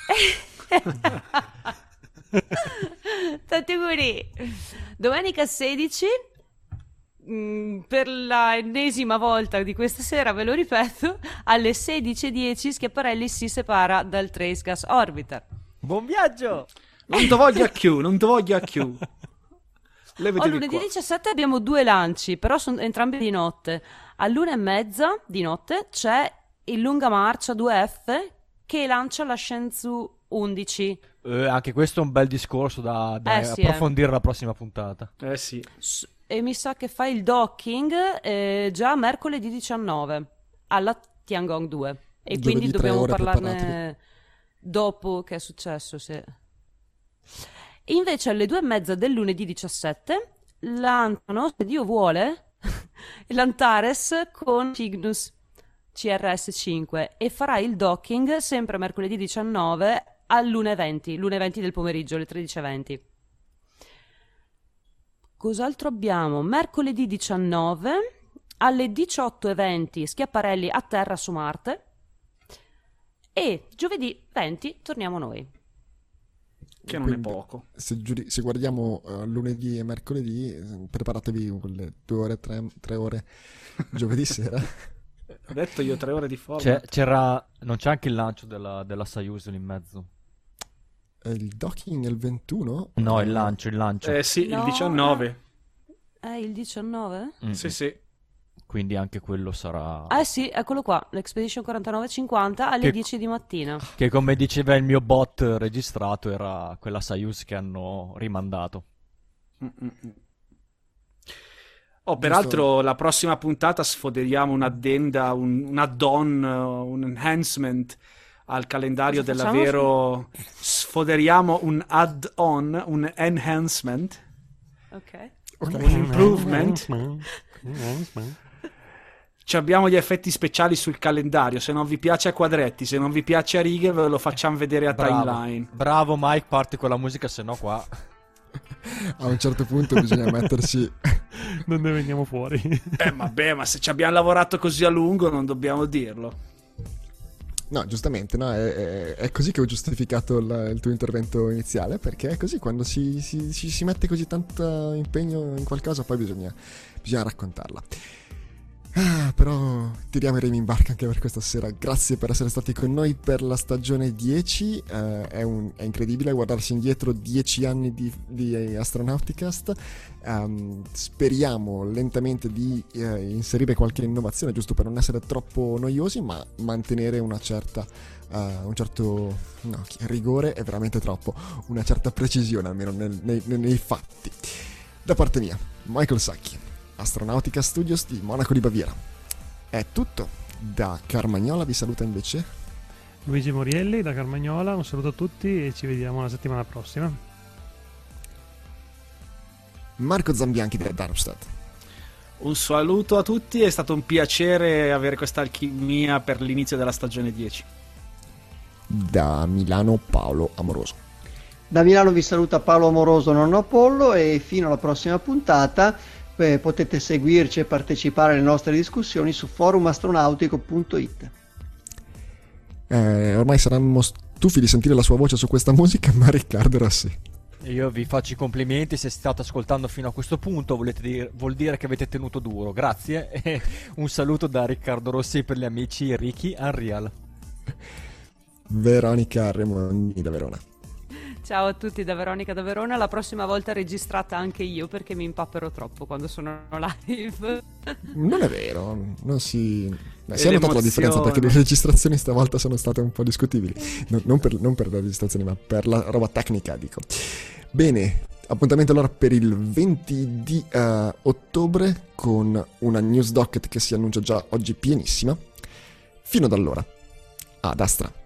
Tanti auguri. Domenica sedici, mh, per la ennesima volta di questa sera, ve lo ripeto, alle sedici e dieci Schiaparelli si separa dal Trace Gas Orbiter. Buon viaggio. Non ti voglio a Q, non ti voglio a Q. Oh, Levatevi lunedì qua. diciassette abbiamo due lanci, però sono entrambi di notte. All'una e mezza di notte c'è il Lunga Marcia due F che lancia la Shenzhou undici. Eh, anche questo è un bel discorso da, da Eh, sì, approfondire la prossima puntata. Eh sì. S- E mi sa che fa il docking eh, già mercoledì diciannove alla Tiangong due. E Giovedì quindi tre dobbiamo ore, parlarne preparatevi. dopo che è successo. Se... Invece alle due e mezza del lunedì diciassette lanciano, se Dio vuole, l'Antares con Cygnus C R S cinque e farà il docking sempre mercoledì diciannove all'una e venti, l'una e venti del pomeriggio, alle tredici e venti. Cos'altro abbiamo? Mercoledì diciannove alle diciotto e venti Schiaparelli a terra su Marte e giovedì venti torniamo noi. Che non è Quindi, poco. Se, giudi- se guardiamo eh, lunedì e mercoledì, eh, preparatevi quelle due ore, tre, tre ore giovedì sera. Ho detto io tre ore di forma. C'è- c'era, non c'è anche il lancio della, della Soyuz lì in mezzo? Eh, Il docking è il ventuno? No, il lancio, il lancio. Eh sì, No, il diciannove. È il diciannove? Mm, Sì, mm. sì. Quindi anche quello sarà... Eh sì, eccolo qua, l'Expedition quarantanove cinquanta alle Che- dieci di mattina. Che come diceva il mio bot registrato era quella Soyuz che hanno rimandato. Mm-mm. Oh, peraltro la prossima puntata sfoderiamo un'addenda, un, un add-on, uh, un enhancement al calendario Cosa dell'Avero. Sfoderiamo un add-on, un enhancement, Ok. Ok. un improvement. Ci abbiamo gli effetti speciali sul calendario. Se non vi piace a quadretti, se non vi piace a righe, ve lo facciamo vedere a Bravo, timeline. bravo Mike, parti con la musica, se no qua... A un certo punto bisogna mettersi... Non ne veniamo fuori. Eh, vabbè, ma se ci abbiamo lavorato così a lungo, non dobbiamo dirlo. No, giustamente, no, è, è- è così che ho giustificato il, il tuo intervento iniziale, perché è così, quando si, si- si- si mette così tanto impegno in qualcosa, poi bisogna, bisogna raccontarla. Ah, però tiriamo i remi in barca anche per questa sera. Grazie per essere stati con noi per la stagione dieci. Eh, è, un, è incredibile guardarsi indietro dieci anni di, di Astronauticast. Um, speriamo lentamente di eh, inserire qualche innovazione, giusto per non essere troppo noiosi, ma mantenere una certa uh, un certo no, rigore è veramente troppo, una certa precisione almeno nel, nei, nei fatti. Da parte mia, Michael Sacchi, Astronautica Studios di Monaco di Baviera. È tutto. Da Carmagnola vi saluta invece Luigi Morielli da Carmagnola. Un saluto a tutti e ci vediamo la settimana prossima. Marco Zambianchi da Darmstadt. Un saluto a tutti, è stato un piacere avere questa alchimia per l'inizio della stagione dieci. Da Milano Paolo Amoroso. Da Milano vi saluta Paolo Amoroso, nonno Apollo, e fino alla prossima puntata eh, potete seguirci e partecipare alle nostre discussioni su forum astronautico punto it. Eh, ormai saremmo stufi di sentire la sua voce su questa musica, ma Riccardo Rossi. Io vi faccio i complimenti, se state ascoltando fino a questo punto volete dire, vuol dire che avete tenuto duro, grazie. E un saluto da Riccardo Rossi per gli amici Ricky Unreal. Veronica Remoni da Verona. Ciao a tutti da Veronica da Verona. La prossima volta registrata anche io, perché mi impapperò troppo quando sono live. Non è vero, non si... Beh, si è notata la differenza, perché le registrazioni stavolta sono state un po' discutibili. Non, non, per, non per le registrazioni, ma per la roba tecnica, dico. Bene, appuntamento allora per il venti di uh, ottobre con una news docket che si annuncia già oggi pienissima. Fino ad allora, ad Astra.